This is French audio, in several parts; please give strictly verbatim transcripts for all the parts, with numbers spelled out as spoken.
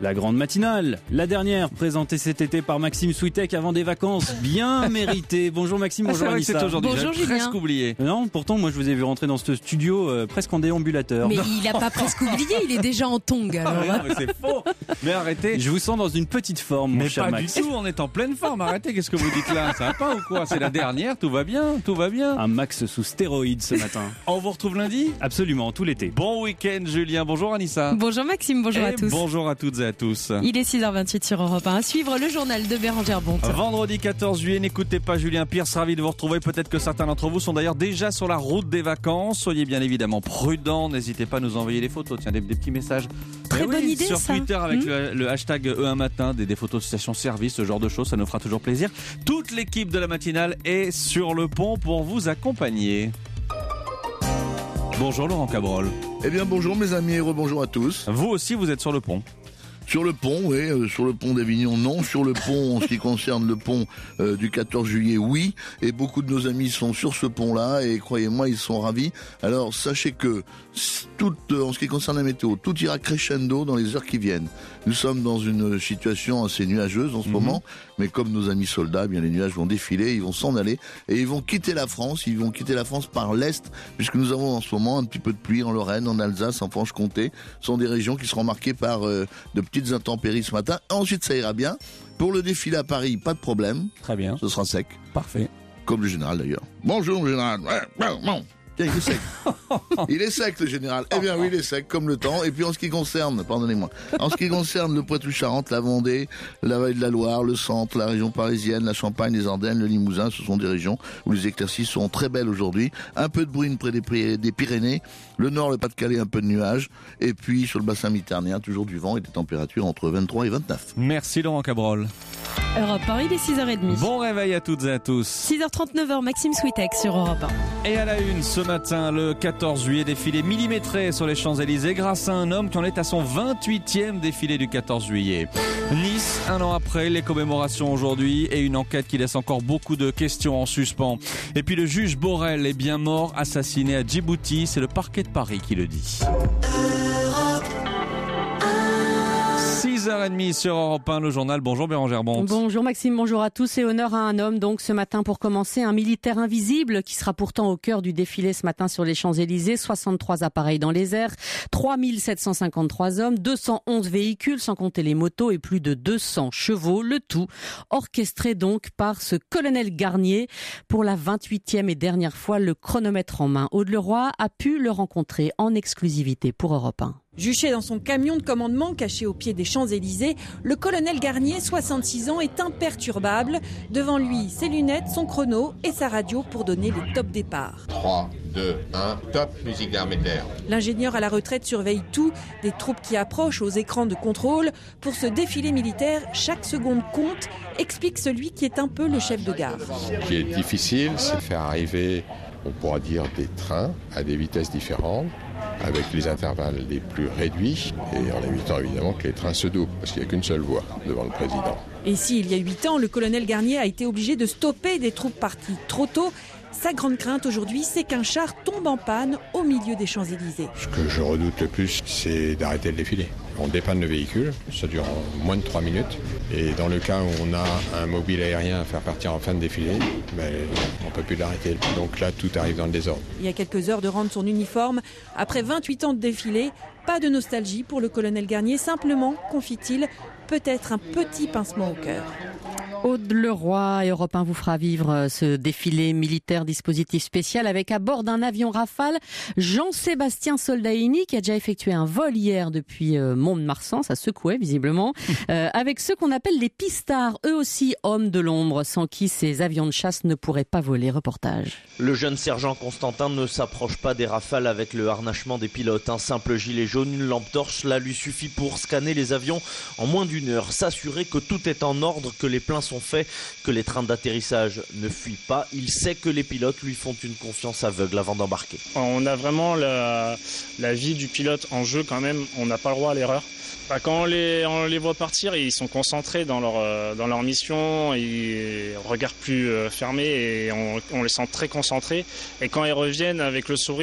La grande matinale, la dernière, présentée cet été par Maxime Switek avant des vacances bien méritées. Bonjour Maxime, bonjour ah, Anissa. C'est aujourd'hui, bonjour j'ai Julien. presque oublié. Non, pourtant moi je vous ai vu rentrer dans ce studio euh, presque en déambulateur. Mais il a pas presque oublié, il est déjà en tongue alors. Ah, non, mais c'est faux. Mais arrêtez. Je vous sens dans une petite forme, mon Mais cher pas Max. du tout, on est en pleine forme. Arrêtez, qu'est-ce que vous dites là? C'est un pas ou quoi? C'est la dernière, tout va bien, tout va bien. Un Max sous stéroïdes ce matin. On vous retrouve lundi? Absolument, tout l'été. Bon week-end Julien, bonjour Anissa. Bonjour Maxime, bonjour Et à tous. bonjour à toutes et à tous. Il est six heures vingt-huit sur Europe un. À suivre le journal de Bérangère Bonte. Vendredi quatorze juillet, n'écoutez pas Julien Pierce, ravi de vous retrouver. Peut-être que certains d'entre vous sont d'ailleurs déjà sur la route des vacances. Soyez bien évidemment prudents, n'hésitez pas à nous envoyer des photos, tiens, des, des petits messages. Très Mais bonne oui, idée, sur ça. Twitter avec Mmh. le, le hashtag E un matin, des, des photos de station-service, ce genre de choses, ça nous fera toujours plaisir. Toute l'équipe de la matinale est sur le pont pour vous accompagner. Bonjour Laurent Cabrol. Eh bien bonjour mes amis et rebonjour à tous. Vous aussi vous êtes sur le pont. Sur le pont, oui, euh, sur le pont d'Avignon, non. Sur le pont, en ce qui concerne le pont euh, du quatorze juillet, oui. Et beaucoup de nos amis sont sur ce pont-là et croyez-moi, ils sont ravis. Alors sachez que tout, euh, en ce qui concerne la météo, tout ira crescendo dans les heures qui viennent. Nous sommes dans une situation assez nuageuse en ce mmh. moment, mais comme nos amis soldats, eh bien les nuages vont défiler, ils vont s'en aller et ils vont quitter la France. Ils vont quitter la France par l'est, puisque nous avons en ce moment un petit peu de pluie en Lorraine, en Alsace, en Franche-Comté. Ce sont des régions qui seront marquées par euh, de petites intempéries ce matin. Ensuite, ça ira bien. Pour le défilé à Paris, pas de problème. Très bien. Ce sera sec. Parfait. Comme le général d'ailleurs. Bonjour le général. Bon. Tiens, il est sec. Il est sec le général. Eh bien oui, il est sec comme le temps. Et puis en ce qui concerne, pardonnez-moi, en ce qui concerne le Poitou-Charentes, la Vendée, la Vallée de la Loire, le centre, la région parisienne, la Champagne, les Ardennes, le Limousin, ce sont des régions où les éclaircies seront très belles aujourd'hui. Un peu de bruine près des, des Pyrénées. Le nord, le Pas-de-Calais, un peu de nuages. Et puis sur le bassin méditerranéen, toujours du vent et des températures entre vingt-trois et vingt-neuf. Merci Laurent Cabrol. Europe un, il est six heures trente. Bon réveil à toutes et à tous. six heures trente-neuf, Maxime Switek sur Europe un. Et à la une ce matin, le quatorze juillet, défilé millimétré sur les Champs-Élysées grâce à un homme qui en est à son vingt-huitième défilé du quatorze juillet. Nice, un an après, les commémorations aujourd'hui et une enquête qui laisse encore beaucoup de questions en suspens. Et puis le juge Borrell est bien mort, assassiné à Djibouti, c'est le parquet de Paris qui le dit. six heures trente sur Europe un, le journal. Bonjour Bérangère Bonte. Bonjour Maxime, bonjour à tous et honneur à un homme donc ce matin pour commencer, un militaire invisible qui sera pourtant au cœur du défilé ce matin sur les Champs-Élysées. soixante-trois appareils dans les airs, trois mille sept cent cinquante-trois hommes, deux cent onze véhicules sans compter les motos et plus de deux cents chevaux, le tout orchestré donc par ce colonel Garnier. Pour la vingt-huitième et dernière fois, le chronomètre en main, Aude Leroy a pu le rencontrer en exclusivité pour Europe un. Juché dans son camion de commandement caché au pied des Champs-Élysées, le colonel Garnier, soixante-six ans, est imperturbable. Devant lui, ses lunettes, son chrono et sa radio pour donner les top départs. trois, deux, un, top, musique d'armée-de-l'air. L'ingénieur à la retraite surveille tout, des troupes qui approchent aux écrans de contrôle. Pour ce défilé militaire, chaque seconde compte, explique celui qui est un peu le chef de gare. Ce qui est difficile, c'est faire arriver, on pourra dire, des trains à des vitesses différentes, avec les intervalles les plus réduits et en évitant évidemment que les trains se doublent, parce qu'il n'y a qu'une seule voie devant le président. Et si, il y a huit ans, le colonel Garnier a été obligé de stopper des troupes parties trop tôt, sa grande crainte aujourd'hui, c'est qu'un char tombe en panne au milieu des Champs-Élysées. Ce que je redoute le plus, c'est d'arrêter le défilé. On dépanne le véhicule, ça dure en moins de trois minutes. Et dans le cas où on a un mobile aérien à faire partir en fin de défilé, ben, on ne peut plus l'arrêter. Donc là, tout arrive dans le désordre. Il y a quelques heures de rendre son uniforme. Après vingt-huit ans de défilé, pas de nostalgie pour le colonel Garnier. Simplement, confie-t-il, peut-être un petit pincement au cœur. Aude Leroy, Europe un vous fera vivre ce défilé militaire dispositif spécial avec à bord d'un avion Rafale Jean-Sébastien Soldaini qui a déjà effectué un vol hier depuis euh, Mont-de-Marsan, ça secouait visiblement, euh, avec ceux qu'on appelle les pistards, eux aussi hommes de l'ombre, sans qui ces avions de chasse ne pourraient pas voler. Reportage. Le jeune sergent Constantin ne s'approche pas des Rafales avec le harnachement des pilotes. Un simple gilet jaune, une lampe torche, cela lui suffit pour scanner les avions en moins d'une heure, s'assurer que tout est en ordre, que les pleins sont faits, que les trains d'atterrissage ne fuient pas. Il sait que les pilotes lui font une confiance aveugle avant d'embarquer. On a vraiment la, la vie du pilote en jeu quand même, on n'a pas le droit à l'erreur. Bah, quand on les, on les voit partir, ils sont concentrés dans leur, dans leur mission, ils regardent plus fermés et on, on les sent très concentrés. Et quand ils reviennent avec le sourire,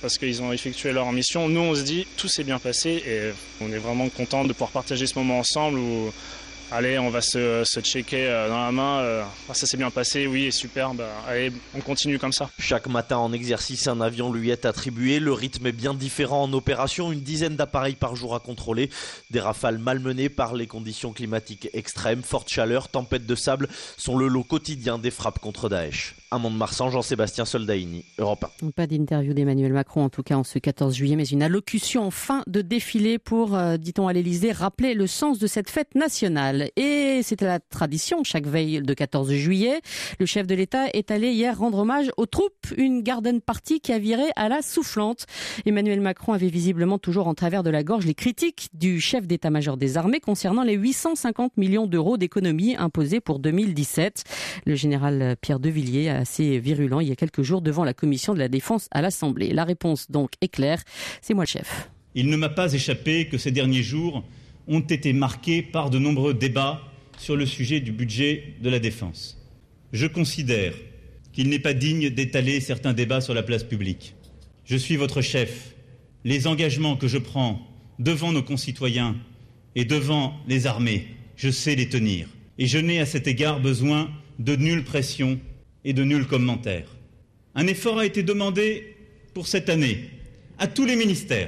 parce qu'ils ont effectué leur mission. Nous, on se dit, tout s'est bien passé et on est vraiment content de pouvoir partager ce moment ensemble où, allez, on va se, se checker dans la main. Euh, ça s'est bien passé, oui, super. Bah, allez, on continue comme ça. Chaque matin en exercice, un avion lui est attribué. Le rythme est bien différent en opération. Une dizaine d'appareils par jour à contrôler. Des rafales malmenées par les conditions climatiques extrêmes. Forte chaleur, tempête de sable sont le lot quotidien des frappes contre Daesh. À Mont-de-Marsan, Jean-Sébastien Soldaini, Europe un. Pas d'interview d'Emmanuel Macron, en tout cas en ce quatorze juillet, mais une allocution en fin de défilé pour, euh, dit-on à l'Élysée, rappeler le sens de cette fête nationale. Et c'était la tradition, chaque veille de quatorze juillet. Le chef de l'État est allé hier rendre hommage aux troupes, une garden party qui a viré à la soufflante. Emmanuel Macron avait visiblement toujours en travers de la gorge les critiques du chef d'état-major des armées concernant les huit cent cinquante millions d'euros d'économies imposées pour deux mille dix-sept. Le général Pierre de Villiers a assez virulent il y a quelques jours devant la commission de la défense à l'Assemblée. La réponse donc est claire, c'est moi le chef. Il ne m'a pas échappé que ces derniers jours ont été marqués par de nombreux débats sur le sujet du budget de la défense. Je considère qu'il n'est pas digne d'étaler certains débats sur la place publique. Je suis votre chef. Les engagements que je prends devant nos concitoyens et devant les armées, je sais les tenir. Et je n'ai à cet égard besoin de nulle pression et de nuls commentaires. Un effort a été demandé pour cette année à tous les ministères,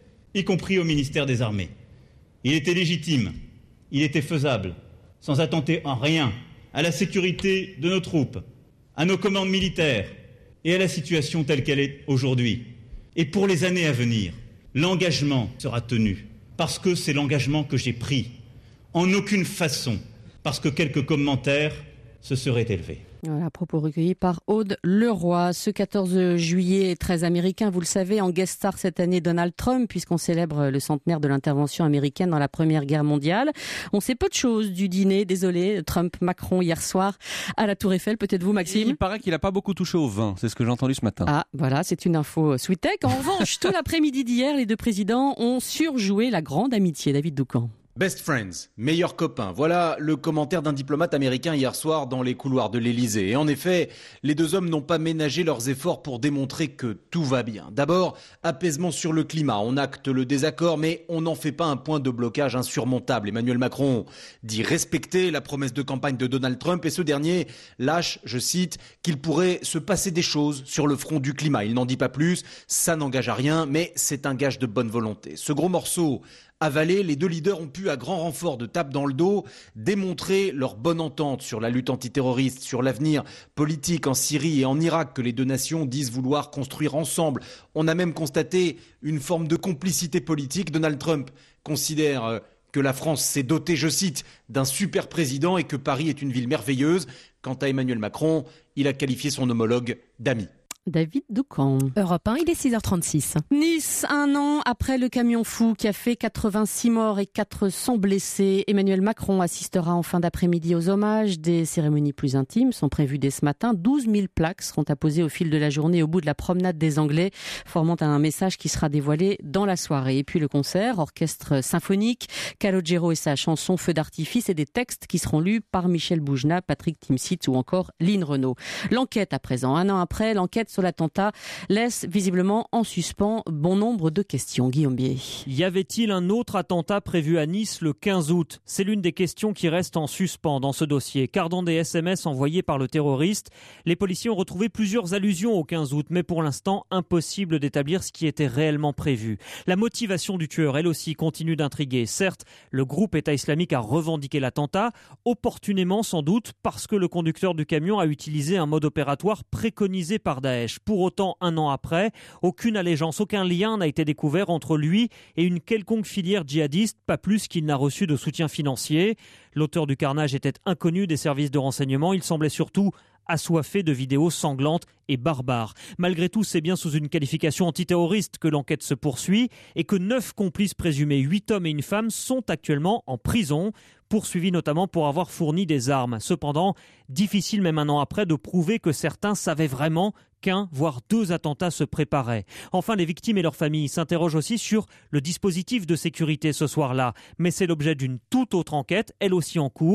y compris au ministère des Armées. Il était légitime, il était faisable, sans attenter en rien à la sécurité de nos troupes, à nos commandes militaires et à la situation telle qu'elle est aujourd'hui. Et pour les années à venir, l'engagement sera tenu, parce que c'est l'engagement que j'ai pris. En aucune façon, parce que quelques commentaires se seraient élevés. Voilà, propos recueillis par Aude Leroy. Ce quatorze juillet est très américain, vous le savez, en guest star cette année Donald Trump, puisqu'on célèbre le centenaire de l'intervention américaine dans la Première Guerre mondiale. On sait peu de choses du dîner, désolé, Trump-Macron hier soir à la Tour Eiffel, peut-être vous Maxime? Il paraît qu'il n'a pas beaucoup touché au vin, c'est ce que j'ai entendu ce matin. Ah, voilà, c'est une info Sweetech. En revanche, tout l'après-midi d'hier, les deux présidents ont surjoué la grande amitié. David Doucan. Best friends, meilleurs copains. Voilà le commentaire d'un diplomate américain hier soir dans les couloirs de l'Élysée. Et en effet, les deux hommes n'ont pas ménagé leurs efforts pour démontrer que tout va bien. D'abord, apaisement sur le climat. On acte le désaccord, mais on n'en fait pas un point de blocage insurmontable. Emmanuel Macron dit respecter la promesse de campagne de Donald Trump et ce dernier lâche, je cite, qu'il pourrait se passer des choses sur le front du climat. Il n'en dit pas plus, ça n'engage à rien, mais c'est un gage de bonne volonté. Ce gros morceau avalé, les deux leaders ont pu, à grand renfort de tape dans le dos, démontrer leur bonne entente sur la lutte antiterroriste, sur l'avenir politique en Syrie et en Irak que les deux nations disent vouloir construire ensemble. On a même constaté une forme de complicité politique. Donald Trump considère que la France s'est dotée, je cite, d'un super président et que Paris est une ville merveilleuse. Quant à Emmanuel Macron, il a qualifié son homologue d'ami. David Doucan. Europe un, il est six heures trente-six. Nice, un an après le camion fou qui a fait quatre-vingt-six morts et quatre cents blessés. Emmanuel Macron assistera en fin d'après-midi aux hommages. Des cérémonies plus intimes sont prévues dès ce matin. douze mille plaques seront apposées au fil de la journée au bout de la promenade des Anglais, formant un message qui sera dévoilé dans la soirée. Et puis le concert, orchestre symphonique, Calogero et sa chanson Feu d'artifice et des textes qui seront lus par Michel Boujna, Patrick Timsit ou encore Lynn Renaud. L'enquête à présent. Un an après, l'enquête sur l'attentat laisse visiblement en suspens bon nombre de questions. Guillaume Bier. Y avait-il un autre attentat prévu à Nice le quinze août? C'est l'une des questions qui reste en suspens dans ce dossier, car dans des S M S envoyés par le terroriste, les policiers ont retrouvé plusieurs allusions au quinze août, mais pour l'instant impossible d'établir ce qui était réellement prévu. La motivation du tueur, elle aussi, continue d'intriguer. Certes, le groupe État islamique a revendiqué l'attentat, opportunément sans doute parce que le conducteur du camion a utilisé un mode opératoire préconisé par Daesh. Pour autant, un an après, aucune allégeance, aucun lien n'a été découvert entre lui et une quelconque filière djihadiste, pas plus qu'il n'a reçu de soutien financier. L'auteur du carnage était inconnu des services de renseignement, il semblait surtout assoiffé de vidéos sanglantes et barbares. Malgré tout, c'est bien sous une qualification antiterroriste que l'enquête se poursuit et que neuf complices présumés, huit hommes et une femme, sont actuellement en prison, poursuivis notamment pour avoir fourni des armes. Cependant, difficile même un an après de prouver que certains savaient vraiment qu'un, voire deux attentats se préparaient. Enfin, les victimes et leurs familles s'interrogent aussi sur le dispositif de sécurité ce soir-là. Mais c'est l'objet d'une toute autre enquête, elle aussi en cours.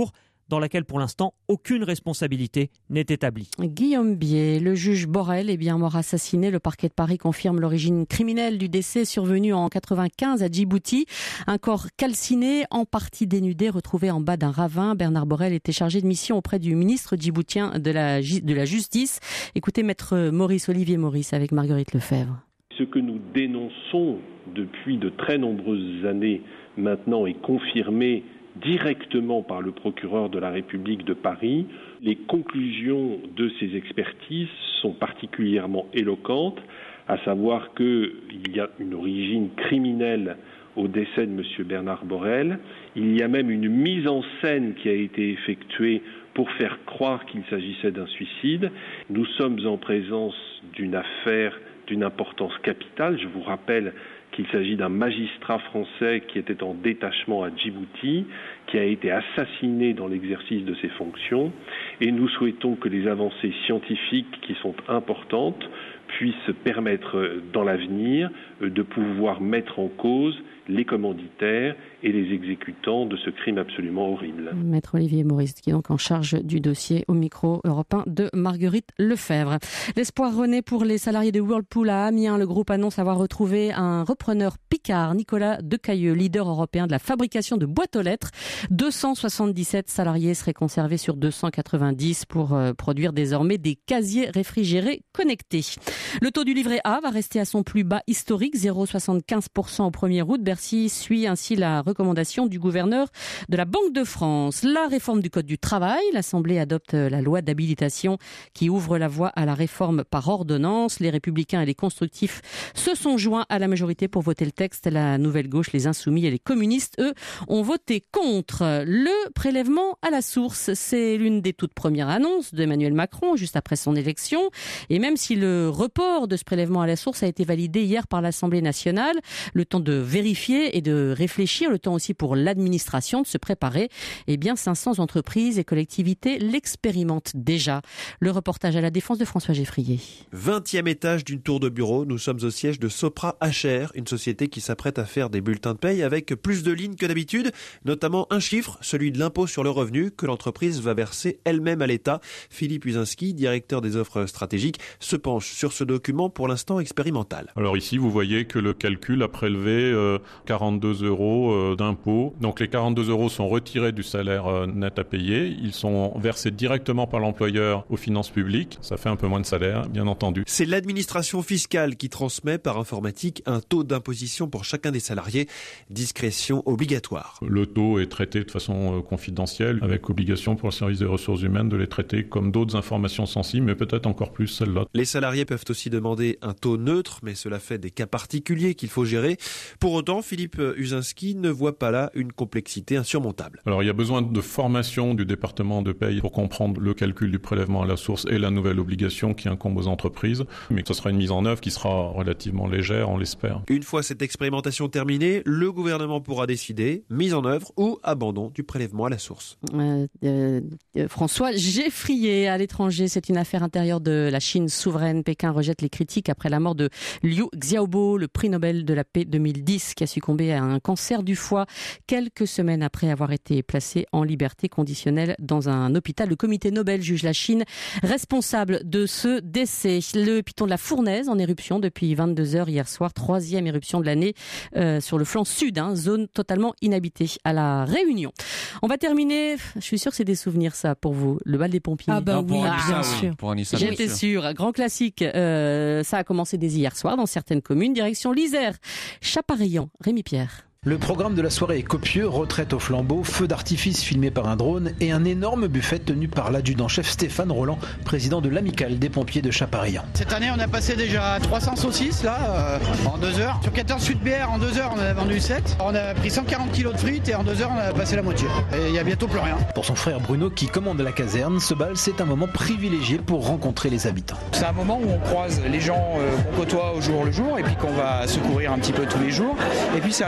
dans laquelle pour l'instant aucune responsabilité n'est établie. Guillaume Bier, le juge Borrell est bien mort assassiné. Le parquet de Paris confirme l'origine criminelle du décès survenu en quatre-vingt-quinze à Djibouti. Un corps calciné, en partie dénudé, retrouvé en bas d'un ravin. Bernard Borrell était chargé de mission auprès du ministre djiboutien de la, de la Justice. Écoutez maître Maurice, Olivier Maurice avec Marguerite Lefebvre. Ce que nous dénonçons depuis de très nombreuses années maintenant est confirmé directement par le procureur de la République de Paris. Les conclusions de ces expertises sont particulièrement éloquentes, à savoir qu'il y a une origine criminelle au décès de M. Bernard Borrell. Il y a même une mise en scène qui a été effectuée pour faire croire qu'il s'agissait d'un suicide. Nous sommes en présence d'une affaire d'une importance capitale. Je vous rappelle qu'il s'agit d'un magistrat français qui était en détachement à Djibouti, qui a été assassiné dans l'exercice de ses fonctions. Et nous souhaitons que les avancées scientifiques qui sont importantes puissent permettre dans l'avenir de pouvoir mettre en cause les commanditaires et les exécutants de ce crime absolument horrible. Maître Olivier Maurice, qui est donc en charge du dossier au micro européen de Marguerite Lefebvre. L'espoir renaît pour les salariés de Whirlpool à Amiens. Le groupe annonce avoir retrouvé un repreneur picard, Nicolas Decailleux, leader européen de la fabrication de boîtes aux lettres. deux cent soixante-dix-sept salariés seraient conservés sur deux cent quatre-vingt-dix pour euh, produire désormais des casiers réfrigérés connectés. Le taux du livret A va rester à son plus bas historique, zéro virgule soixante-quinze pour cent au premier août. Bercy suit ainsi la recommandation du gouverneur de la Banque de France. La réforme du Code du travail. L'Assemblée adopte la loi d'habilitation qui ouvre la voie à la réforme par ordonnance. Les Républicains et les Constructifs se sont joints à la majorité pour voter le texte. La Nouvelle Gauche, les Insoumis et les communistes, eux, ont voté contre. Le prélèvement à la source, c'est l'une des toutes premières annonces d'Emmanuel Macron juste après son élection. Et même si le report de ce prélèvement à la source a été validé hier par l'Assemblée nationale, le temps de vérifier et de réfléchir, le temps aussi pour l'administration de se préparer, eh bien cinq cents entreprises et collectivités l'expérimentent déjà. Le reportage à la Défense de François Geffrier. vingtième étage d'une tour de bureau, nous sommes au siège de Sopra H R, une société qui s'apprête à faire des bulletins de paye avec plus de lignes que d'habitude, notamment un chiffre, celui de l'impôt sur le revenu que l'entreprise va verser elle-même à l'État. Philippe Uzinski, directeur des offres stratégiques, se penche sur ce document pour l'instant expérimental. Alors ici, vous voyez que le calcul a prélevé euh, quarante-deux euros euh, d'impôts. Donc les quarante-deux euros sont retirés du salaire euh, net à payer. Ils sont versés directement par l'employeur aux finances publiques. Ça fait un peu moins de salaire, bien entendu. C'est l'administration fiscale qui transmet par informatique un taux d'imposition pour chacun des salariés. Discrétion obligatoire. Le taux est traité de façon euh, confidentielle, avec obligation pour le service des ressources humaines de les traiter comme d'autres informations sensibles, mais peut-être encore plus celle-là. Les salariés peuvent aussi demander un taux neutre, mais cela fait des cas particuliers qu'il faut gérer. Pour autant, Philippe Uzinski ne voit pas là une complexité insurmontable. Alors il y a besoin de formation du département de paye pour comprendre le calcul du prélèvement à la source et la nouvelle obligation qui incombe aux entreprises, mais ce sera une mise en œuvre qui sera relativement légère, on l'espère. Une fois cette expérimentation terminée, le gouvernement pourra décider mise en œuvre ou abandon du prélèvement à la source. Euh, euh, François Geffrier, à l'étranger, c'est une affaire intérieure de la Chine souveraine. Pékin rejette les critiques après la mort de Liu Xiaobo, le prix Nobel de la paix deux mille dix, qui a succombé à un cancer du foie quelques semaines après avoir été placé en liberté conditionnelle dans un hôpital. Le comité Nobel juge la Chine responsable de ce décès. Le piton de la Fournaise en éruption depuis vingt-deux heures hier soir, troisième éruption de l'année euh, sur le flanc sud, hein, zone totalement inhabitée à La Réunion. On va terminer, je suis sûre que c'est des souvenirs ça pour vous, le bal des pompiers. Ah bah oui, ah, bien oui. sûr. Pour Anissa, J'étais sûre. Grand classique, euh, ça a commencé dès hier soir dans certaines communes, direction l'Isère, Chaparillan, Rémi Pierre. Le programme de la soirée est copieux, retraite au flambeau, feu d'artifice filmé par un drone et un énorme buffet tenu par l'adjudant-chef Stéphane Roland, président de l'amicale des pompiers de Chaparillan. Cette année, on a passé déjà trois cents saucisses là, euh, en deux heures. Sur quatorze fûts de bière, en deux heures, on en a vendu sept. On a pris cent quarante kilos de frites et en deux heures, on a passé la moitié. Et il n'y a bientôt plus rien. Pour son frère Bruno, qui commande la caserne, ce bal, c'est un moment privilégié pour rencontrer les habitants. C'est un moment où on croise les gens euh, qu'on côtoie au jour le jour et puis qu'on va secourir un petit peu tous les jours. Et puis c'est un moment où ils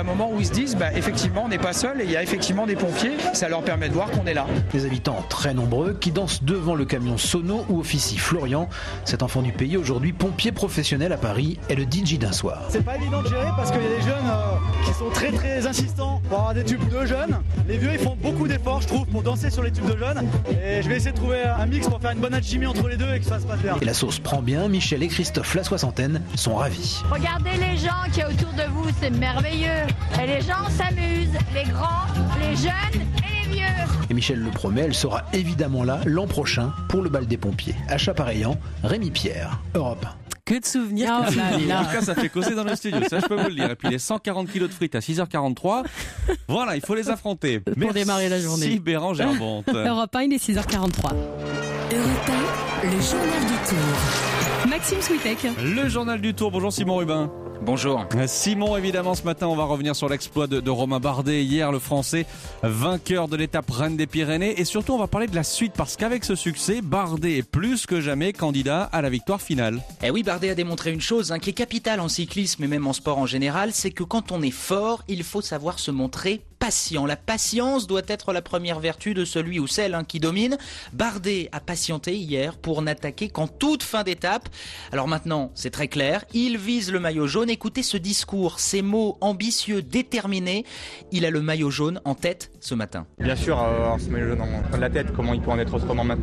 ils se disent bah, effectivement on n'est pas seul et il y a effectivement des pompiers, ça leur permet de voir qu'on est là. Des habitants très nombreux qui dansent devant le camion Sono où officie Florian. Cet enfant du pays, aujourd'hui pompier professionnel à Paris, est le D J d'un soir. C'est pas évident de gérer parce qu'il y a des jeunes euh, qui sont très très insistants pour avoir des tubes de jeunes. Les vieux ils font beaucoup d'efforts je trouve pour danser sur les tubes de jeunes et je vais essayer de trouver un mix pour faire une bonne alchimie entre les deux et que ça se passe bien. Et la sauce prend bien, Michel et Christophe, la soixantaine, sont ravis. Regardez les gens qu'il y a autour de vous, c'est merveilleux. Et les gens s'amusent, les grands, les jeunes et les vieux. Et Michel le promet, elle sera évidemment là l'an prochain pour le bal des pompiers. À Chapareillan, Rémi Pierre, Europe un. Que de souvenirs. Oh que là là. En tout cas, ça fait causer dans le studio, ça je peux vous le dire. Et puis les cent quarante kilos de frites à six heures quarante-trois, voilà, il faut les affronter. Pour Merci démarrer la journée. Bérangère Bonte. Europe un, il est six heures quarante-trois. Europe un, le journal du Tour. Maxime Switek. Le journal du Tour, bonjour Simon Rubin. Bonjour. Simon, évidemment, ce matin, on va revenir sur l'exploit de, de Romain Bardet. Hier, le Français, vainqueur de l'étape Reine des Pyrénées. Et surtout, on va parler de la suite, parce qu'avec ce succès, Bardet est plus que jamais candidat à la victoire finale. Eh oui, Bardet a démontré une chose hein, qui est capitale en cyclisme et même en sport en général, c'est que quand on est fort, il faut savoir se montrer patient. La patience doit être la première vertu de celui ou celle hein, qui domine. Bardet a patienté hier pour n'attaquer qu'en toute fin d'étape. Alors maintenant, c'est très clair, il vise le maillot jaune. Écoutez ce discours, ces mots ambitieux, déterminés. Il a le maillot jaune en tête ce matin. Bien sûr, avoir ce maillot jaune en train de la tête, comment il peut en être autrement maintenant ?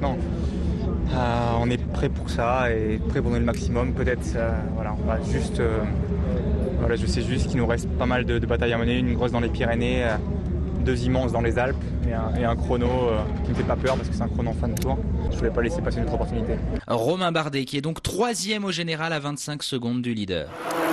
euh, On est prêt pour ça et prêt pour donner le maximum. Peut-être, euh, voilà, on va juste... Euh, voilà, je sais juste qu'il nous reste pas mal de, de batailles à mener, une grosse dans les Pyrénées, euh, deux immenses dans les Alpes et un, et un chrono euh, qui me fait pas peur parce que c'est un chrono en fin de tour. Je voulais pas laisser passer une autre opportunité. Romain Bardet qui est donc troisième au général à vingt-cinq secondes du leader.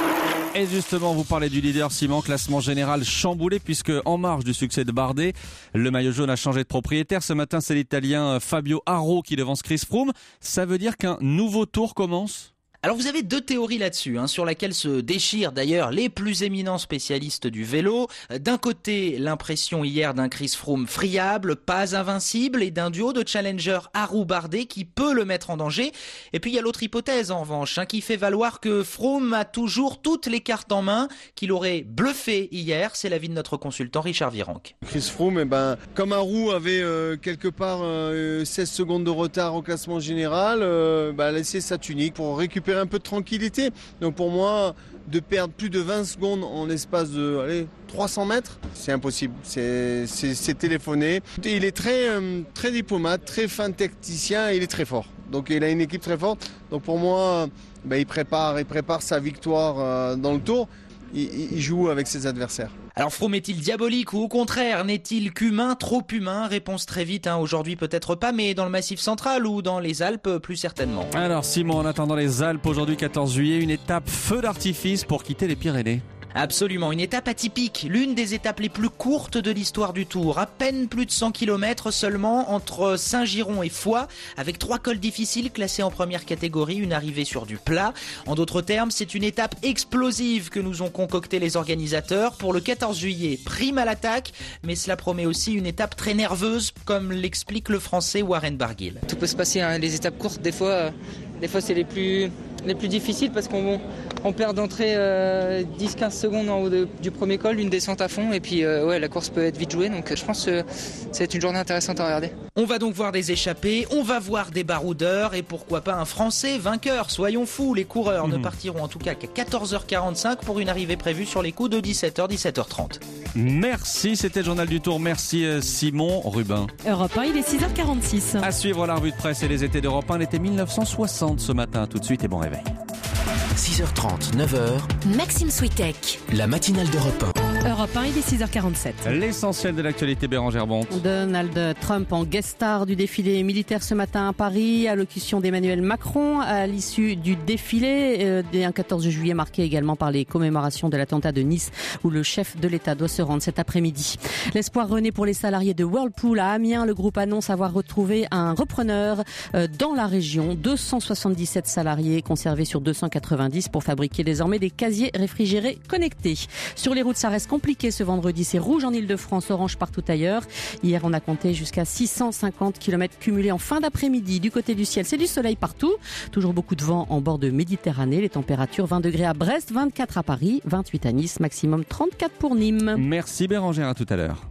Et justement, vous parlez du leader Simon, classement général chamboulé puisque en marge du succès de Bardet, le maillot jaune a changé de propriétaire. Ce matin, c'est l'Italien Fabio Aru qui devance Chris Froome. Ça veut dire qu'un nouveau tour commence ? Alors vous avez deux théories là-dessus, hein, sur laquelle se déchirent d'ailleurs les plus éminents spécialistes du vélo. D'un côté, l'impression hier d'un Chris Froome friable, pas invincible, et d'un duo de challengers Aru-Bardet qui peut le mettre en danger. Et puis il y a l'autre hypothèse en revanche, hein, qui fait valoir que Froome a toujours toutes les cartes en main, qu'il aurait bluffé hier. C'est l'avis de notre consultant Richard Virenque. Chris Froome, eh ben, comme Aru avait euh, quelque part euh, seize secondes de retard au classement général, euh, bah, laisser sa tunique pour récupérer un peu de tranquillité. Donc pour moi, de perdre plus de vingt secondes en l'espace de allez, trois cents mètres, c'est impossible. C'est, c'est, c'est téléphoné. Il est très, euh, très diplomate, très fin tacticien et il est très fort. Donc il a une équipe très forte. Donc pour moi, bah, il, prépare, il prépare sa victoire euh, dans le tour. Il, il joue avec ses adversaires. Alors Froome est-il diabolique ou au contraire n'est-il qu'humain, trop humain ? Réponse très vite, hein, aujourd'hui peut-être pas, mais dans le Massif central ou dans les Alpes plus certainement. Alors Simon, en attendant les Alpes, aujourd'hui quatorze juillet, une étape feu d'artifice pour quitter les Pyrénées. Absolument, une étape atypique, l'une des étapes les plus courtes de l'histoire du Tour. À peine plus de cent kilomètres seulement entre Saint-Giron et Foix, avec trois cols difficiles classés en première catégorie, une arrivée sur du plat. En d'autres termes, c'est une étape explosive que nous ont concocté les organisateurs pour le quatorze juillet. Prime à l'attaque, mais cela promet aussi une étape très nerveuse, comme l'explique le Français Warren Barguil. Tout peut se passer, hein. Les étapes courtes, des fois, euh, des fois c'est les plus, les plus difficiles parce qu'on on perd d'entrée euh, dix à quinze secondes en haut de, du premier col, une descente à fond et puis euh, ouais, la course peut être vite jouée, donc je pense que c'est une journée intéressante à regarder. On va donc voir des échappées, on va voir des baroudeurs et pourquoi pas un Français vainqueur, soyons fous, les coureurs mmh. ne partiront en tout cas qu'à quatorze heures quarante-cinq pour une arrivée prévue sur les coups de dix-sept heures, dix-sept heures trente. Merci, c'était le journal du Tour, merci Simon Rubin. Europe un, il est six heures quarante-six. À suivre la revue de presse et les étés d'Europe un, l'été mille neuf cent soixante ce matin, tout de suite et bon réveil. six heures trente, neuf heures. Maxime Switek. La matinale d'Europe un. Europe un, il est six heures quarante-sept. L'essentiel de l'actualité, Bérangère Bonte. Donald Trump en guest star du défilé militaire ce matin à Paris, allocution d'Emmanuel Macron à l'issue du défilé, euh, un quatorze juillet marqué également par les commémorations de l'attentat de Nice où le chef de l'État doit se rendre cet après-midi. L'espoir renaît pour les salariés de Whirlpool à Amiens. Le groupe annonce avoir retrouvé un repreneur euh, dans la région. deux cent soixante-dix-sept salariés conservés sur deux cent quatre-vingt-dix pour fabriquer désormais des casiers réfrigérés connectés. Sur les routes, ça reste compliqué ce vendredi. C'est rouge en Ile-de-France, orange partout ailleurs. Hier, on a compté jusqu'à six cent cinquante kilomètres cumulés en fin d'après-midi. Du côté du ciel, c'est du soleil partout. Toujours beaucoup de vent en bord de Méditerranée. Les températures vingt degrés à Brest, vingt-quatre à Paris, vingt-huit à Nice, maximum trente-quatre pour Nîmes. Merci Bérangère, à tout à l'heure.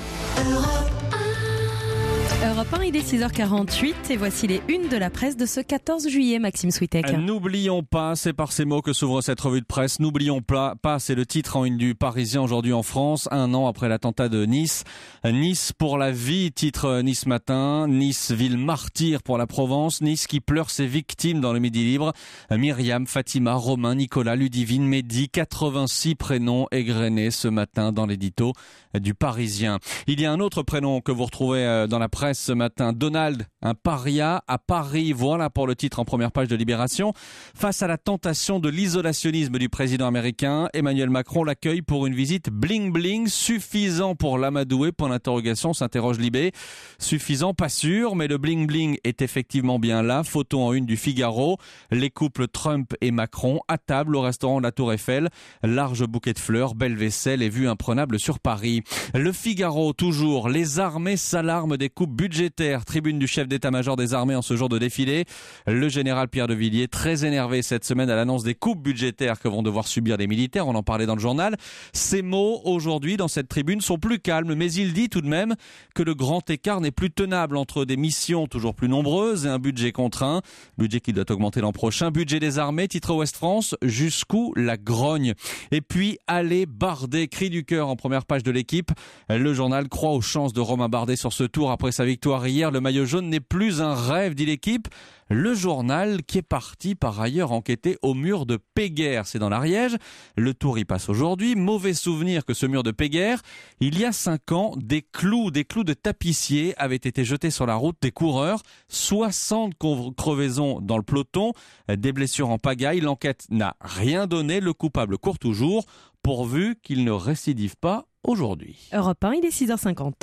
Europe un, il est six heures quarante-huit et voici les unes de la presse de ce quatorze juillet, Maxime Switek. N'oublions pas, c'est par ces mots que s'ouvre cette revue de presse, n'oublions pas, pas c'est le titre en une du Parisien aujourd'hui en France, un an après l'attentat de Nice. Nice pour la vie, titre Nice Matin, Nice ville martyre pour la Provence, Nice qui pleure ses victimes dans le Midi Libre. Myriam, Fatima, Romain, Nicolas, Ludivine, Mehdi, quatre-vingt-six prénoms égrenés ce matin dans l'édito du Parisien. Il y a un autre prénom que vous retrouvez dans la presse ce matin, Donald, un paria à Paris. Voilà pour le titre en première page de Libération. Face à la tentation de l'isolationnisme du président américain, Emmanuel Macron l'accueille pour une visite bling-bling, suffisant pour l'amadouer, point d'interrogation, s'interroge Libé. Suffisant, pas sûr, mais le bling-bling est effectivement bien là. Photo en une du Figaro. Les couples Trump et Macron à table au restaurant de la Tour Eiffel. Large bouquet de fleurs, belle vaisselle et vue imprenable sur Paris. Le Figaro, toujours, les armées s'alarment des coupes budgétaires. Tribune du chef d'état-major des armées en ce jour de défilé. Le général Pierre de Villiers, très énervé cette semaine à l'annonce des coupes budgétaires que vont devoir subir les militaires. On en parlait dans le journal. Ces mots, aujourd'hui, dans cette tribune, sont plus calmes, mais il dit tout de même que le grand écart n'est plus tenable entre des missions toujours plus nombreuses et un budget contraint. Budget qui doit augmenter l'an prochain. Budget des armées, titre Ouest France, jusqu'où la grogne. Et puis, allez Bardet, cri du cœur en première page de l'équipe. Le journal croit aux chances de Romain Bardet sur ce tour après sa victoire hier. Le maillot jaune n'est plus un rêve, dit l'équipe. Le journal qui est parti par ailleurs enquêter au mur de Péguerre, c'est dans l'Ariège. Le tour y passe aujourd'hui. Mauvais souvenir que ce mur de Péguerre, il y a cinq ans, des clous, des clous de tapissier avaient été jetés sur la route des coureurs. soixante crevaisons dans le peloton, des blessures en pagaille. L'enquête n'a rien donné. Le coupable court toujours, pourvu qu'il ne récidive pas aujourd'hui. Europe un, il est six heures cinquante.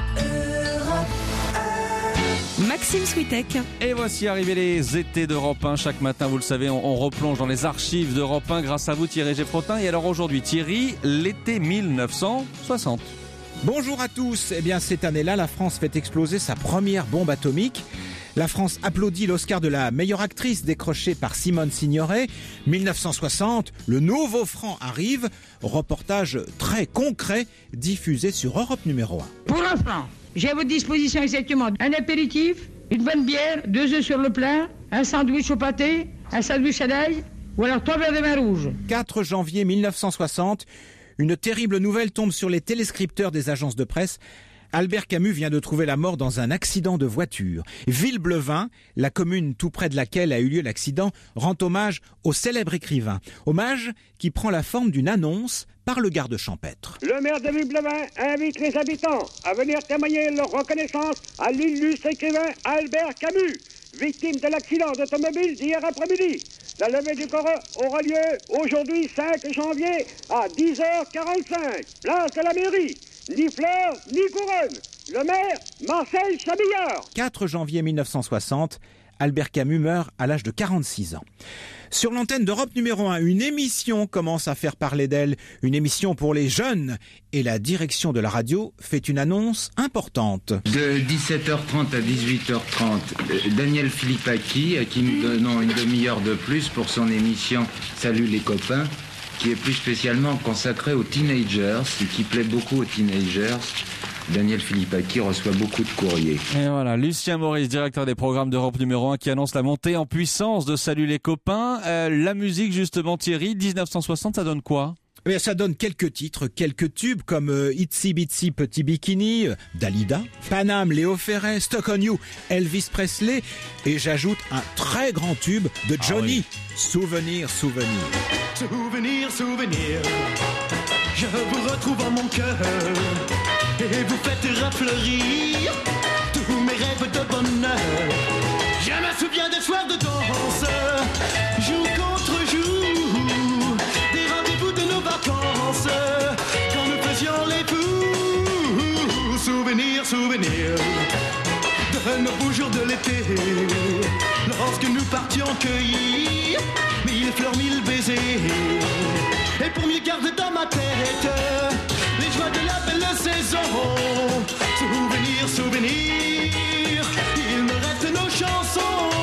Maxime Switek. Et voici arrivés les étés d'Europe un. Chaque matin, vous le savez, on, on replonge dans les archives d'Europe un grâce à vous, Thierry Geffrotin. Et alors aujourd'hui, Thierry, l'été mille neuf cent soixante. Bonjour à tous. Eh bien, cette année-là, la France fait exploser sa première bombe atomique. La France applaudit l'Oscar de la meilleure actrice décroché par Simone Signoret. mille neuf cent soixante, le nouveau franc arrive. Reportage très concret diffusé sur Europe numéro un. Pour un franc, j'ai à votre disposition exactement un apéritif, une bonne bière, deux œufs sur le plat, un sandwich au pâté, un sandwich à l'ail, ou alors trois verres de vin rouge. quatre janvier mille neuf cent soixante, une terrible nouvelle tombe sur les téléscripteurs des agences de presse. Albert Camus vient de trouver la mort dans un accident de voiture. Villeblevin, la commune tout près de laquelle a eu lieu l'accident, rend hommage au célèbre écrivain. Hommage qui prend la forme d'une annonce par le garde champêtre. Le maire de Villeblevin invite les habitants à venir témoigner leur reconnaissance à l'illustre écrivain Albert Camus, victime de l'accident d'automobile d'hier après-midi. La levée du corps aura lieu aujourd'hui cinq janvier à dix heures quarante-cinq, place de la mairie. Ni fleurs, ni couronne. Le maire, Marcel Chabillard. quatre janvier mille neuf cent soixante, Albert Camus meurt à l'âge de quarante-six ans. Sur l'antenne d'Europe numéro un, une émission commence à faire parler d'elle, une émission pour les jeunes. Et la direction de la radio fait une annonce importante. De dix-sept heures trente à dix-huit heures trente, Daniel Philippaki, à qui nous donnons une demi-heure de plus pour son émission Salut les copains, qui est plus spécialement consacré aux teenagers et qui plaît beaucoup aux teenagers. Daniel Philippaki reçoit beaucoup de courriers. Et voilà, Lucien Maurice, directeur des programmes d'Europe numéro un, qui annonce la montée en puissance de Salut les copains. Euh, la musique, justement, Thierry, dix-neuf cent soixante, ça donne quoi ? Eh bien, ça donne quelques titres, quelques tubes comme euh, Itsy Bitsy Petit Bikini, euh, Dalida, Paname, Léo Ferré, Stuck on You, Elvis Presley, et j'ajoute un très grand tube de Johnny, ah oui. Souvenir, souvenir. Souvenir, souvenir, je vous retrouve en mon cœur, et vous faites rafleurir tous mes rêves de bonheur. Je me souviens des soirs de danse, jour contre jour, des rendez-vous de nos vacances, quand nous faisions les fous. Souvenir, souvenir de nos beaux jours de l'été, lorsque nous partions cueillir mille fleurs, mille baisers, et pour mieux garder dans ma tête joie de la belle saison. Souvenir, souvenir, il me reste nos chansons.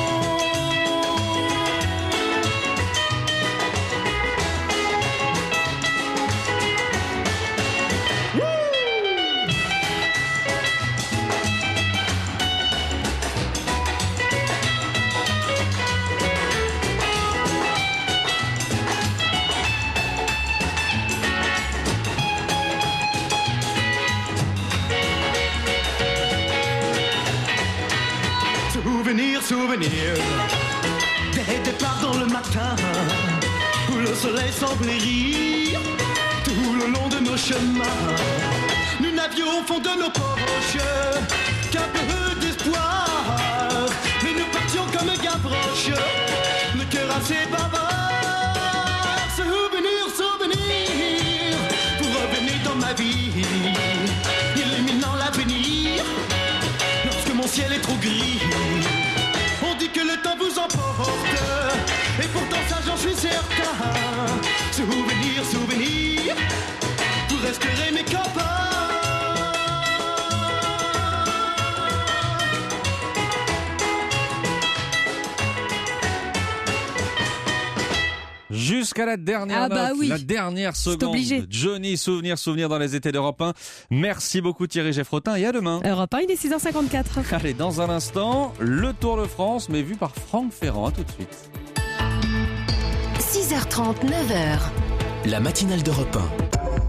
Souvenir, souvenir, des départs dans le matin, où le soleil semblait rire, tout le long de nos chemins. Nous n'avions au fond de nos poches qu'un peu d'espoir, mais nous partions comme Gavroche, le cœur assez bavard. Souvenir, souvenir, vous revenez dans ma vie, illuminant l'avenir, lorsque mon ciel est trop gris. On dit que le temps vous emporte, et pourtant ça j'en suis certain. Souvenir, souvenir, vous resterez mes copains. Jusqu'à la dernière Ah bah note, oui. la dernière C'est seconde. obligé. Johnny, souvenir, souvenir dans les étés d'Europe un. Merci beaucoup Thierry Geffrotin et à demain. Europe un, il est six heures cinquante-quatre. Allez, dans un instant, le Tour de France, mais vu par Franck Ferrand. À tout de suite. six heures trente, neuf heures. La matinale d'Europe un.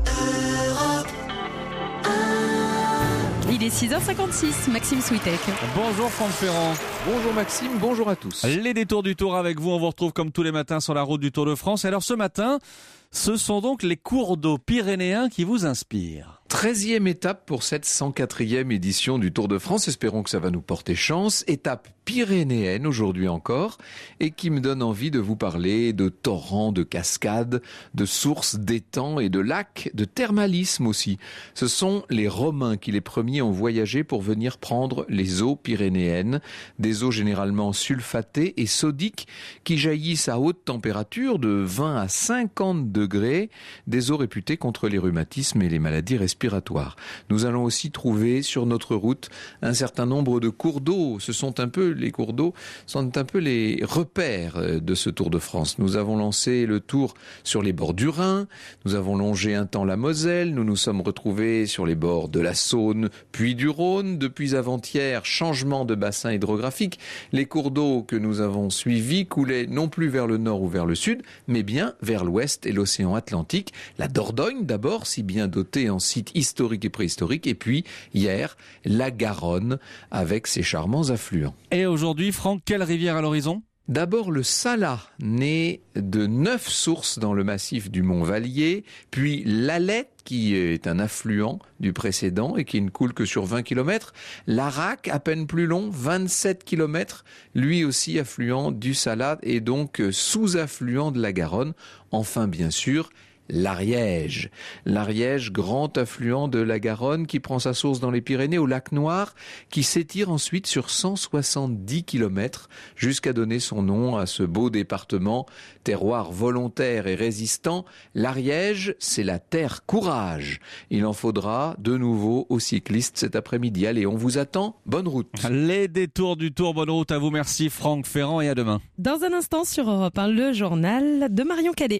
Il est six heures cinquante-six, Maxime Switek. Bonjour Franck Ferrand. Bonjour Maxime, bonjour à tous. Les détours du Tour avec vous, on vous retrouve comme tous les matins sur la route du Tour de France. Et alors ce matin, ce sont donc les cours d'eau pyrénéens qui vous inspirent. treizième étape pour cette cent quatrième édition du Tour de France. Espérons que ça va nous porter chance. Étape pyrénéenne aujourd'hui encore et qui me donne envie de vous parler de torrents, de cascades, de sources, d'étangs et de lacs, de thermalisme aussi. Ce sont les Romains qui les premiers ont voyagé pour venir prendre les eaux pyrénéennes, des eaux généralement sulfatées et sodiques qui jaillissent à haute température de vingt à cinquante degrés, des eaux réputées contre les rhumatismes et les maladies respiratoires. Nous allons aussi trouver sur notre route un certain nombre de cours d'eau. Ce sont un peu les cours d'eau sont un peu les repères de ce Tour de France. Nous avons lancé le tour sur les bords du Rhin, nous avons longé un temps la Moselle, nous nous sommes retrouvés sur les bords de la Saône, puis du Rhône. Depuis avant-hier, changement de bassin hydrographique. Les cours d'eau que nous avons suivis coulaient non plus vers le nord ou vers le sud, mais bien vers l'ouest et l'océan Atlantique. La Dordogne d'abord, si bien dotée en sites historiques et préhistoriques, et puis hier, la Garonne avec ses charmants affluents. Et aujourd'hui, Franck, quelle rivière à l'horizon ? D'abord le Salat, né de neuf sources dans le massif du Mont Vallier, puis l'Alette, qui est un affluent du précédent et qui ne coule que sur vingt kilomètres. L'Arac, à peine plus long, vingt-sept kilomètres, lui aussi affluent du Salat et donc sous-affluent de la Garonne. Enfin, bien sûr, l'Ariège. L'Ariège, grand affluent de la Garonne qui prend sa source dans les Pyrénées au lac Noir, qui s'étire ensuite sur cent soixante-dix kilomètres jusqu'à donner son nom à ce beau département, terroir volontaire et résistant. L'Ariège, c'est la terre courage. Il en faudra de nouveau aux cyclistes cet après-midi. Allez, on vous attend. Bonne route. Les détours du Tour, bonne route à vous. Merci Franck Ferrand et à demain. Dans un instant sur Europe un, le journal de Marion Calais.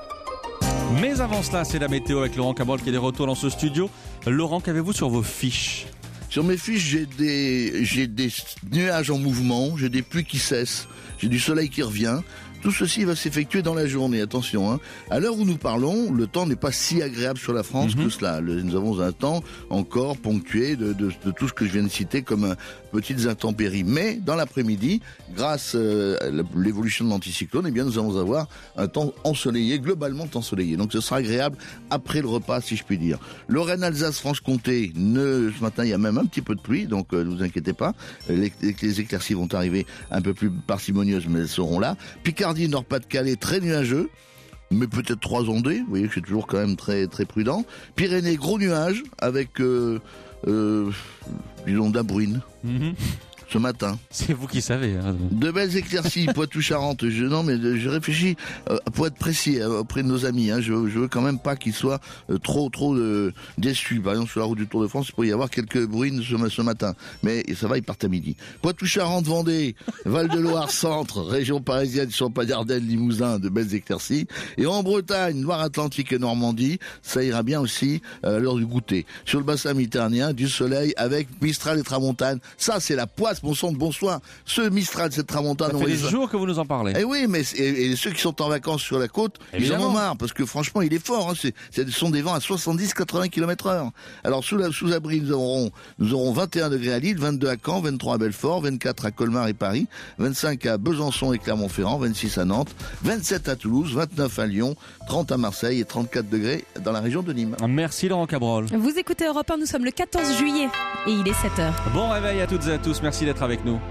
Mais avant cela, c'est la météo avec Laurent Cabrol qui est de retour dans ce studio. Laurent, qu'avez-vous sur vos fiches ? Sur mes fiches, j'ai des, j'ai des nuages en mouvement, j'ai des pluies qui cessent, j'ai du soleil qui revient. Tout ceci va s'effectuer dans la journée, attention. Hein. À l'heure où nous parlons, le temps n'est pas si agréable sur la France mm-hmm. que cela. Le, nous avons un temps encore ponctué de, de, de tout ce que je viens de citer comme euh, petites intempéries. Mais dans l'après-midi, grâce euh, à l'évolution de l'anticyclone, eh bien, nous allons avoir un temps ensoleillé, globalement ensoleillé. Donc ce sera agréable après le repas, si je puis dire. Lorraine, Alsace, Franche-Comté, ne, ce matin, il y a même un petit peu de pluie, donc euh, ne vous inquiétez pas. Les, les éclaircies vont arriver un peu plus parcimonieuses, mais elles seront là. Picardie, Nord-Pas-de-Calais, très nuageux, mais peut-être trois ondées. Vous voyez que je suis toujours quand même très très prudent. Pyrénées, gros nuages avec, euh, euh, disons, de la bruine. Mm-hmm. ce matin. C'est vous qui savez. Hein. De belles éclaircies, Poitou-Charentes. Je, non, mais je réfléchis euh, pour être précis euh, auprès de nos amis. Hein, je, je veux quand même pas qu'ils soient euh, trop, trop euh, déçus. Par exemple, sur la route du Tour de France, il pourrait y avoir quelques bruines ce, ce matin. Mais ça va, ils partent à midi. Poitou-Charentes, Vendée, Val-de-Loire, Centre, région parisienne, Champagne-Ardenne, Limousin, de belles éclaircies. Et en Bretagne, Loire-Atlantique et Normandie, ça ira bien aussi euh, à l'heure du goûter. Sur le bassin méditerranéen, du soleil avec Mistral et Tramontane. Ça, c'est la poisse, bon sang de bon soin. Ce Mistral, cette Tramontane... Ça fait des jours que vous nous en parlez. Eh oui, mais et, et ceux qui sont en vacances sur la côte, évidemment, ils en ont marre, parce que franchement, il est fort. Hein, c'est, ce sont des vents à soixante-dix à quatre-vingts kilomètres heure. Alors, sous, la, sous abri, nous aurons, nous aurons vingt et un degrés à Lille, vingt-deux à Caen, vingt-trois à Belfort, vingt-quatre à Colmar et Paris, vingt-cinq à Besançon et Clermont-Ferrand, vingt-six à Nantes, vingt-sept à Toulouse, vingt-neuf à Lyon, trente à Marseille et trente-quatre degrés dans la région de Nîmes. Merci Laurent Cabrol. Vous écoutez Europe un, nous sommes le quatorze juillet et il est sept heures. Bon réveil à toutes et à tous, merci d'être avec nous.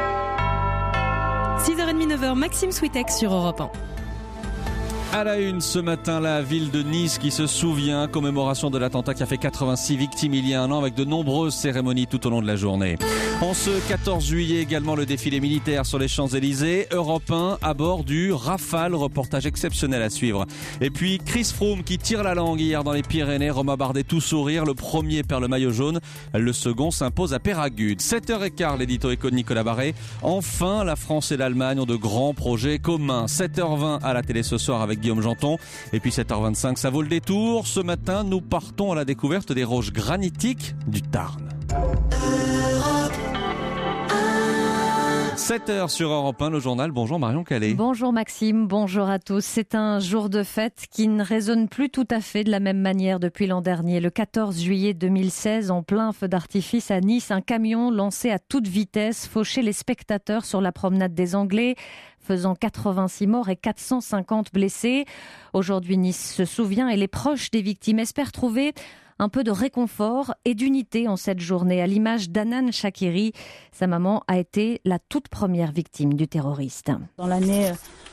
six heures trente, neuf heures, Maxime Switek sur Europe un. À la une ce matin, la ville de Nice qui se souvient, commémoration de l'attentat qui a fait quatre-vingt-six victimes il y a un an avec de nombreuses cérémonies tout au long de la journée. En ce quatorze juillet également le défilé militaire sur les Champs-Élysées, Europe un à bord du Rafale, reportage exceptionnel à suivre. Et puis Chris Froome qui tire la langue hier dans les Pyrénées, Romain Bardet tout sourire, le premier perd le maillot jaune, le second s'impose à Péragude. sept heures quinze, l'édito éco de Nicolas Barré. Enfin, la France et l'Allemagne ont de grands projets communs. sept heures vingt à la télé ce soir avec Guillaume Janton. Et puis sept heures vingt-cinq, ça vaut le détour. Ce matin, nous partons à la découverte des roches granitiques du Tarn. sept heures sur Europe un, le journal. Bonjour Marion Calais. Bonjour Maxime, bonjour à tous. C'est un jour de fête qui ne résonne plus tout à fait de la même manière depuis l'an dernier. Le quatorze juillet deux mille seize, en plein feu d'artifice à Nice, un camion lancé à toute vitesse fauchait les spectateurs sur la promenade des Anglais, faisant quatre-vingt-six morts et quatre cent cinquante blessés. Aujourd'hui, Nice se souvient et les proches des victimes espèrent trouver un peu de réconfort et d'unité en cette journée, à l'image d'Anan Shakiri. Sa maman a été la toute première victime du terroriste. Dans l'année,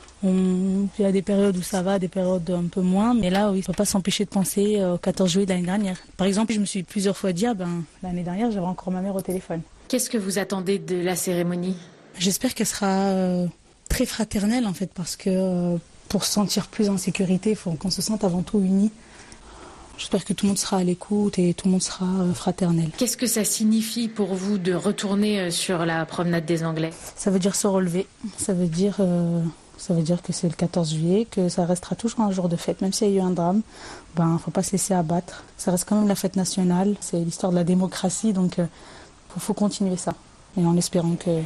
on... il y a des périodes où ça va, des périodes un peu moins. Mais là, oui, il ne faut pas s'empêcher de penser au quatorze juillet de l'année dernière. Par exemple, je me suis plusieurs fois dit, ah ben, l'année dernière, j'avais encore ma mère au téléphone. Qu'est-ce que vous attendez de la cérémonie ? J'espère qu'elle sera euh, très fraternelle, en fait, parce que euh, pour se sentir plus en sécurité, il faut qu'on se sente avant tout unis. J'espère que tout le monde sera à l'écoute et tout le monde sera fraternel. Qu'est-ce que ça signifie pour vous de retourner sur la promenade des Anglais ? Ça veut dire se relever. Ça veut dire, euh, ça veut dire que c'est le quatorze juillet, que ça restera toujours un jour de fête. Même s'il y a eu un drame, ben, il ne faut pas se laisser abattre. Ça reste quand même la fête nationale. C'est l'histoire de la démocratie, donc il euh, faut, faut continuer ça. Et en espérant que...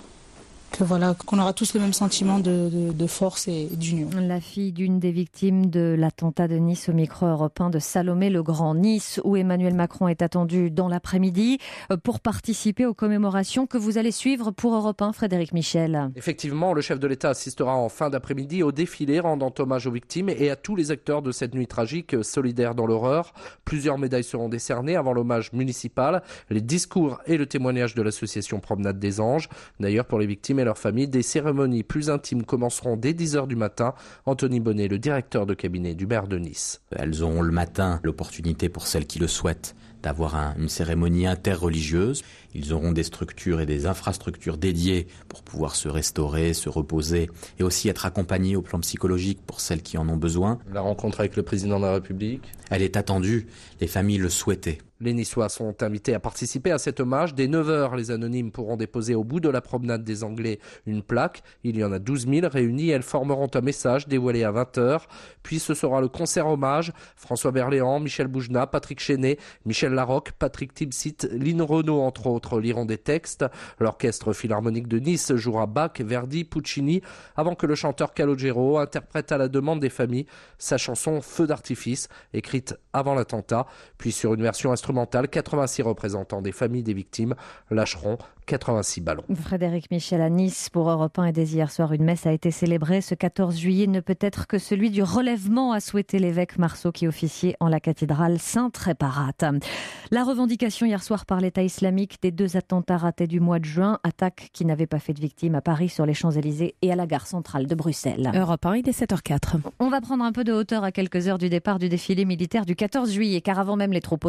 Que voilà, qu'on aura tous le même sentiment de, de, de force et d'union. La fille d'une des victimes de l'attentat de Nice au micro européen de Salomé Legrand. Nice, où Emmanuel Macron est attendu dans l'après-midi pour participer aux commémorations que vous allez suivre pour Europe un, Frédéric Michel. Effectivement, le chef de l'État assistera en fin d'après-midi au défilé rendant hommage aux victimes et à tous les acteurs de cette nuit tragique solidaire dans l'horreur. Plusieurs médailles seront décernées avant l'hommage municipal, les discours et le témoignage de l'association Promenade des Anges. D'ailleurs, pour les victimes et leurs familles, des cérémonies plus intimes commenceront dès dix heures du matin. Anthony Bonnet, le directeur de cabinet du maire de Nice. Elles auront le matin l'opportunité pour celles qui le souhaitent d'avoir un, une cérémonie interreligieuse. Ils auront des structures et des infrastructures dédiées pour pouvoir se restaurer, se reposer et aussi être accompagnés au plan psychologique pour celles qui en ont besoin. La rencontre avec le président de la République ? Elle est attendue, les familles le souhaitaient. Les Niçois sont invités à participer à cet hommage. Dès neuf heures, les anonymes pourront déposer au bout de la promenade des Anglais une plaque. Il y en a douze mille réunies. Elles formeront un message dévoilé à vingt heures. Puis ce sera le concert hommage. François Berléand, Michel Boujna, Patrick Chenet, Michel Larocque, Patrick Timsit, Lynn Renaud, entre autres, liront des textes. L'orchestre philharmonique de Nice jouera Bach, Verdi, Puccini, avant que le chanteur Calogero interprète à la demande des familles sa chanson Feu d'artifice, écrite avant l'attentat. Puis sur une version instrumentale, quatre-vingt-six représentants des familles des victimes lâcheront quatre-vingt-six ballons. Frédéric Michel à Nice pour Europe un, et dès hier soir, une messe a été célébrée. Ce quatorze juillet ne peut être que celui du relèvement, a souhaité l'évêque Marceau qui officiait en la cathédrale Sainte-Réparate. La revendication hier soir par l'État islamique des deux attentats ratés du mois de juin, attaques qui n'avaient pas fait de victimes à Paris, sur les Champs-Élysées et à la gare centrale de Bruxelles. Europe un, il est sept heures quatre. On va prendre un peu de hauteur à quelques heures du départ du défilé militaire du quatorze juillet, car avant même les troupes au sol,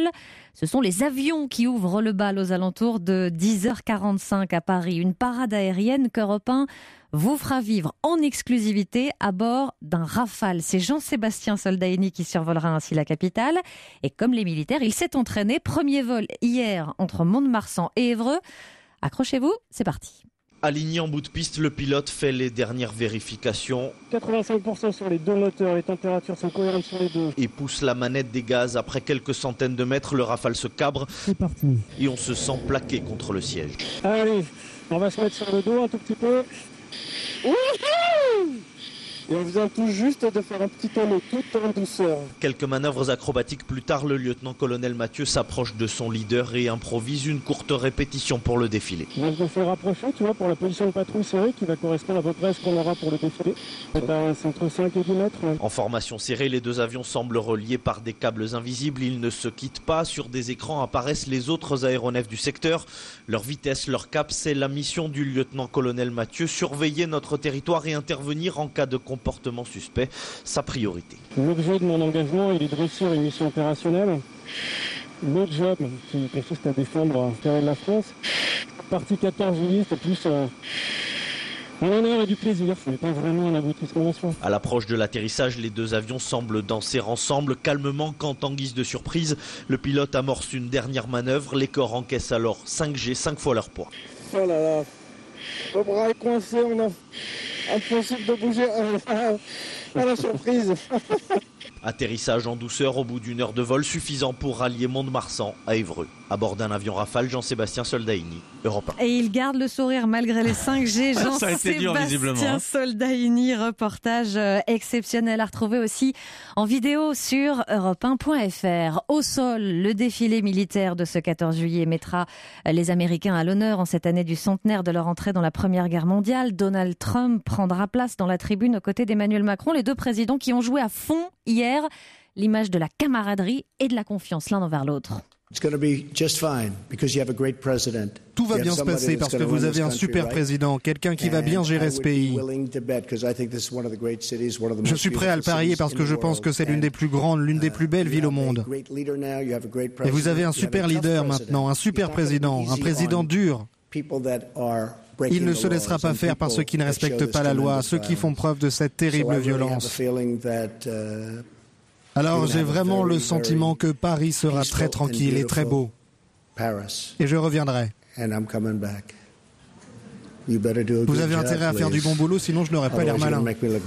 Ce sont les avions qui ouvrent le bal aux alentours de dix heures quarante-cinq à Paris. Une parade aérienne qu'Europe un vous fera vivre en exclusivité à bord d'un Rafale. C'est Jean-Sébastien Soldaini qui survolera ainsi la capitale. Et comme les militaires, il s'est entraîné. Premier vol hier entre Mont-de-Marsan et Évreux. Accrochez-vous, c'est parti. Aligné en bout de piste, le pilote fait les dernières vérifications. quatre-vingt-cinq pour cent sur les deux moteurs, les températures sont cohérentes sur les deux. Et pousse la manette des gaz. Après quelques centaines de mètres, le Rafale se cabre. C'est parti. Et on se sent plaqué contre le siège. Allez, on va se mettre sur le dos un tout petit peu. Wouhou! Et on vient tout juste de faire un petit tonneau tout en douceur. Quelques manœuvres acrobatiques plus tard, le lieutenant-colonel Mathieu s'approche de son leader et improvise une courte répétition pour le défilé. Moi, je me fais rapprocher, tu vois, pour la position de patrouille serrée qui va correspondre à peu près à ce qu'on aura pour le défilé. C'est entre cinq et dix mètres. Ouais. En formation serrée, les deux avions semblent reliés par des câbles invisibles. Ils ne se quittent pas. Sur des écrans apparaissent les autres aéronefs du secteur. Leur vitesse, leur cap, c'est la mission du lieutenant-colonel Mathieu. Surveiller notre territoire et intervenir en cas de comportement suspect, sa priorité. L'objet de mon engagement, il est de réussir une mission opérationnelle. Le job, c'est quelque chose à défendre à l'intérieur de la France. Partie quatorze juillet, c'est plus euh, un honneur et du plaisir, ce n'est pas vraiment un aboutissement en soi. À l'approche de l'atterrissage, les deux avions semblent danser ensemble, calmement, quand en guise de surprise, le pilote amorce une dernière manœuvre. Les corps encaissent alors cinq G, cinq fois leur poids. Oh là là, le bras est coincé, on a impossible de bouger à la surprise. Atterrissage en douceur au bout d'une heure de vol, suffisant pour rallier Mont-de-Marsan à Évreux. À bord d'un avion Rafale, Jean-Sébastien Soldaini, Europe un. Et il garde le sourire malgré les cinq G. Jean-Sébastien Soldaini, reportage exceptionnel à retrouver aussi en vidéo sur europe un point f r. Au sol, le défilé militaire de ce quatorze juillet mettra les Américains à l'honneur en cette année du centenaire de leur entrée dans la Première Guerre mondiale. Donald Trump prendra place dans la tribune aux côtés d'Emmanuel Macron, les deux présidents qui ont joué à fond hier l'image de la camaraderie et de la confiance l'un envers l'autre. Tout va bien se passer parce que vous avez un super président, quelqu'un qui va bien gérer ce pays. Je suis prêt à le parier parce que je pense que c'est l'une des plus grandes, l'une des plus belles villes au monde. Et vous avez un super leader maintenant, un super président, un président dur. Il ne se laissera pas faire par ceux qui ne respectent pas la loi, ceux qui font preuve de cette terrible violence. Alors j'ai vraiment le sentiment que Paris sera très tranquille et très beau. Et je reviendrai. Vous avez intérêt à faire du bon boulot, sinon je n'aurais pas l'air malin.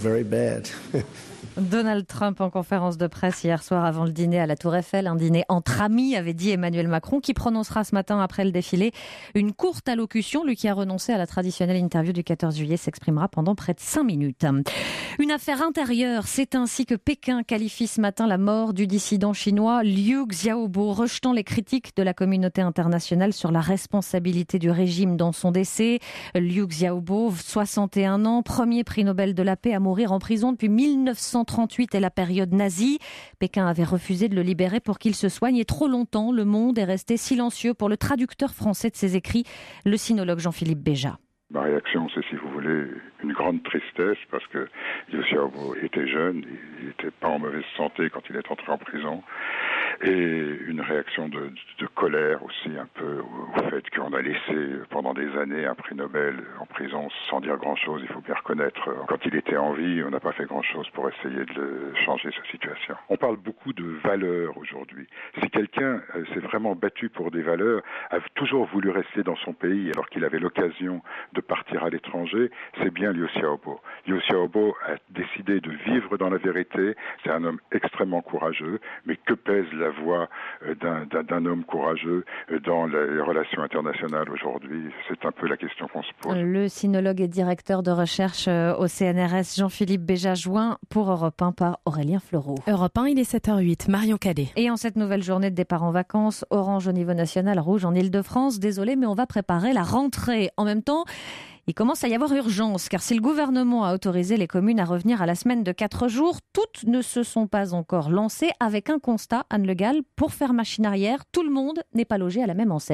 Donald Trump en conférence de presse hier soir avant le dîner à la Tour Eiffel, un dîner entre amis, avait dit Emmanuel Macron, qui prononcera ce matin après le défilé une courte allocution. Lui qui a renoncé à la traditionnelle interview du quatorze juillet s'exprimera pendant près de cinq minutes. Une affaire intérieure, c'est ainsi que Pékin qualifie ce matin la mort du dissident chinois Liu Xiaobo, rejetant les critiques de la communauté internationale sur la responsabilité du régime dans son décès. Liu Xiaobo, soixante et un ans, premier prix Nobel de la paix à mourir en prison depuis mille neuf cent trente-huit et la période nazie. Pékin avait refusé de le libérer pour qu'il se soigne et trop longtemps, le monde est resté silencieux pour le traducteur français de ses écrits, le sinologue Jean-Philippe Béja. Ma réaction, c'est, si vous voulez, une grande tristesse parce que Liu Xiaobo était jeune, il n'était pas en mauvaise santé quand il est entré en prison. Et une réaction de, de colère aussi un peu au, au fait qu'on a laissé pendant des années un prix Nobel en prison sans dire grand-chose. Il faut bien reconnaître, quand il était en vie, on n'a pas fait grand-chose pour essayer de le changer sa situation. On parle beaucoup de valeurs aujourd'hui. Si quelqu'un euh, s'est vraiment battu pour des valeurs, a toujours voulu rester dans son pays alors qu'il avait l'occasion de partir à l'étranger, c'est bien Liu Xiaobo. Liu Xiaobo a décidé de vivre dans la vérité. C'est un homme extrêmement courageux, mais que pèse la voix d'un, d'un, d'un homme courageux dans les relations internationales aujourd'hui? C'est un peu la question qu'on se pose. Le sinologue et directeur de recherche au C N R S, Jean-Philippe Béja, joint pour Europe un par Aurélien Fleureau. Europe un, il est sept heures huit, Marion Cadet. Et en cette nouvelle journée de départ en vacances, orange au niveau national, rouge en Ile-de-France. Désolé, mais on va préparer la rentrée. En même temps, il commence à y avoir urgence, car si le gouvernement a autorisé les communes à revenir à la semaine de quatre jours, toutes ne se sont pas encore lancées avec un constat, Anne Le Gall, pour faire machine arrière, tout le monde n'est pas logé à la même enseigne.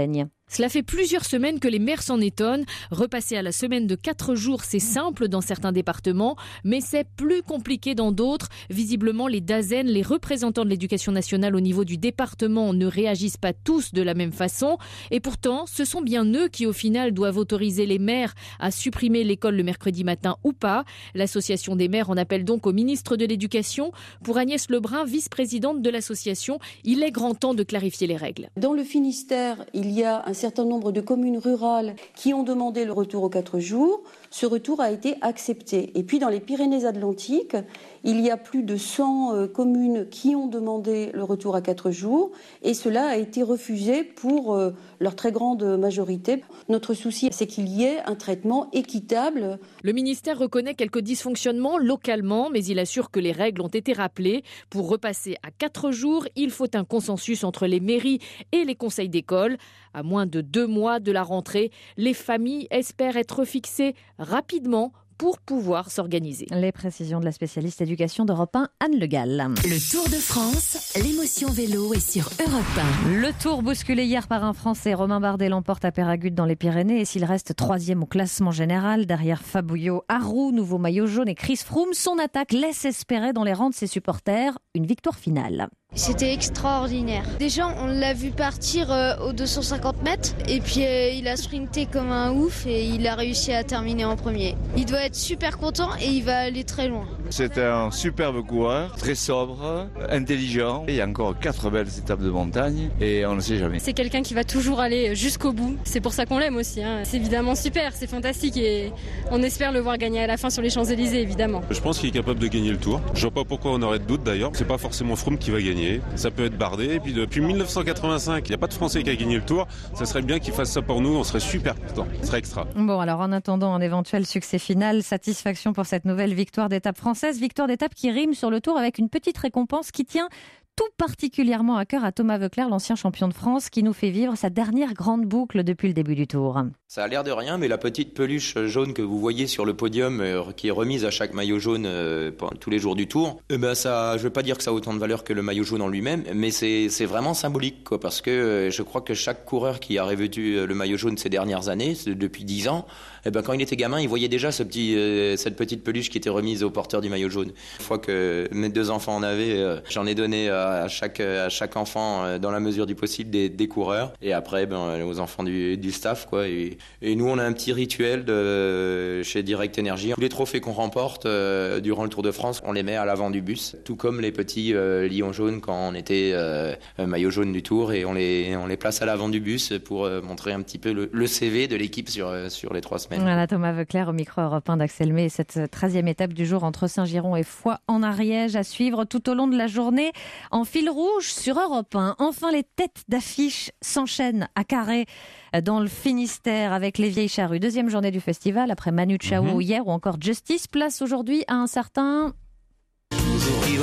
Cela fait plusieurs semaines que les maires s'en étonnent. Repasser à la semaine de quatre jours, c'est simple dans certains départements, mais c'est plus compliqué dans d'autres. Visiblement, les DAZEN, les représentants de l'éducation nationale au niveau du département, ne réagissent pas tous de la même façon. Et pourtant, ce sont bien eux qui, au final, doivent autoriser les maires à supprimer l'école le mercredi matin ou pas. L'association des maires en appelle donc au ministre de l'Éducation. Pour Agnès Lebrun, vice-présidente de l'association, il est grand temps de clarifier les règles. Dans le Finistère, il y a un certain nombre de communes rurales qui ont demandé le retour aux quatre jours. Ce retour a été accepté. Et puis dans les Pyrénées-Atlantiques, il y a plus de cent euh, communes qui ont demandé le retour à quatre jours et cela a été refusé pour euh, leur très grande majorité. Notre souci, c'est qu'il y ait un traitement équitable. Le ministère reconnaît quelques dysfonctionnements localement, mais il assure que les règles ont été rappelées. Pour repasser à quatre jours, il faut un consensus entre les mairies et les conseils d'école. À moins de deux mois de la rentrée, les familles espèrent être fixées rapidement pour pouvoir s'organiser. Les précisions de la spécialiste éducation d'Europe un, Anne Le Gall. Le Tour de France, l'émotion vélo est sur Europe un. Le Tour bousculé hier par un Français, Romain Bardet l'emporte à Peyragudes dans les Pyrénées et s'il reste troisième au classement général derrière Fabio Aru, nouveau maillot jaune et Chris Froome, son attaque laisse espérer dans les rangs de ses supporters une victoire finale. C'était extraordinaire. Déjà, on l'a vu partir euh, aux deux cent cinquante mètres et puis euh, il a sprinté comme un ouf et il a réussi à terminer en premier. Il doit être super content et il va aller très loin. C'est un superbe coureur, très sobre, intelligent. Il y a encore quatre belles étapes de montagne et on ne sait jamais. C'est quelqu'un qui va toujours aller jusqu'au bout. C'est pour ça qu'on l'aime aussi. Hein. C'est évidemment super, c'est fantastique et on espère le voir gagner à la fin sur les Champs-Élysées, évidemment. Je pense qu'il est capable de gagner le Tour. Je vois pas pourquoi on aurait de doute d'ailleurs. C'est pas forcément Froome qui va gagner. Ça peut être Bardet. Et puis depuis mille neuf cent quatre-vingt-cinq, il n'y a pas de Français qui a gagné le Tour. Ça serait bien qu'il fasse ça pour nous. On serait super contents. Ce serait extra. Bon, alors en attendant un éventuel succès final, satisfaction pour cette nouvelle victoire d'étape française. Victoire d'étape qui rime sur le Tour avec une petite récompense qui tient tout particulièrement à cœur à Thomas Voeckler, l'ancien champion de France, qui nous fait vivre sa dernière grande boucle depuis le début du Tour. Ça a l'air de rien, mais la petite peluche jaune que vous voyez sur le podium, euh, qui est remise à chaque maillot jaune euh, tous les jours du Tour, eh ben ça, je ne veux pas dire que ça a autant de valeur que le maillot jaune en lui-même, mais c'est, c'est vraiment symbolique, quoi, parce que euh, je crois que chaque coureur qui a revêtu le maillot jaune ces dernières années, depuis dix ans, eh ben quand il était gamin, il voyait déjà ce petit, euh, cette petite peluche qui était remise au porteur du maillot jaune. Une fois que mes deux enfants en avaient, euh, j'en ai donné à chaque, à chaque enfant, euh, dans la mesure du possible, des, des coureurs, et après ben, aux enfants du, du staff, quoi. Et, Et nous, on a un petit rituel de, chez Direct Energy. Tous les trophées qu'on remporte euh, durant le Tour de France, on les met à l'avant du bus. Tout comme les petits euh, lions jaunes quand on était euh, maillot jaune du Tour. Et on les, on les place à l'avant du bus pour euh, montrer un petit peu le, le C V de l'équipe sur, sur les trois semaines. Voilà, Thomas Voeckler au micro Europe un d'Axel May. Cette treizième étape du jour entre Saint-Giron et Foix en Ariège à suivre tout au long de la journée en fil rouge sur Europe un. Enfin, les têtes d'affiche s'enchaînent à Carhaix dans le Finistère avec les Vieilles Charrues. Deuxième journée du festival après Manu Chao mmh. hier ou encore Justice. Place aujourd'hui à un certain... Toujours vivant,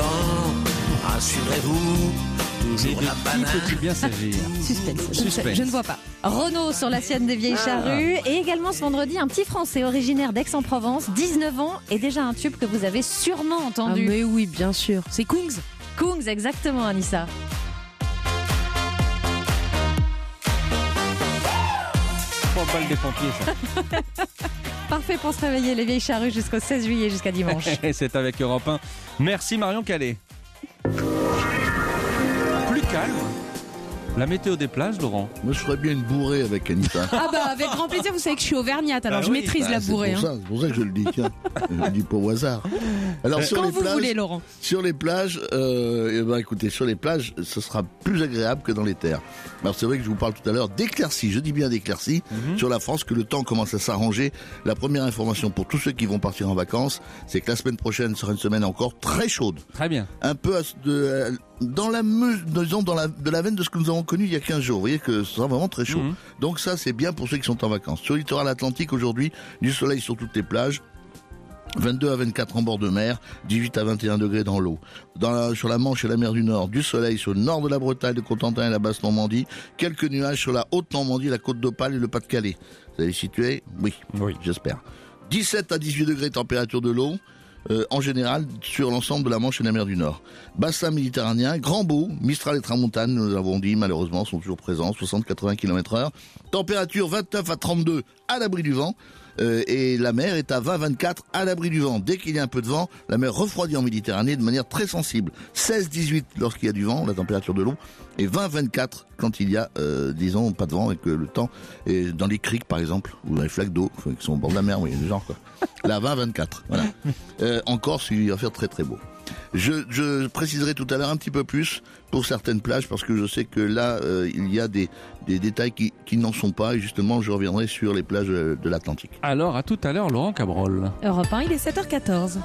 rassurez-vous. Toujours la banane. Qui peut-il bien s'agir? Suspense. Suspense. Je ne vois pas. Renaud sur la sienne des Vieilles Charrues. Et également ce vendredi, un petit Français originaire d'Aix-en-Provence, dix-neuf ans, et déjà un tube que vous avez sûrement entendu. Ah mais oui, bien sûr. C'est Kungs. Kungs, exactement, Anissa. Balle des pompiers, ça. Parfait pour se réveiller, les Vieilles Charrues jusqu'au seize juillet, jusqu'à dimanche. C'est avec Europe un. Merci Marion Calais. Plus calme. La météo des plages, Laurent. Moi, je ferais bien une bourrée avec Anita. Ah bah, avec grand plaisir. Vous savez que je suis auvergnate, alors bah je oui, maîtrise bah, la bourrée. C'est pour, hein. ça, c'est pour ça que je le dis, tiens. Je le dis pas au hasard. Alors, sur Quand les vous plages, voulez, Laurent. Sur les plages, euh, eh ben, écoutez, sur les plages, ce sera plus agréable que dans les terres. Alors, c'est vrai que je vous parle tout à l'heure d'éclaircies. Je dis bien d'éclaircies mm-hmm. sur la France, que le temps commence à s'arranger. La première information pour tous ceux qui vont partir en vacances, c'est que la semaine prochaine sera une semaine encore très chaude. Très bien. Un peu de, dans la disons, dans la, de la veine de ce que nous avons connu il y a quinze jours. Vous voyez que ce sera vraiment très chaud. Mmh. Donc ça, c'est bien pour ceux qui sont en vacances. Sur le littoral atlantique, aujourd'hui, du soleil sur toutes les plages. vingt-deux à vingt-quatre en bord de mer, dix-huit à vingt et un degrés dans l'eau. Dans la, sur la Manche et la mer du Nord, du soleil sur le nord de la Bretagne, le Cotentin et la basse Normandie. Quelques nuages sur la haute Normandie, la côte d'Opale et le Pas-de-Calais. Vous avez situé? Oui, oui, j'espère. dix-sept à dix-huit degrés température de l'eau. euh, en général sur l'ensemble de la Manche et de la mer du Nord. Bassin méditerranéen, grand beau, Mistral et Tramontane, nous l'avons dit, malheureusement, sont toujours présents, soixante à quatre-vingts kilomètres heure. Température vingt-neuf à trente-deux à l'abri du vent. Euh, et la mer est à vingt à vingt-quatre à l'abri du vent. Dès qu'il y a un peu de vent, la mer refroidit en Méditerranée de manière très sensible. seize à dix-huit lorsqu'il y a du vent, la température de l'eau, et vingt à vingt-quatre quand il y a, euh, disons, pas de vent et que le temps est dans les criques, par exemple, ou dans les flaques d'eau, qui sont au bord de la mer, oui, du genre, quoi. Là, vingt à vingt-quatre, voilà. Euh, en Corse, il va faire très très beau. Je, je préciserai tout à l'heure un petit peu plus pour certaines plages parce que je sais que là euh, il y a des, des détails qui, qui n'en sont pas et justement je reviendrai sur les plages de l'Atlantique. Alors à tout à l'heure Laurent Cabrol. Europe un, il est sept heures quatorze.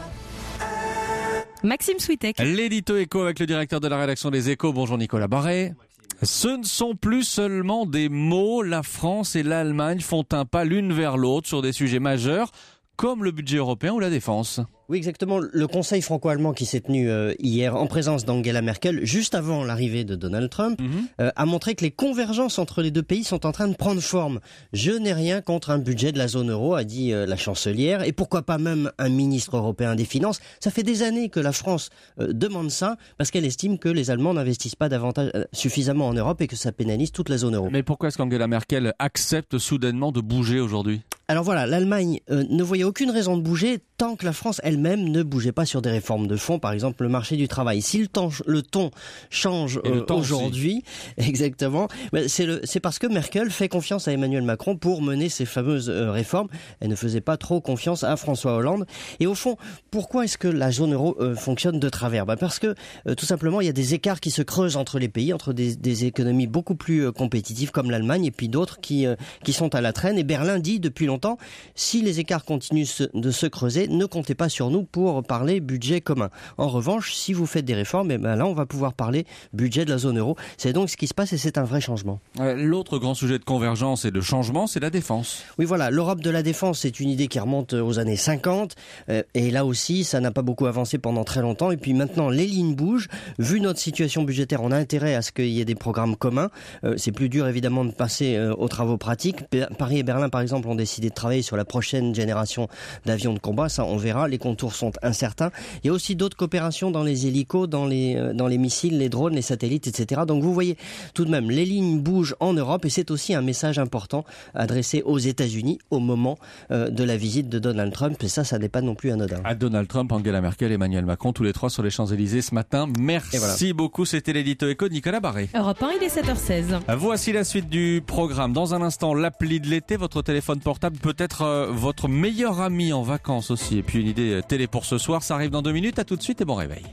Maxime Switek. L'édito éco avec le directeur de la rédaction des Échos. Bonjour Nicolas Barré. Ce ne sont plus seulement des mots, la France et l'Allemagne font un pas l'une vers l'autre sur des sujets majeurs comme le budget européen ou la défense. Oui, exactement. Le Conseil franco-allemand qui s'est tenu euh, hier en présence d'Angela Merkel, juste avant l'arrivée de Donald Trump, mmh. euh, a montré que les convergences entre les deux pays sont en train de prendre forme. Je n'ai rien contre un budget de la zone euro, a dit euh, la chancelière, et pourquoi pas même un ministre européen des Finances. Ça fait des années que la France euh, demande ça, parce qu'elle estime que les Allemands n'investissent pas davantage euh, suffisamment en Europe et que ça pénalise toute la zone euro. Mais pourquoi est-ce qu'Angela Merkel accepte soudainement de bouger aujourd'hui ? Alors voilà, l'Allemagne euh, ne voyait aucune raison de bouger tant que la France elle-même ne bougeait pas sur des réformes de fond, par exemple le marché du travail. Si le, temps, le ton change euh, le temps aujourd'hui, aussi. Exactement, c'est, le, c'est parce que Merkel fait confiance à Emmanuel Macron pour mener ces fameuses euh, réformes. Elle ne faisait pas trop confiance à François Hollande. Et au fond, pourquoi est-ce que la zone euro euh, fonctionne de travers ? bah Parce que euh, tout simplement, il y a des écarts qui se creusent entre les pays, entre des, des économies beaucoup plus euh, compétitives comme l'Allemagne et puis d'autres qui, euh, qui sont à la traîne. Et Berlin dit depuis longtemps, si les écarts continuent de se creuser, ne comptez pas sur nous pour parler budget commun. En revanche, si vous faites des réformes, eh ben là, on va pouvoir parler budget de la zone euro. C'est donc ce qui se passe et c'est un vrai changement. L'autre grand sujet de convergence et de changement, c'est la défense. Oui, voilà. L'Europe de la défense, c'est une idée qui remonte aux années cinquante. Et là aussi, ça n'a pas beaucoup avancé pendant très longtemps. Et puis maintenant, les lignes bougent. Vu notre situation budgétaire, on a intérêt à ce qu'il y ait des programmes communs. C'est plus dur, évidemment, de passer aux travaux pratiques. Paris et Berlin, par exemple, ont décidé de travailler sur la prochaine génération d'avions de combat. Ça, on verra. Les contours sont incertains. Il y a aussi d'autres coopérations dans les hélicos, dans les, dans les missiles, les drones, les satellites, et cetera. Donc vous voyez, tout de même, les lignes bougent en Europe et c'est aussi un message important adressé aux États-Unis au moment euh, de la visite de Donald Trump. Et ça, ça n'est pas non plus anodin. À Donald Trump, Angela Merkel, Emmanuel Macron, tous les trois sur les Champs-Élysées ce matin. Merci voilà. beaucoup. C'était l'édito éco de Nicolas Barré. Europe un, il est sept heures seize. Voici la suite du programme. Dans un instant, l'appli de l'été. Votre téléphone portable peut être euh, votre meilleur ami en vacances aussi. Et puis une idée euh, télé pour ce soir. Ça arrive dans deux minutes. À tout de suite et bon réveil.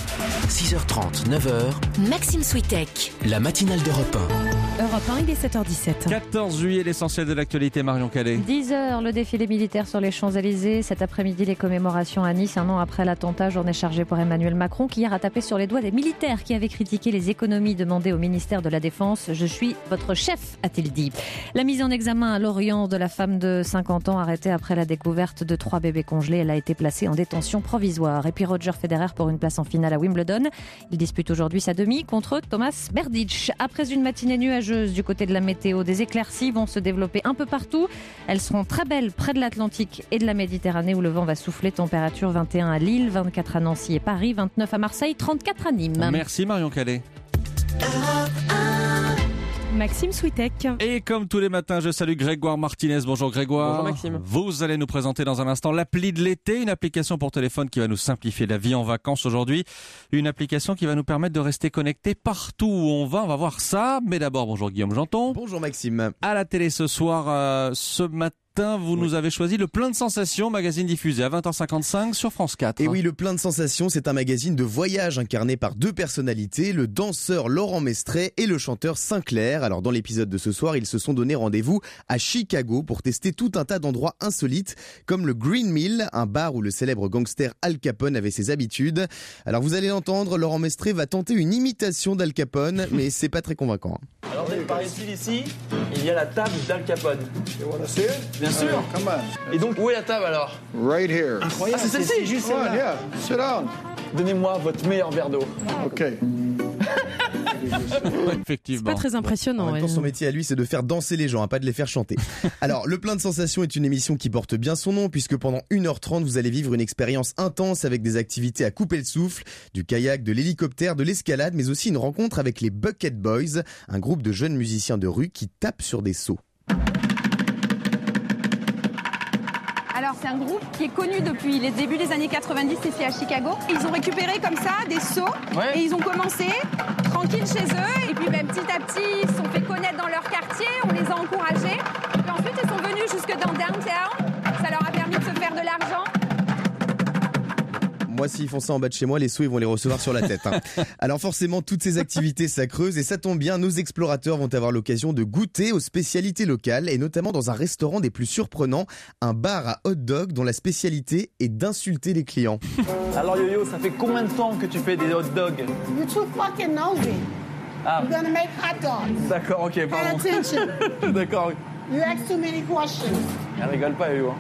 six heures trente, neuf heures. Maxime Switek. La matinale d'Europe un. Europe un, il est sept heures dix-sept. quatorze juillet, l'essentiel de l'actualité, Marion Calais. dix heures, le défilé militaire sur les Champs-Élysées. Cet après-midi, les commémorations à Nice, un an après l'attentat, journée chargée pour Emmanuel Macron, qui hier a tapé sur les doigts des militaires qui avaient critiqué les économies demandées au ministère de la Défense. Je suis votre chef, a-t-il dit. La mise en examen à Lorient de la femme de cinquante ans arrêtée après la découverte de trois bébés congelés. Elle a été placée en détention provisoire. Et puis Roger Federer pour une place en finale à Wimbledon. Il dispute aujourd'hui sa demi contre Thomas Berdych. Après une matinée nuageuse du côté de la météo, des éclaircies vont se développer un peu partout. Elles seront très belles près de l'Atlantique et de la Méditerranée où le vent va souffler. Température vingt et un à Lille, vingt-quatre à Nancy et Paris, vingt-neuf à Marseille, trente-quatre à Nîmes. Merci Marion Calais. Maxime Switek. Et comme tous les matins, je salue Grégoire Martinez. Bonjour Grégoire. Bonjour Maxime. Vous allez nous présenter dans un instant l'appli de l'été, une application pour téléphone qui va nous simplifier la vie en vacances aujourd'hui. Une application qui va nous permettre de rester connectés partout où on va. On va voir ça. Mais d'abord, bonjour Guillaume Janton. Bonjour Maxime. À la télé ce soir, euh, ce matin, vous oui. nous avez choisi le Plein de Sensations, magazine diffusé à vingt heures cinquante-cinq sur France quatre. Et oui, le Plein de Sensations, c'est un magazine de voyage incarné par deux personnalités, le danseur Laurent Mestret et le chanteur Sinclair. Alors dans l'épisode de ce soir, ils se sont donné rendez-vous à Chicago pour tester tout un tas d'endroits insolites, comme le Green Mill, un bar où le célèbre gangster Al Capone avait ses habitudes. Alors vous allez l'entendre, Laurent Mestret va tenter une imitation d'Al Capone, mais c'est pas très convaincant. Alors paraît-il ici, il y a la table d'Al Capone. You wanna see it? Bien sûr. Uh, come on. Et donc, où est la table alors? Right here. Incroyable. Ah, c'est celle-ci, juste celle-là. Yeah, sit down. Donnez-moi votre meilleur verre d'eau. OK. Effectivement. C'est pas très impressionnant. En même temps, ouais. son métier à lui, c'est de faire danser les gens, hein, pas de les faire chanter. Alors, Le Plein de Sensations est une émission qui porte bien son nom, puisque pendant une heure trente, vous allez vivre une expérience intense avec des activités à couper le souffle, du kayak, de l'hélicoptère, de l'escalade, mais aussi une rencontre avec les Bucket Boys, un groupe de jeunes musiciens de rue qui tapent sur des seaux. Alors c'est un groupe qui est connu depuis les débuts des années quatre-vingt-dix ici à Chicago. Ils ont récupéré comme ça des seaux ouais. et ils ont commencé tranquille chez eux. Et puis ben, petit à petit, ils se sont fait connaître dans leur quartier, on les a encouragés. Puis ensuite, ils sont venus jusque dans downtown. Ça leur a permis de se faire de l'argent. Moi, s'ils font ça en bas de chez moi, les seaux, ils vont les recevoir sur la tête. Hein. Alors forcément, toutes ces activités, ça creuse et ça tombe bien, nos explorateurs vont avoir l'occasion de goûter aux spécialités locales et notamment dans un restaurant des plus surprenants, un bar à hot dog dont la spécialité est d'insulter les clients. Alors Yo-Yo, ça fait combien de temps que tu fais des hot dogs? You're too fucking nosy. Ah. I'm gonna make hot dogs. D'accord, ok, pardon. Pay attention. D'accord. You ask too many questions. Elle rigole pas, Yo-Yo.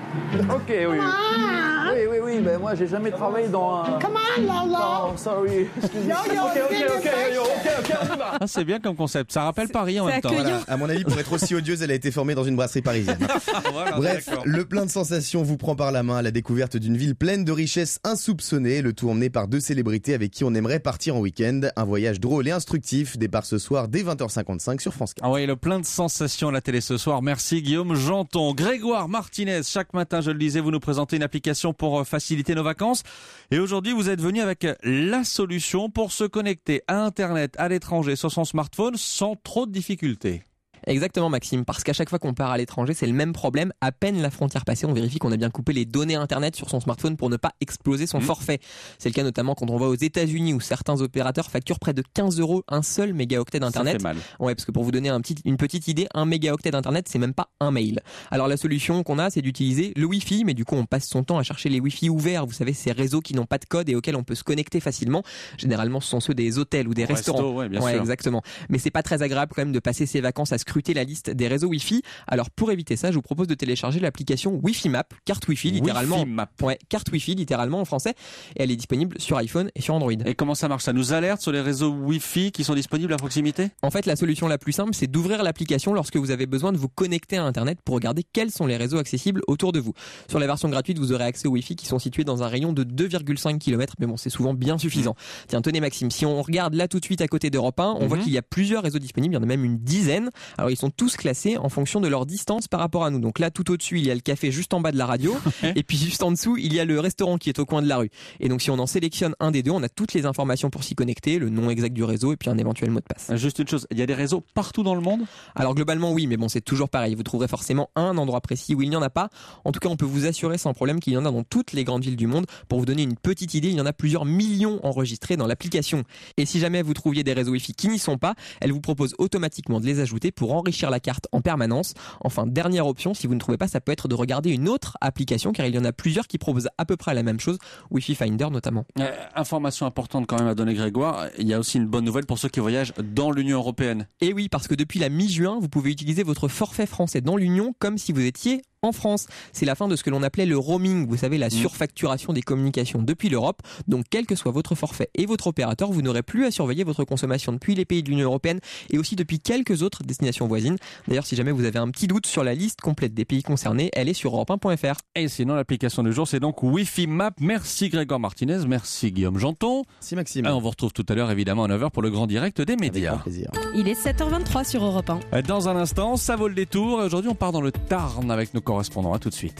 Ok, oui. Come on. Oui, oui, oui, ben moi j'ai jamais travaillé dans un... Come on, Lolo. Oh, sorry, excuse-moi. Yo-Yo, ok, ok, ok, yo, ok, ok, on y va. Ah, c'est bien comme concept. Ça rappelle Paris en même temps. Voilà. À mon avis, pour être aussi odieuse, elle a été formée dans une brasserie parisienne. Voilà, bref, d'accord. Le Plein de Sensations vous prend par la main à la découverte d'une ville pleine de richesses insoupçonnées. Le tout emmené par deux célébrités avec qui on aimerait partir en week-end. Un voyage drôle et instructif. Départ ce soir dès vingt heures cinquante-cinq sur France quatre. Ah oui, Le Plein de Sensations à la télé ce soir. Merci Guillaume Janton. Grégoire Martinez, chaque matin, je le disais, vous nous présentez une application pour faciliter nos vacances. Et aujourd'hui, vous êtes venu avec la solution pour se connecter à Internet à l'étranger sur son smartphone sans trop de difficultés. Exactement Maxime, parce qu'à chaque fois qu'on part à l'étranger, c'est le même problème. À peine la frontière passée, on vérifie qu'on a bien coupé les données internet sur son smartphone pour ne pas exploser son mmh. forfait. C'est le cas notamment quand on va aux États-Unis où certains opérateurs facturent près de quinze euros un seul mégaoctet d'internet. Ça fait mal. Ouais, parce que pour vous donner un petit, une petite idée, un mégaoctet d'internet, c'est même pas un mail. Alors la solution qu'on a, c'est d'utiliser le Wi-Fi, mais du coup on passe son temps à chercher les Wi-Fi ouverts. Vous savez, ces réseaux qui n'ont pas de code et auxquels on peut se connecter facilement. Généralement, ce sont ceux des hôtels ou des Au restaurants. Resto, ouais, bien ouais, sûr. Exactement. Mais c'est pas très agréable quand même de passer ses vacances à scruter la liste des réseaux Wi-Fi. Alors pour éviter ça, je vous propose de télécharger l'application Wi-Fi Map, carte Wi-Fi littéralement. Wi-Fi Map. Ouais, carte Wi-Fi littéralement en français, et elle est disponible sur iPhone et sur Android. Et comment ça marche? Ça nous alerte sur les réseaux Wi-Fi qui sont disponibles à proximité? En fait, la solution la plus simple, c'est d'ouvrir l'application lorsque vous avez besoin de vous connecter à Internet pour regarder quels sont les réseaux accessibles autour de vous. Sur la version gratuite, vous aurez accès aux Wi-Fi qui sont situés dans un rayon de deux virgule cinq kilomètres, mais bon, c'est souvent bien suffisant. Mmh. Tiens, tenez Maxime, si on regarde là tout de suite à côté d'Europe un, on mmh. voit qu'il y a plusieurs réseaux disponibles, il y en a même une dizaine. Alors ils sont tous classés en fonction de leur distance par rapport à nous. Donc là, tout au-dessus, il y a le café juste en bas de la radio, et puis juste en dessous, il y a le restaurant qui est au coin de la rue. Et donc si on en sélectionne un des deux, on a toutes les informations pour s'y connecter, le nom exact du réseau et puis un éventuel mot de passe. Juste une chose, il y a des réseaux partout dans le monde? Alors globalement oui, mais bon, c'est toujours pareil. Vous trouverez forcément un endroit précis où il n'y en a pas. En tout cas, on peut vous assurer sans problème qu'il y en a dans toutes les grandes villes du monde. Pour vous donner une petite idée, il y en a plusieurs millions enregistrés dans l'application. Et si jamais vous trouviez des réseaux Wi-Fi qui n'y sont pas, elle vous propose automatiquement de les ajouter pour enrichir la carte en permanence. Enfin, dernière option, si vous ne trouvez pas, ça peut être de regarder une autre application, car il y en a plusieurs qui proposent à peu près la même chose, Wi-Fi Finder notamment. Euh, information importante quand même à donner Grégoire, il y a aussi une bonne nouvelle pour ceux qui voyagent dans l'Union européenne. Et oui, parce que depuis la mi-juin, vous pouvez utiliser votre forfait français dans l'Union comme si vous étiez en France. C'est la fin de ce que l'on appelait le roaming, vous savez, la surfacturation des communications depuis l'Europe. Donc quel que soit votre forfait et votre opérateur, vous n'aurez plus à surveiller votre consommation depuis les pays de l'Union européenne et aussi depuis quelques autres destinations voisines. D'ailleurs, si jamais vous avez un petit doute sur la liste complète des pays concernés, elle est sur europe un point f r. Et sinon, l'application du jour, c'est donc Wi-Fi Map. Merci Grégoire Martinez, merci Guillaume Janton. Merci Maxime. Et on vous retrouve tout à l'heure, évidemment, à neuf heures pour le grand direct des médias. Avec plaisir. Il est sept heures vingt-trois sur Europe un. Dans un instant, ça vaut le détour. Et aujourd'hui, on part dans le Tarn avec nos correspondants. À tout de suite.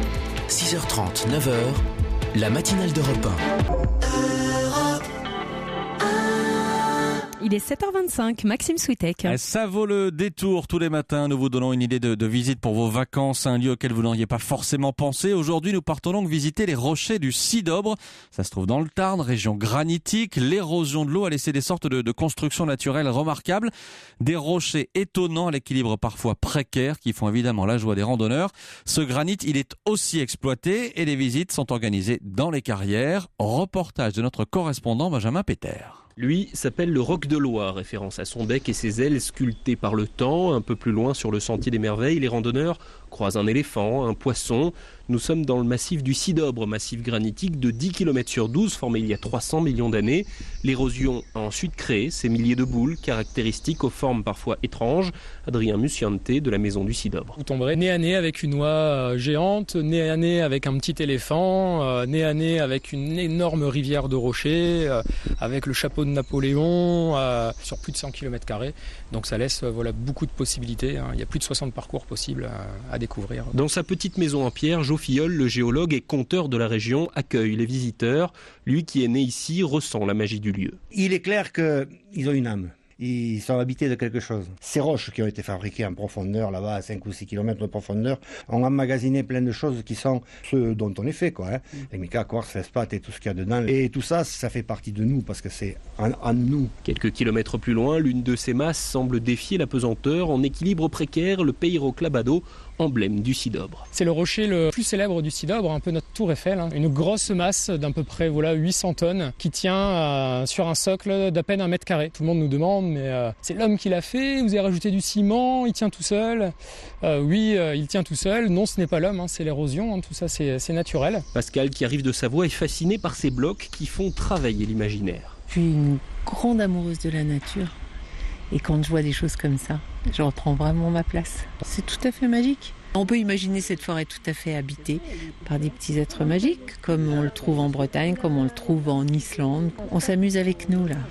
six heures trente, neuf heures, la matinale d'Europe un. Il est sept heures vingt-cinq, Maxime Switek. Ça vaut le détour tous les matins. Nous vous donnons une idée de, de visite pour vos vacances, un lieu auquel vous n'auriez pas forcément pensé. Aujourd'hui, nous partons donc visiter les rochers du Cidobre. Ça se trouve dans le Tarn, région granitique. L'érosion de l'eau a laissé des sortes de, de constructions naturelles remarquables. Des rochers étonnants à l'équilibre parfois précaire qui font évidemment la joie des randonneurs. Ce granit, il est aussi exploité et les visites sont organisées dans les carrières. Reportage de notre correspondant Benjamin Péter. Lui s'appelle le roc de Loire, référence à son bec et ses ailes sculptées par le temps. Un peu plus loin, sur le sentier des merveilles, les randonneurs croisent un éléphant, un poisson. Nous sommes dans le massif du Cidobre, massif granitique de dix kilomètres sur douze, formé il y a trois cents millions d'années. L'érosion a ensuite créé ces milliers de boules, caractéristiques aux formes parfois étranges. Adrien Musciante de la maison du Cidobre. Vous tomberez nez à nez avec une oie géante, nez à nez avec un petit éléphant, euh, nez à nez avec une énorme rivière de rochers, euh, avec le chapeau de Napoléon, euh, sur plus de cent kilomètres carrés. Donc ça laisse euh, voilà, beaucoup de possibilités. Hein. Il y a plus de soixante parcours possibles à, à découvrir. Dans sa petite maison en pierre, Jo Filleul, le géologue et conteur de la région, accueille les visiteurs. Lui qui est né ici ressent la magie du lieu. Il est clair qu'ils ont une âme. Ils sont habités de quelque chose. Ces roches qui ont été fabriquées en profondeur, là-bas, à cinq ou six kilomètres de profondeur, ont emmagasiné plein de choses qui sont ceux dont on est fait, quoi. Hein. Les mica, quartz, feldspathe et tout ce qu'il y a dedans. Et tout ça, ça fait partie de nous, parce que c'est en, en nous. Quelques kilomètres plus loin, l'une de ces masses semble défier la pesanteur. En équilibre précaire, le Peiro-Clabado, emblème du Cidobre. C'est le rocher le plus célèbre du Cidobre, un peu notre tour Eiffel. Hein. Une grosse masse d'à peu près voilà, huit cents tonnes qui tient euh, sur un socle d'à peine un mètre carré. Tout le monde nous demande, mais euh, c'est l'homme qui l'a fait, vous avez rajouté du ciment, il tient tout seul. Euh, oui, euh, il tient tout seul. Non, ce n'est pas l'homme, hein, c'est l'érosion, hein. Tout ça c'est, c'est naturel. Pascal, qui arrive de Savoie, est fasciné par ces blocs qui font travailler l'imaginaire. Je suis une grande amoureuse de la nature. Et quand je vois des choses comme ça, je reprends vraiment ma place. C'est tout à fait magique. On peut imaginer cette forêt tout à fait habitée par des petits êtres magiques, comme on le trouve en Bretagne, comme on le trouve en Islande. On s'amuse avec nous, là.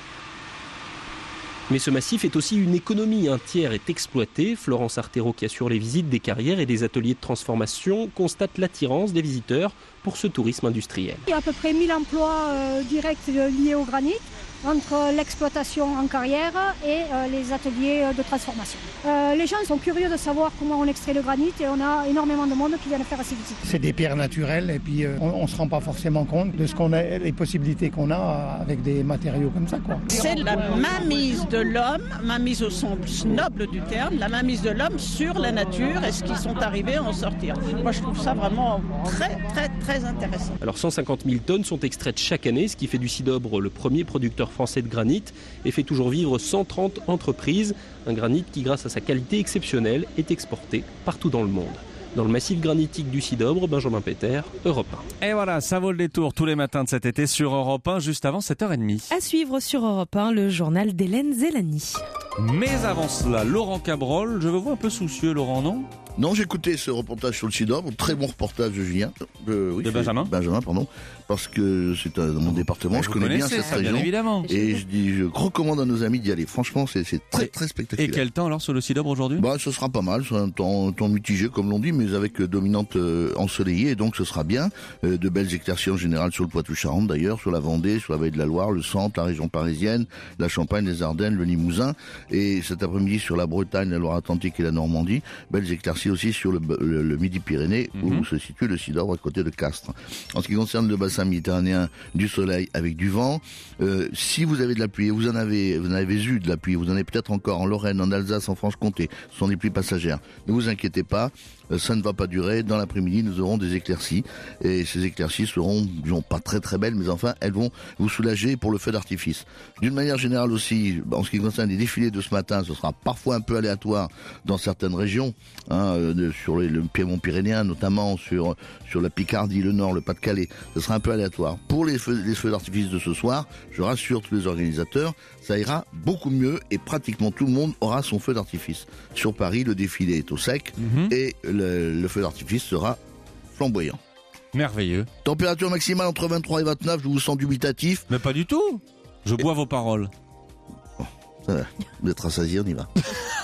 Mais ce massif est aussi une économie. Un tiers est exploité. Florence Artero, qui assure les visites des carrières et des ateliers de transformation, constate l'attirance des visiteurs pour ce tourisme industriel. Il y a à peu près mille emplois euh, directs liés au granit, entre l'exploitation en carrière et euh, les ateliers de transformation. Euh, les gens sont curieux de savoir comment on extrait le granit et on a énormément de monde qui vient le faire ces visites. C'est des pierres naturelles et puis euh, on ne se rend pas forcément compte de ce qu'on a, les possibilités qu'on a avec des matériaux comme ça, quoi. C'est la mainmise de l'homme, mainmise au sens noble du terme, la mainmise de l'homme sur la nature et ce qu'ils sont arrivés à en sortir. Moi je trouve ça vraiment très très très intéressant. Alors cent cinquante mille tonnes sont extraites chaque année, ce qui fait du Cidobre le premier producteur français de granit et fait toujours vivre cent trente entreprises. Un granit qui, grâce à sa qualité exceptionnelle, est exporté partout dans le monde. Dans le massif granitique du Cidobre, Benjamin Péter, Europe un. Et voilà, ça vaut le détour tous les matins de cet été sur Europe un, juste avant sept heures trente. À suivre sur Europe un, le journal d'Hélène Zélani. Mais avant cela, Laurent Cabrol, je vous vois un peu soucieux, Laurent, non ? Non, j'ai écouté ce reportage sur le Cidobre, très bon reportage de Julien. Euh, oui, de Benjamin Benjamin, pardon. Parce que c'est un, mon département, mais je connais bien cette ça, région. Bien évidemment. Et je, dis, je recommande à nos amis d'y aller. Franchement, c'est, c'est très, très spectaculaire. Et quel temps alors sur le Cidobre aujourd'hui ? Bah, ce sera pas mal. C'est un temps, un temps mitigé, comme l'on dit, mais avec dominante euh, ensoleillée. Et donc, ce sera bien. Euh, de belles éclaircies en général sur le Poitou-Charentes, d'ailleurs, sur la Vendée, sur la vallée de la Loire, le centre, la région parisienne, la Champagne, les Ardennes, le Limousin. Et cet après-midi, sur la Bretagne, la Loire-Atlantique et la Normandie. Belles éclaircies aussi sur le, le, le Midi-Pyrénées, mm-hmm. où se situe le Cidobre à côté de Castres. En ce qui concerne le bassin méditerranéen, du soleil avec du vent. Euh, si vous avez de la pluie, vous en avez, vous en avez eu de la pluie, vous en avez peut-être encore en Lorraine, en Alsace, en Franche-Comté. Ce sont des pluies passagères. Ne vous inquiétez pas, euh, ça ne va pas durer. Dans l'après-midi, nous aurons des éclaircies. Et ces éclaircies seront, disons, pas très très belles, mais enfin, elles vont vous soulager pour le feu d'artifice. D'une manière générale aussi, en ce qui concerne les défilés de ce matin, ce sera parfois un peu aléatoire dans certaines régions, hein, euh, sur le, le Piémont pyrénéen, notamment sur, sur la Picardie, le Nord, le Pas-de-Calais. Ce sera un peu aléatoire. Pour les feux, les feux d'artifice de ce soir, je rassure tous les organisateurs, ça ira beaucoup mieux et pratiquement tout le monde aura son feu d'artifice. Sur Paris, le défilé est au sec mmh. et le, le feu d'artifice sera flamboyant. Merveilleux. Température maximale entre vingt-trois et vingt-neuf, je vous sens dubitatif. Mais pas du tout. Je bois et... vos paroles. Bon, ça va. Vous êtes rassasiés, on y va.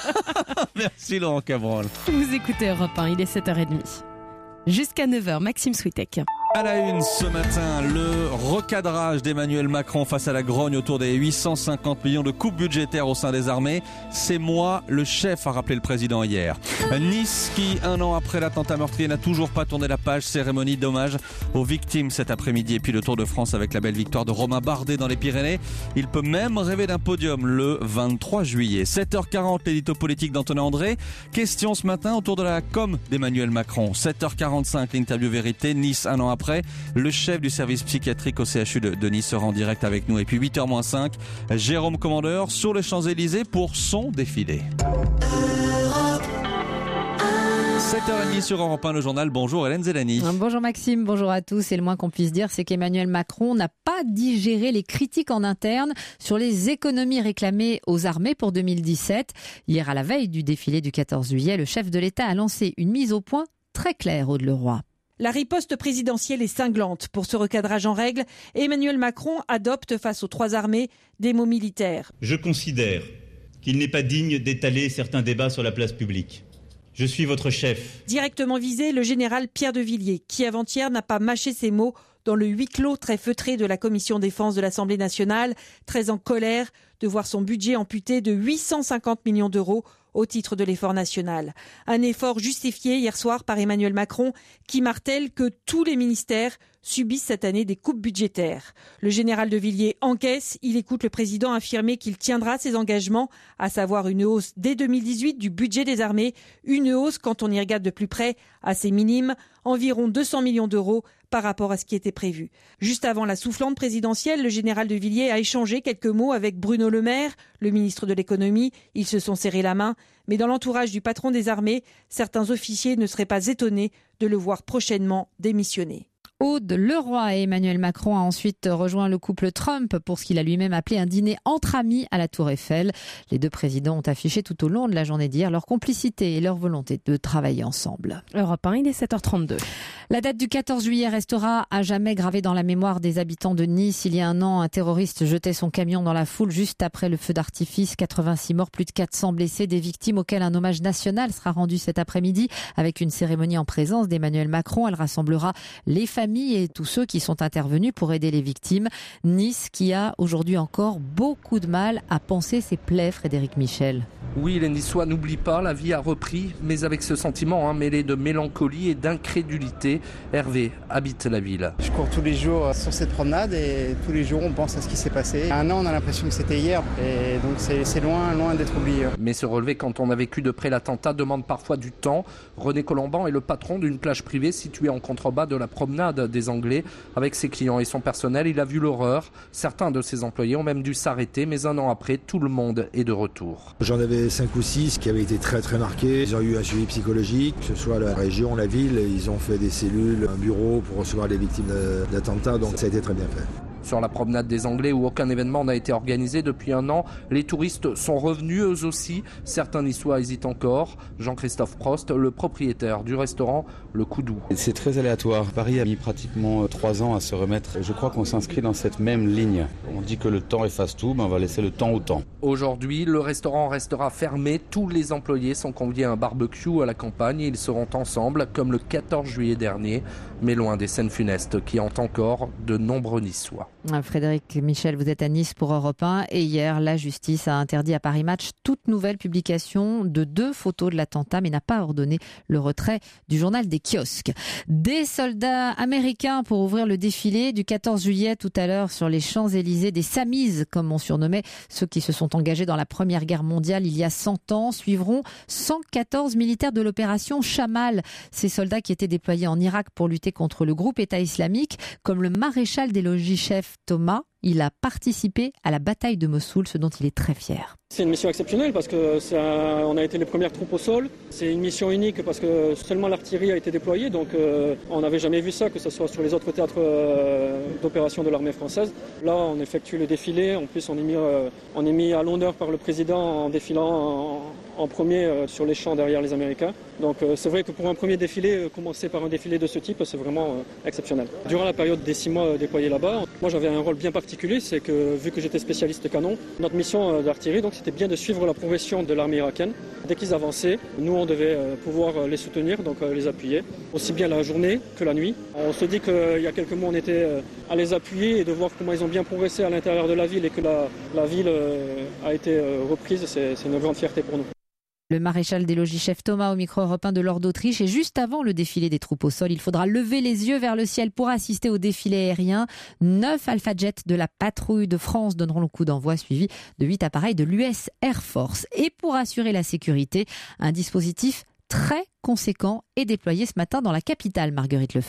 Merci Laurent Cabrol. Vous écoutez Europe un, il est sept heures trente. Jusqu'à neuf heures, Maxime Switek. À la une ce matin, le recadrage d'Emmanuel Macron face à la grogne autour des huit cent cinquante millions de coupes budgétaires au sein des armées. C'est moi le chef, a rappelé le président hier. Nice qui, un an après l'attentat meurtrier, n'a toujours pas tourné la page. Cérémonie d'hommage aux victimes cet après-midi. Et puis le Tour de France avec la belle victoire de Romain Bardet dans les Pyrénées. Il peut même rêver d'un podium le vingt-trois juillet. sept heures quarante, l'édito politique d'Antonin André. Question ce matin autour de la com d'Emmanuel Macron. sept heures quarante-cinq, l'interview vérité. Nice, un an après. après. Le chef du service psychiatrique au C H U de, de Nice sera en direct avec nous. Et puis huit heures moins cinq, Jérôme Commandeur sur les Champs-Élysées pour son défilé. sept heures trente sur Europe un, le journal. Bonjour Hélène Zellani. Bonjour Maxime, bonjour à tous. Et le moins qu'on puisse dire, c'est qu'Emmanuel Macron n'a pas digéré les critiques en interne sur les économies réclamées aux armées pour deux mille dix-sept. Hier, à la veille du défilé du quatorze juillet, le chef de l'État a lancé une mise au point très claire, Aude Leroy. La riposte présidentielle est cinglante. Pour ce recadrage en règle, Emmanuel Macron adopte face aux trois armées des mots militaires. Je considère qu'il n'est pas digne d'étaler certains débats sur la place publique. Je suis votre chef. Directement visé, le général Pierre de Villiers, qui avant-hier n'a pas mâché ses mots dans le huis clos très feutré de la commission défense de l'Assemblée nationale, très en colère de voir son budget amputé de huit cent cinquante millions d'euros au titre de l'effort national. Un effort justifié hier soir par Emmanuel Macron qui martèle que tous les ministères subissent cette année des coupes budgétaires. Le général de Villiers encaisse, il écoute le président affirmer qu'il tiendra ses engagements, à savoir une hausse dès deux mille dix-huit du budget des armées, une hausse, quand on y regarde de plus près, assez minime, environ deux cents millions d'euros par rapport à ce qui était prévu. Juste avant la soufflante présidentielle, le général de Villiers a échangé quelques mots avec Bruno Le Maire, le ministre de l'économie. Ils se sont serrés la main, mais dans l'entourage du patron des armées, certains officiers ne seraient pas étonnés de le voir prochainement démissionner. Aude Leroy et Emmanuel Macron a ensuite rejoint le couple Trump pour ce qu'il a lui-même appelé un dîner entre amis à la Tour Eiffel. Les deux présidents ont affiché tout au long de la journée d'hier leur complicité et leur volonté de travailler ensemble. Europe un, il est sept heures trente-deux. La date du quatorze juillet restera à jamais gravée dans la mémoire des habitants de Nice. Il y a un an, un terroriste jetait son camion dans la foule juste après le feu d'artifice. quatre-vingt-six morts, plus de quatre cents blessés, des victimes auxquelles un hommage national sera rendu cet après-midi avec une cérémonie en présence d'Emmanuel Macron. Elle rassemblera les familles et tous ceux qui sont intervenus pour aider les victimes. Nice qui a aujourd'hui encore beaucoup de mal à panser ses plaies, Frédéric Michel. Oui, les Niçois n'oublient pas, la vie a repris, mais avec ce sentiment hein, mêlé de mélancolie et d'incrédulité. Hervé habite la ville. Je cours tous les jours sur cette promenade et tous les jours on pense à ce qui s'est passé. Un an, on a l'impression que c'était hier et donc c'est, c'est loin, loin d'être oublié. Mais se relever quand on a vécu de près l'attentat demande parfois du temps. René Colomban est le patron d'une plage privée située en contrebas de la promenade des Anglais. Avec ses clients et son personnel, il a vu l'horreur. Certains de ses employés ont même dû s'arrêter, mais un an après, tout le monde est de retour. J'en avais cinq ou six qui avaient été très très marqués. Ils ont eu un suivi psychologique, que ce soit la région, la ville. Ils ont fait des cellules, un bureau pour recevoir les victimes d'attentats, donc ça a été très bien fait. Sur la promenade des Anglais où aucun événement n'a été organisé depuis un an, les touristes sont revenus eux aussi. Certains Niçois hésitent encore. Jean-Christophe Prost, le propriétaire du restaurant Le Coudou. C'est très aléatoire. Paris a mis pratiquement trois ans à se remettre. Je crois qu'on s'inscrit dans cette même ligne. On dit que le temps efface tout, mais on va laisser le temps au temps. Aujourd'hui, le restaurant restera fermé. Tous les employés sont conviés à un barbecue à la campagne et ils seront ensemble comme le quatorze juillet dernier, mais loin des scènes funestes qui hantent encore de nombreux Niçois. Frédéric Michel, vous êtes à Nice pour Europe un et hier, la justice a interdit à Paris Match toute nouvelle publication de deux photos de l'attentat mais n'a pas ordonné le retrait du journal des kiosques. Des soldats américains pour ouvrir le défilé du quatorze juillet tout à l'heure sur les Champs-Élysées, des Samis comme on surnommait ceux qui se sont engagés dans la Première Guerre mondiale il y a cent ans, suivront cent quatorze militaires de l'opération Chamal. Ces soldats qui étaient déployés en Irak pour lutter contre le groupe État islamique, comme le maréchal des logis-chefs Thomas. Il a participé à la bataille de Mossoul, ce dont il est très fier. C'est une mission exceptionnelle parce que c'est un, on a été les premières troupes au sol. C'est une mission unique parce que seulement l'artillerie a été déployée, donc euh, on n'avait jamais vu ça, que ce soit sur les autres théâtres euh, d'opération de l'armée française. Là, on effectue le défilé. En plus, on est mis, euh, on est mis à l'honneur par le président en défilant en, en premier euh, sur les champs derrière les Américains. Donc euh, c'est vrai que pour un premier défilé, euh, commencer par un défilé de ce type, c'est vraiment euh, exceptionnel. Durant la période des six mois euh, déployés là-bas, moi j'avais un rôle bien particulier, c'est que vu que j'étais spécialiste canon, notre mission euh, d'artillerie, donc c'était bien de suivre la progression de l'armée irakienne. Dès qu'ils avançaient, nous on devait euh, pouvoir euh, les soutenir, donc euh, les appuyer, aussi bien la journée que la nuit. On se dit qu'il euh, y a quelques mois on était euh, à les appuyer et de voir comment ils ont bien progressé à l'intérieur de la ville et que la, la ville euh, a été euh, reprise, c'est, c'est une grande fierté pour nous. Le maréchal des logis-chefs Thomas au micro européen de l'Or d'Autriche. Et juste avant le défilé des troupes au sol, il faudra lever les yeux vers le ciel pour assister au défilé aérien. Neuf Alpha Jets de la patrouille de France donneront le coup d'envoi, suivi de huit appareils de l'U S Air Force. Et pour assurer la sécurité, un dispositif très conséquent est déployé ce matin dans la capitale, Marguerite Lefebvre.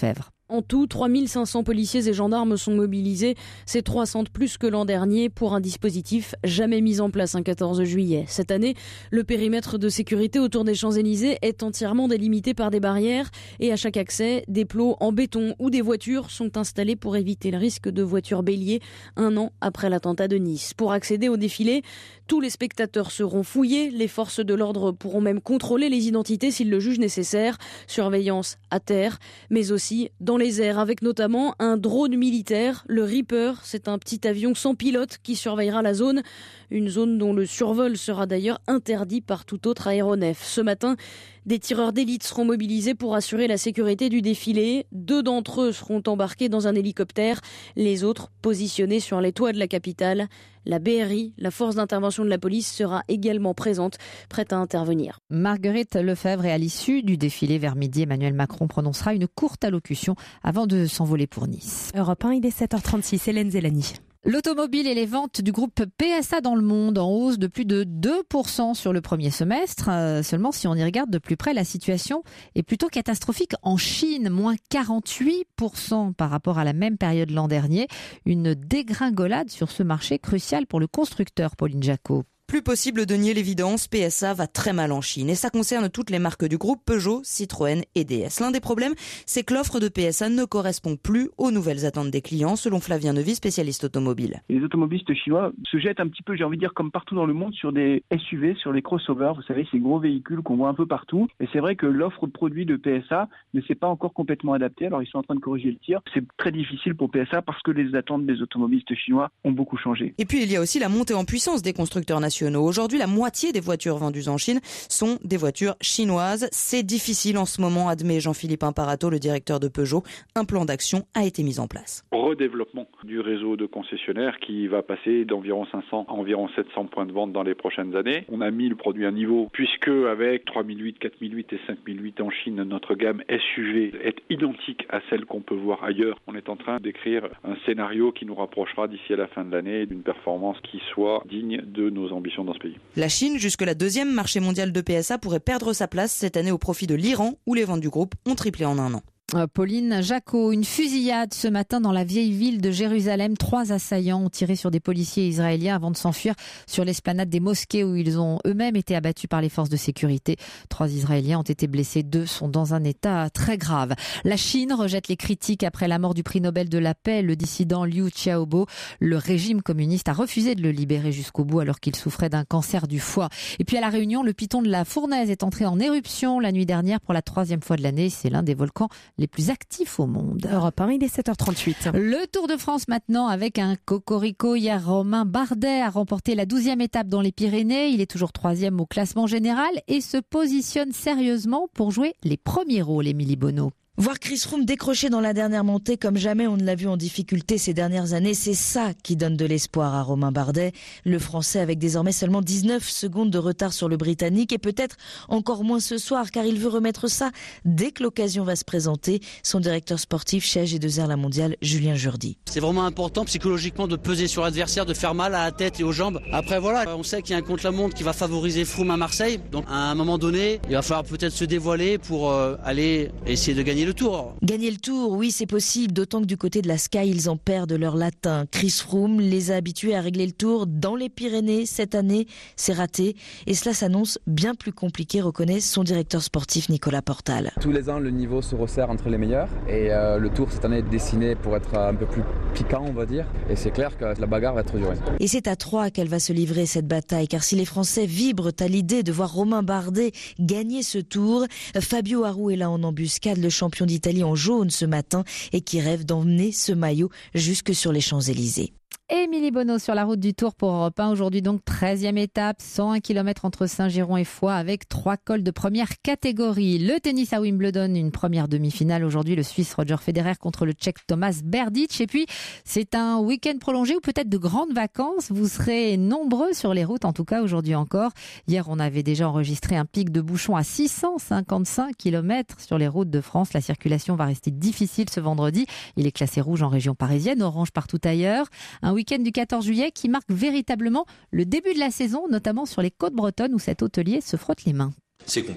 En tout, trois mille cinq cents policiers et gendarmes sont mobilisés. C'est trois cents de plus que l'an dernier pour un dispositif jamais mis en place un quatorze juillet. Cette année, le périmètre de sécurité autour des Champs-Élysées est entièrement délimité par des barrières et à chaque accès, des plots en béton ou des voitures sont installés pour éviter le risque de voitures béliers un an après l'attentat de Nice. Pour accéder au défilé, tous les spectateurs seront fouillés. Les forces de l'ordre pourront même contrôler les identités s'ils le jugent nécessaire. Surveillance à terre, mais aussi dans les airs, avec notamment un drone militaire, le Reaper. C'est un petit avion sans pilote qui surveillera la zone, une zone dont le survol sera d'ailleurs interdit par tout autre aéronef. Ce matin, des tireurs d'élite seront mobilisés pour assurer la sécurité du défilé. Deux d'entre eux seront embarqués dans un hélicoptère, les autres positionnés sur les toits de la capitale. La B R I, la force d'intervention de la police, sera également présente, prête à intervenir. Marguerite Lefebvre, et à l'issue du défilé vers midi, Emmanuel Macron prononcera une courte allocution avant de s'envoler pour Nice. Europe un, il est sept heures trente-six, Hélène Zélani. L'automobile et les ventes du groupe P S A dans le monde en hausse de plus de deux pour cent sur le premier semestre. Euh, seulement, si on y regarde de plus près, la situation est plutôt catastrophique en Chine, moins quarante-huit pour cent par rapport à la même période l'an dernier. Une dégringolade sur ce marché crucial pour le constructeur, Pauline Jacot. Plus possible de nier l'évidence, P S A va très mal en Chine et ça concerne toutes les marques du groupe Peugeot, Citroën et D S. L'un des problèmes, c'est que l'offre de P S A ne correspond plus aux nouvelles attentes des clients, selon Flavien Neuvy, spécialiste automobile. Les automobilistes chinois se jettent un petit peu, j'ai envie de dire, comme partout dans le monde, sur des S U V, sur les crossovers, vous savez, ces gros véhicules qu'on voit un peu partout. Et c'est vrai que l'offre de produits de P S A ne s'est pas encore complètement adaptée, alors ils sont en train de corriger le tir. C'est très difficile pour P S A parce que les attentes des automobilistes chinois ont beaucoup changé. Et puis il y a aussi la montée en puissance des constructeurs nationaux. Aujourd'hui, la moitié des voitures vendues en Chine sont des voitures chinoises. C'est difficile en ce moment, admet Jean-Philippe Imparato, le directeur de Peugeot. Un plan d'action a été mis en place. Redéveloppement du réseau de concessionnaires qui va passer d'environ cinq cents à environ sept cents points de vente dans les prochaines années. On a mis le produit à niveau puisque avec trois mille huit, quatre mille huit et cinq mille huit en Chine, notre gamme S U V est identique à celle qu'on peut voir ailleurs. On est en train d'écrire un scénario qui nous rapprochera d'ici à la fin de l'année d'une performance qui soit digne de nos ambitions dans ce pays. La Chine, jusque la deuxième marché mondial de P S A, pourrait perdre sa place cette année au profit de l'Iran, où les ventes du groupe ont triplé en un an. Pauline Jacot, une fusillade ce matin dans la vieille ville de Jérusalem. Trois assaillants ont tiré sur des policiers israéliens avant de s'enfuir sur l'esplanade des mosquées où ils ont eux-mêmes été abattus par les forces de sécurité. Trois Israéliens ont été blessés, deux sont dans un état très grave. La Chine rejette les critiques après la mort du prix Nobel de la paix, le dissident Liu Xiaobo. Le régime communiste a refusé de le libérer jusqu'au bout alors qu'il souffrait d'un cancer du foie. Et puis à La Réunion, le piton de la Fournaise est entré en éruption la nuit dernière pour la troisième fois de l'année. C'est l'un des volcans les plus actifs au monde. Europe un, il est sept heures trente-huit. Le Tour de France maintenant avec un cocorico. Hier, Romain Bardet a remporté la douzième étape dans les Pyrénées. Il est toujours troisième au classement général et se positionne sérieusement pour jouer les premiers rôles, Émilie Bonneau. Voir Chris Froome décrocher dans la dernière montée comme jamais on ne l'a vu en difficulté ces dernières années, c'est ça qui donne de l'espoir à Romain Bardet. Le Français avec désormais seulement dix-neuf secondes de retard sur le Britannique et peut-être encore moins ce soir car il veut remettre ça dès que l'occasion va se présenter. Son directeur sportif chez A G deux R La Mondiale, Julien Jourdi. C'est vraiment important psychologiquement de peser sur l'adversaire, de faire mal à la tête et aux jambes. Après voilà, on sait qu'il y a un contre-la-montre qui va favoriser Froome à Marseille. Donc à un moment donné, il va falloir peut-être se dévoiler pour euh, aller essayer de gagner le tour. Gagner le tour, oui c'est possible, d'autant que du côté de la Sky, ils en perdent leur latin. Chris Froome les a habitués à régler le tour dans les Pyrénées. Cette année, c'est raté et cela s'annonce bien plus compliqué, reconnaît son directeur sportif Nicolas Portal. Tous les ans, le niveau se resserre entre les meilleurs et euh, le tour cette année est dessiné pour être un peu plus piquant, on va dire. Et c'est clair que la bagarre va être durée. Et c'est à trois qu'elle va se livrer cette bataille, car si les Français vibrent à l'idée de voir Romain Bardet gagner ce tour, Fabio Aru est là en embuscade, le champion d'Italie en jaune ce matin et qui rêve d'emmener ce maillot jusque sur les Champs-Élysées. Émilie Bonneau sur la route du Tour pour Europe un. Aujourd'hui donc treizième étape, cent un kilomètres entre Saint-Girons et Foix avec trois cols de première catégorie. Le tennis à Wimbledon, une première demi-finale. Aujourd'hui le Suisse Roger Federer contre le Tchèque Tomáš Berdych. Et puis c'est un week-end prolongé ou peut-être de grandes vacances. Vous serez nombreux sur les routes, en tout cas aujourd'hui encore. Hier on avait déjà enregistré un pic de bouchons à six cent cinquante-cinq kilomètres sur les routes de France. La circulation va rester difficile ce vendredi. Il est classé rouge en région parisienne, orange partout ailleurs. Un week-end du quatorze juillet qui marque véritablement le début de la saison, notamment sur les côtes bretonnes où cet hôtelier se frotte les mains. C'est complet.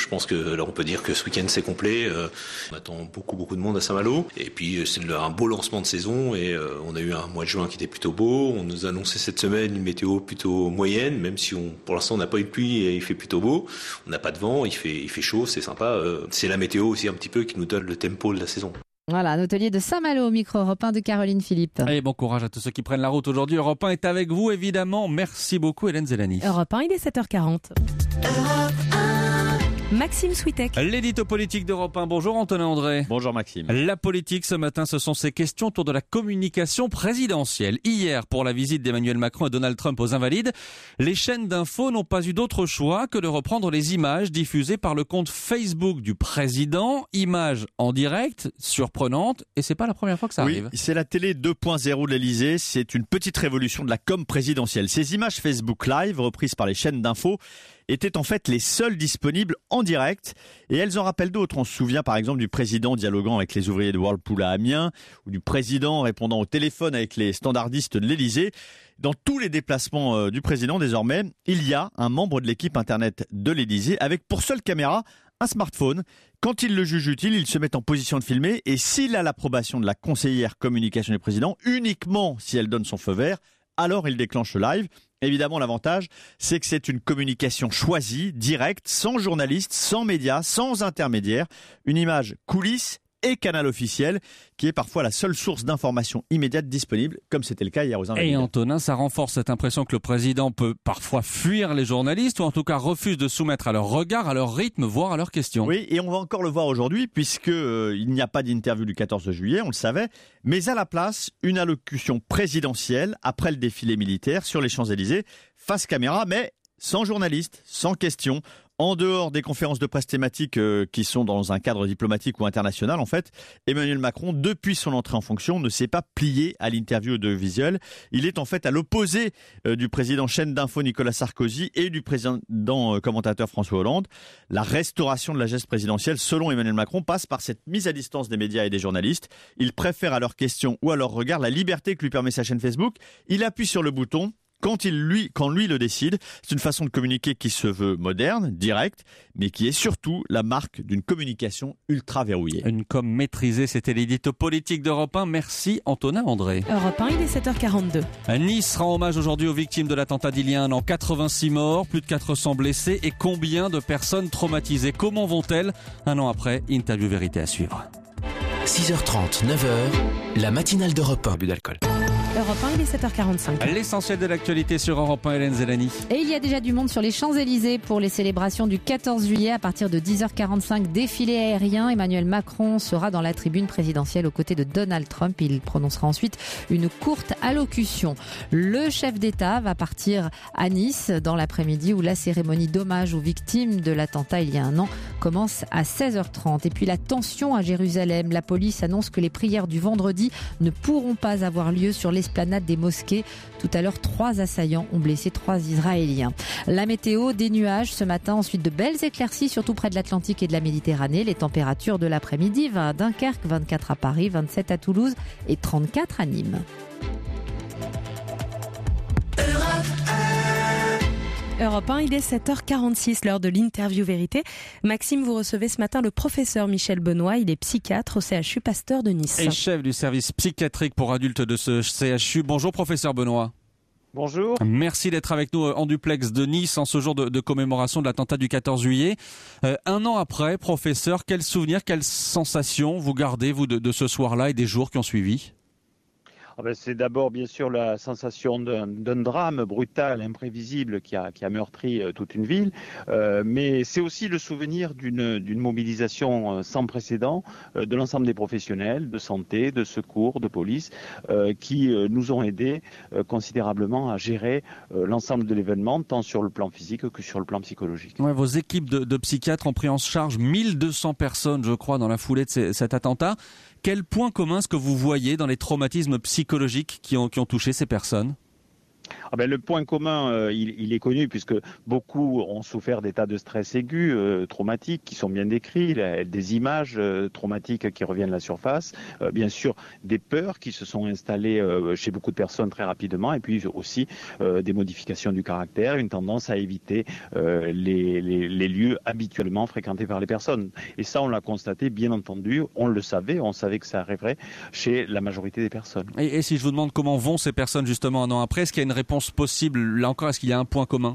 Je pense que là, on peut dire que ce week-end, c'est complet. Euh, on attend beaucoup, beaucoup de monde à Saint-Malo. Et puis, c'est un beau lancement de saison. Et euh, on a eu un mois de juin qui était plutôt beau. On nous a annoncé cette semaine une météo plutôt moyenne, même si on, pour l'instant, on n'a pas eu de pluie et il fait plutôt beau. On n'a pas de vent, il fait, il fait chaud, c'est sympa. Euh, c'est la météo aussi un petit peu qui nous donne le tempo de la saison. Voilà, un hôtelier de Saint-Malo au micro Europe un de Caroline Philippe. Et bon courage à tous ceux qui prennent la route aujourd'hui. Europe un est avec vous, évidemment. Merci beaucoup, Hélène Zellani. Europe un, il est sept heures quarante. Europe un. Maxime Switek. L'édito politique d'Europe un. Bonjour Antonin André. Bonjour Maxime. La politique ce matin, ce sont ces questions autour de la communication présidentielle. Hier, pour la visite d'Emmanuel Macron et Donald Trump aux Invalides, les chaînes d'infos n'ont pas eu d'autre choix que de reprendre les images diffusées par le compte Facebook du président. Images en direct, surprenantes, et c'est pas la première fois que ça oui, arrive. C'est la télé deux point zéro de l'Elysée. C'est une petite révolution de la com présidentielle. Ces images Facebook Live, reprises par les chaînes d'infos, étaient en fait les seules disponibles en direct, et elles en rappellent d'autres. On se souvient par exemple du président dialoguant avec les ouvriers de Whirlpool à Amiens, ou du président répondant au téléphone avec les standardistes de l'Elysée. Dans tous les déplacements euh, du président désormais, il y a un membre de l'équipe internet de l'Elysée avec pour seule caméra un smartphone. Quand il le juge utile, il se met en position de filmer, et s'il a l'approbation de la conseillère communication du président, uniquement si elle donne son feu vert, alors il déclenche le live. Évidemment, l'avantage, c'est que c'est une communication choisie, directe, sans journaliste, sans médias, sans intermédiaire. Une image coulisses et canal officiel, qui est parfois la seule source d'information immédiate disponible, comme c'était le cas hier aux Invalides. Et Antonin, ça renforce cette impression que le président peut parfois fuir les journalistes, ou en tout cas refuse de soumettre à leur regard, à leur rythme, voire à leurs questions. Oui, et on va encore le voir aujourd'hui, puisque euh, il n'y a pas d'interview du quatorze juillet, on le savait, mais à la place, une allocution présidentielle après le défilé militaire sur les Champs-Élysées, face caméra, mais sans journaliste, sans questions. En dehors des conférences de presse thématiques euh, qui sont dans un cadre diplomatique ou international, en fait, Emmanuel Macron, depuis son entrée en fonction, ne s'est pas plié à l'interview audiovisuelle. Il est en fait à l'opposé euh, du président chaîne d'info Nicolas Sarkozy et du président euh, commentateur François Hollande. La restauration de la geste présidentielle, selon Emmanuel Macron, passe par cette mise à distance des médias et des journalistes. Il préfère à leurs questions ou à leurs regards la liberté que lui permet sa chaîne Facebook. Il appuie sur le bouton quand il lui, quand lui le décide. C'est une façon de communiquer qui se veut moderne, directe, mais qui est surtout la marque d'une communication ultra verrouillée. Une com maîtrisée, c'était l'édito politique d'Europe un. Merci Antonin André. Europe un, il est sept heures quarante-deux. Nice rend hommage aujourd'hui aux victimes de l'attentat d'il y a un an. quatre-vingt-six morts, plus de quatre cents blessés, et combien de personnes traumatisées? Comment vont-elles? Un an après, interview vérité à suivre. six heures trente, neuf heures, la matinale d'Europe un. But d'alcool. Europe un, il est sept heures quarante-cinq. L'essentiel de l'actualité sur Europe un, Hélène Zellani. Et il y a déjà du monde sur les Champs-Élysées pour les célébrations du quatorze juillet. À partir de dix heures quarante-cinq, défilé aérien. Emmanuel Macron sera dans la tribune présidentielle aux côtés de Donald Trump. Il prononcera ensuite une courte allocution. Le chef d'État va partir à Nice dans l'après-midi, où la cérémonie d'hommage aux victimes de l'attentat il y a un an commence à seize heures trente. Et puis la tension à Jérusalem. La police annonce que les prières du vendredi ne pourront pas avoir lieu sur les esplanade des mosquées. Tout à l'heure, trois assaillants ont blessé trois Israéliens. La météo, des nuages ce matin, ensuite de belles éclaircies, surtout près de l'Atlantique et de la Méditerranée. Les températures de l'après-midi, vingt à Dunkerque, vingt-quatre à Paris, vingt-sept à Toulouse et trente-quatre à Nîmes. Europe un, il est sept heures quarante-six, l'heure de l'interview vérité. Maxime, vous recevez ce matin le professeur Michel Benoît. Il est psychiatre au C H U Pasteur de Nice. Et chef du service psychiatrique pour adultes de ce C H U. Bonjour professeur Benoît. Bonjour. Merci d'être avec nous en duplex de Nice en ce jour de, de commémoration de l'attentat du quatorze juillet. Euh, un an après, professeur, quels souvenirs, quelles sensations vous gardez, vous, de, de ce soir-là et des jours qui ont suivi ? Ah ben c'est d'abord bien sûr la sensation d'un, d'un drame brutal, imprévisible qui a, qui a meurtri euh, toute une ville, euh, mais c'est aussi le souvenir d'une, d'une mobilisation euh, sans précédent euh, de l'ensemble des professionnels de santé, de secours, de police, euh, qui euh, nous ont aidés euh, considérablement à gérer euh, l'ensemble de l'événement, tant sur le plan physique que sur le plan psychologique. Ouais, vos équipes de, de psychiatres ont pris en charge mille deux cents personnes, je crois, dans la foulée de ces, cet attentat. Quel point commun est-ce que vous voyez dans les traumatismes psychologiques qui ont, qui ont touché ces personnes ? Ah ben, le point commun, euh, il, il est connu puisque beaucoup ont souffert d'états de stress aigus, euh, traumatiques, qui sont bien décrits, là, des images euh, traumatiques qui reviennent à la surface, euh, bien sûr des peurs qui se sont installées euh, chez beaucoup de personnes très rapidement, et puis aussi euh, des modifications du caractère, une tendance à éviter euh, les, les, les lieux habituellement fréquentés par les personnes. Et ça, on l'a constaté, bien entendu, on le savait, on savait que ça arriverait chez la majorité des personnes. Et, et si je vous demande comment vont ces personnes justement un an après, est-ce qu'il y a une réponse possible? Là encore, est-ce qu'il y a un point commun?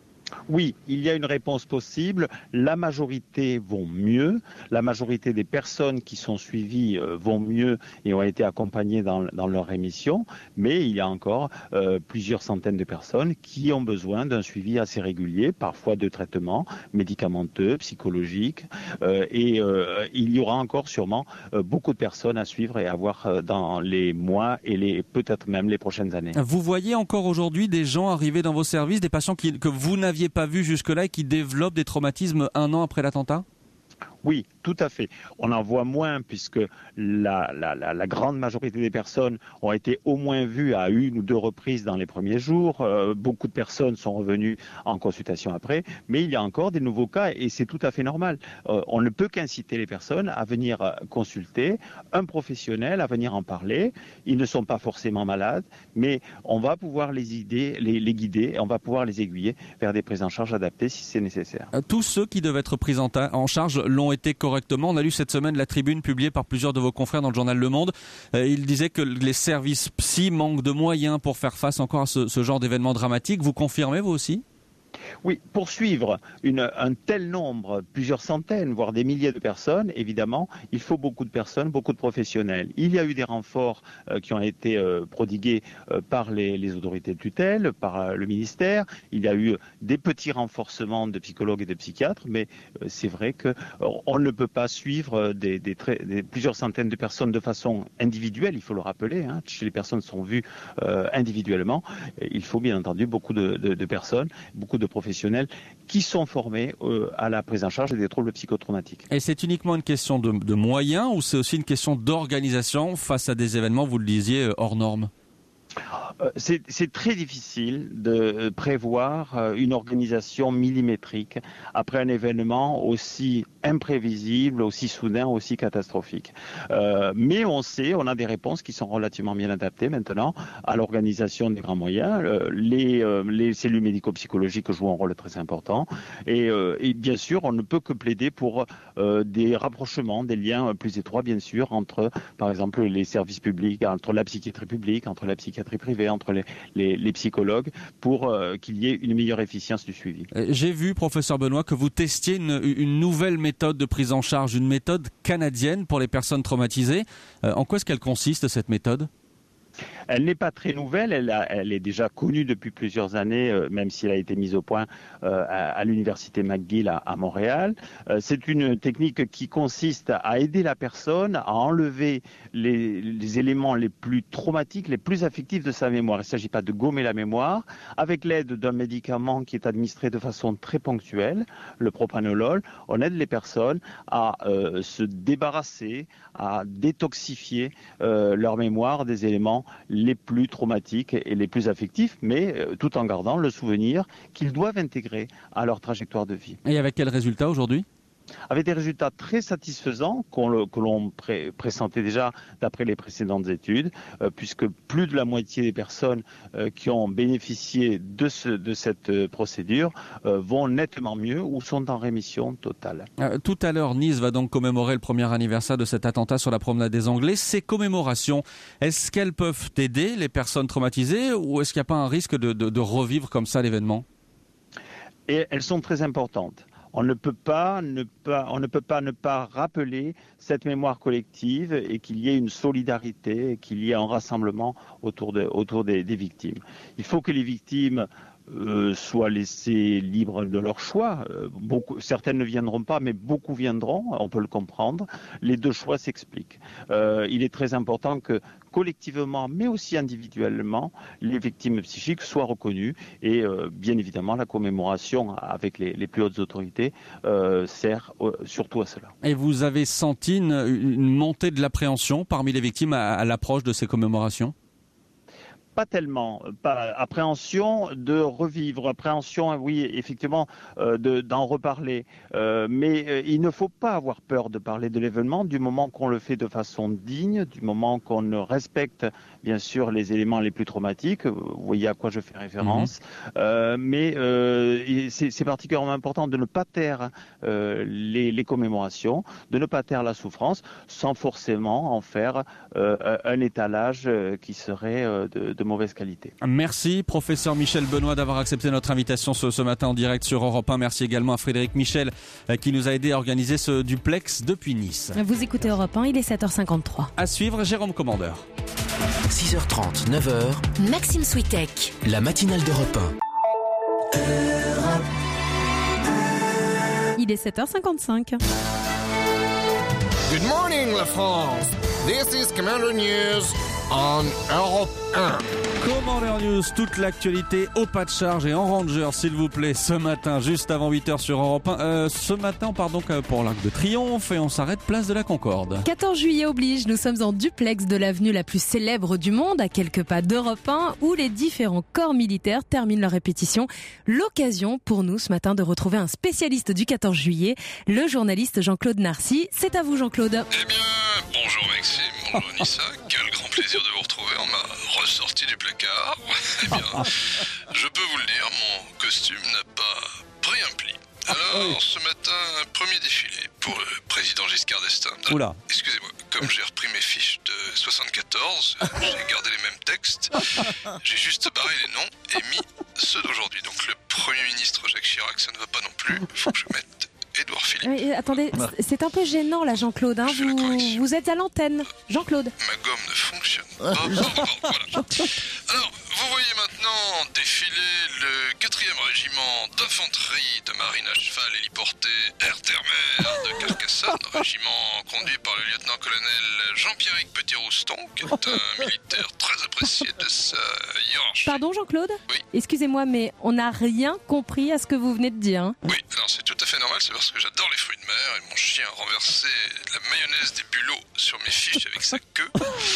Oui, il y a une réponse possible. La majorité vont mieux. La majorité des personnes qui sont suivies euh, vont mieux et ont été accompagnées dans, dans leur rémission. Mais il y a encore euh, plusieurs centaines de personnes qui ont besoin d'un suivi assez régulier, parfois de traitements médicamenteux, psychologiques. Euh, et euh, il y aura encore sûrement euh, beaucoup de personnes à suivre et à voir euh, dans les mois et les, peut-être même les prochaines années. Vous voyez encore aujourd'hui des gens arriver dans vos services, des patients qui, que vous n'aviez pas vus jusque-là et qui développent des traumatismes un an après l'attentat? Oui, tout à fait. On en voit moins puisque la, la, la, la grande majorité des personnes ont été au moins vues à une ou deux reprises dans les premiers jours. Euh, beaucoup de personnes sont revenues en consultation après, mais il y a encore des nouveaux cas et c'est tout à fait normal. Euh, on ne peut qu'inciter les personnes à venir consulter un professionnel, à venir en parler. Ils ne sont pas forcément malades, mais on va pouvoir les, idées, les, les guider, on va pouvoir les aiguiller vers des prises en charge adaptées si c'est nécessaire. Tous ceux qui devaient être pris en, ta- en charge l'ont été correctement. On a lu cette semaine la tribune publiée par plusieurs de vos confrères dans le journal Le Monde. Euh, il disait que les services psy manquent de moyens pour faire face encore à ce, ce genre d'événements dramatiques. Vous confirmez, vous aussi ? Oui, poursuivre une, un tel nombre, plusieurs centaines, voire des milliers de personnes, évidemment, il faut beaucoup de personnes, beaucoup de professionnels. Il y a eu des renforts euh, qui ont été euh, prodigués euh, par les, les autorités de tutelle, par euh, le ministère. Il y a eu des petits renforcements de psychologues et de psychiatres, mais euh, c'est vrai que euh, on ne peut pas suivre des, des, des plusieurs centaines de personnes de façon individuelle, il faut le rappeler. Hein, les personnes sont vues euh, individuellement. Il faut bien entendu beaucoup de, de, de personnes, beaucoup de professionnels qui sont formés euh, à la prise en charge des troubles psychotraumatiques. Et c'est uniquement une question de, de moyens ou c'est aussi une question d'organisation face à des événements, vous le disiez, hors normes ? C'est, c'est très difficile de prévoir une organisation millimétrique après un événement aussi imprévisible, aussi soudain, aussi catastrophique. Euh, mais on sait, on a des réponses qui sont relativement bien adaptées maintenant à l'organisation des grands moyens. Euh, les, euh, les cellules médico-psychologiques jouent un rôle très important. Et, euh, et bien sûr, on ne peut que plaider pour euh, des rapprochements, des liens plus étroits, bien sûr, entre, par exemple, les services publics, entre la psychiatrie publique, entre la psychiatrie privée, entre les, les, les psychologues, pour euh, qu'il y ait une meilleure efficience du suivi. J'ai vu, professeur Benoît, que vous testiez une, une nouvelle méthode de prise en charge, une méthode canadienne pour les personnes traumatisées. Euh, en quoi est-ce qu'elle consiste, cette méthode ? Elle n'est pas très nouvelle, elle, a, elle est déjà connue depuis plusieurs années, euh, même si elle a été mise au point euh, à, à l'université McGill à, à Montréal. Euh, c'est une technique qui consiste à aider la personne à enlever les, les éléments les plus traumatiques, les plus affectifs de sa mémoire. Il ne s'agit pas de gommer la mémoire, avec l'aide d'un médicament qui est administré de façon très ponctuelle, le propranolol. On aide les personnes à euh, se débarrasser, à détoxifier euh, leur mémoire des éléments les plus traumatiques et les plus affectifs, mais euh, tout en gardant le souvenir qu'ils doivent intégrer à leur trajectoire de vie. Et avec quel résultat aujourd'hui ? Avec des résultats très satisfaisants qu'on le, que l'on pré, pressentait déjà d'après les précédentes études, euh, puisque plus de la moitié des personnes euh, qui ont bénéficié de, ce, de cette euh, procédure euh, vont nettement mieux ou sont en rémission totale. Euh, tout à l'heure, Nice va donc commémorer le premier anniversaire de cet attentat sur la promenade des Anglais. Ces commémorations, est-ce qu'elles peuvent aider les personnes traumatisées ou est-ce qu'il n'y a pas un risque de, de, de revivre comme ça l'événement ? Et elles sont très importantes. On ne peut pas ne pas, on ne peut pas ne pas rappeler cette mémoire collective et qu'il y ait une solidarité, et qu'il y ait un rassemblement autour, de, autour des, des victimes. Il faut que les victimes Euh, soient laissées libres de leur choix. Euh, beaucoup, certaines ne viendront pas, mais beaucoup viendront, on peut le comprendre. Les deux choix s'expliquent. Euh, il est très important que collectivement, mais aussi individuellement, les victimes psychiques soient reconnues et euh, bien évidemment la commémoration avec les, les plus hautes autorités euh, sert euh, surtout à cela. Et vous avez senti une, une montée de l'appréhension parmi les victimes à, à l'approche de ces commémorations ? pas tellement. Pas, appréhension de revivre, appréhension, oui, effectivement, euh, de, d'en reparler. Euh, mais euh, il ne faut pas avoir peur de parler de l'événement du moment qu'on le fait de façon digne, du moment qu'on respecte, bien sûr, les éléments les plus traumatiques. Vous voyez à quoi je fais référence. Mmh. Euh, mais euh, c'est, c'est particulièrement important de ne pas taire euh, les, les commémorations, de ne pas taire la souffrance, sans forcément en faire euh, un étalage qui serait euh, de, de mauvaise qualité. Merci, professeur Michel Benoît, d'avoir accepté notre invitation ce, ce matin en direct sur Europe un. Merci également à Frédéric Michel euh, qui nous a aidé à organiser ce duplex depuis Nice. Vous écoutez Europe un, il est sept heures cinquante-trois. À suivre, Jérôme Commandeur. six heures trente, neuf heures. Maxime Switek. La matinale d'Europe un. Il est sept heures cinquante-cinq. Good morning, la France. This is Commander News on Europe un. Commander News, toute l'actualité au pas de charge et en Ranger, s'il vous plaît, ce matin, juste avant huit heures sur Europe un. Euh, ce matin, on part donc pour l'Arc de Triomphe et on s'arrête place de la Concorde. quatorze juillet oblige, nous sommes en duplex de l'avenue la plus célèbre du monde, à quelques pas d'Europe un, où les différents corps militaires terminent leur répétition. L'occasion pour nous ce matin de retrouver un spécialiste du quatorze juillet, le journaliste Jean-Claude Narcy. C'est à vous, Jean-Claude. Eh bien, bonjour Maxime, bonjour Nissa, quel grand plaisir de vous retrouver, on m'a ressorti du placard. Eh bien, je peux vous le dire, mon costume n'a pas pris un pli. Alors, ce matin, un premier défilé pour le président Giscard d'Estaing. Oula. Excusez-moi, comme j'ai repris mes fiches de soixante-quatorze, j'ai gardé les mêmes textes, j'ai juste barré les noms et mis ceux d'aujourd'hui. Donc le Premier ministre Jacques Chirac, ça ne va pas non plus, il faut que je mette Édouard Philippe. Oui, attendez, c'est un peu gênant là, Jean-Claude. Hein. Vous, vous êtes à l'antenne, Jean-Claude. Ma gomme ne fonctionne pas. Oh, pardon, pardon, voilà. Alors, vous voyez maintenant défiler le quatrième régiment d'infanterie de marine à cheval héliporté Air-Terre-Mer de Carcassonne, régiment conduit par le lieutenant-colonel Jean-Pierre Petit-Rouston, qui est un militaire très apprécié de sa hiérarchie. Pardon, Jean-Claude ? Oui. Excusez-moi, mais on n'a rien compris à ce que vous venez de dire. Hein. Oui, alors c'est tout à fait normal, c'est parce que j'adore les fruits de mer et mon chien a renversé de la mayonnaise des bulots sur mes fiches avec sa queue.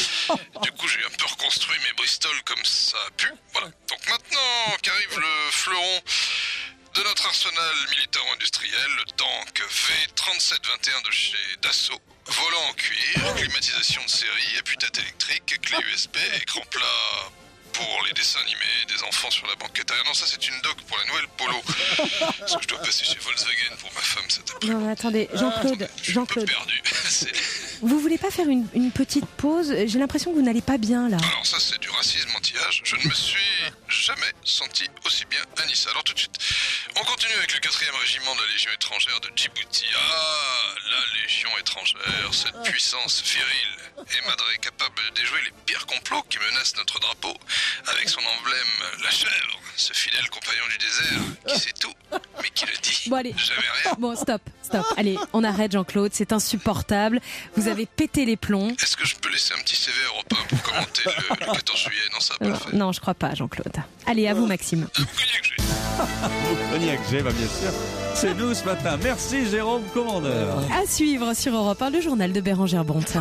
Du coup, j'ai un peu reconstruit mes Bristol comme ça a pu. Voilà. Donc maintenant qu'arrive le fleuron de notre arsenal militaro-industriel, le tank V trente-sept vingt et un de chez Dassault. Volant en cuir, climatisation de série, appui-tête électrique, clé U S B, écran plat pour les dessins animés des enfants sur la banquette arrière. Non, ça c'est une doc pour la nouvelle Polo. Parce que je dois passer chez Volkswagen pour ma femme cet après-midi. Non, mais attendez, Jean-Claude, Je suis Jean-Claude. un peu perdu. C'est... Vous voulez pas faire une, une petite pause ? J'ai l'impression que vous n'allez pas bien là. Alors ça c'est du racisme anti-âge. Je ne me suis jamais senti aussi bien à Nice. Alors tout de suite, on continue avec le quatrième régiment de la Légion étrangère de Djibouti. Ah, la Légion étrangère, cette puissance virile et madrée capable de déjouer les pires complots qui menacent notre drapeau avec son emblème, la chèvre, ce fidèle compagnon du désert qui sait tout, mais qui le dit Bon allez, jamais rien. Bon stop, stop. Allez, on arrête Jean-Claude, c'est insupportable. Vous avez pété les plombs. Est-ce que je peux laisser un petit C V Europe un pour commenter le, le quatorze juillet? Non, ça va pas Non, le faire. non, je crois pas Jean-Claude. Allez, à vous Maxime. Vous cognac G. Vous cognac G, bah bien sûr. C'est nous ce matin. Merci Jérôme Commandeur. À suivre sur Europe un, le journal de Bérangère Bonte.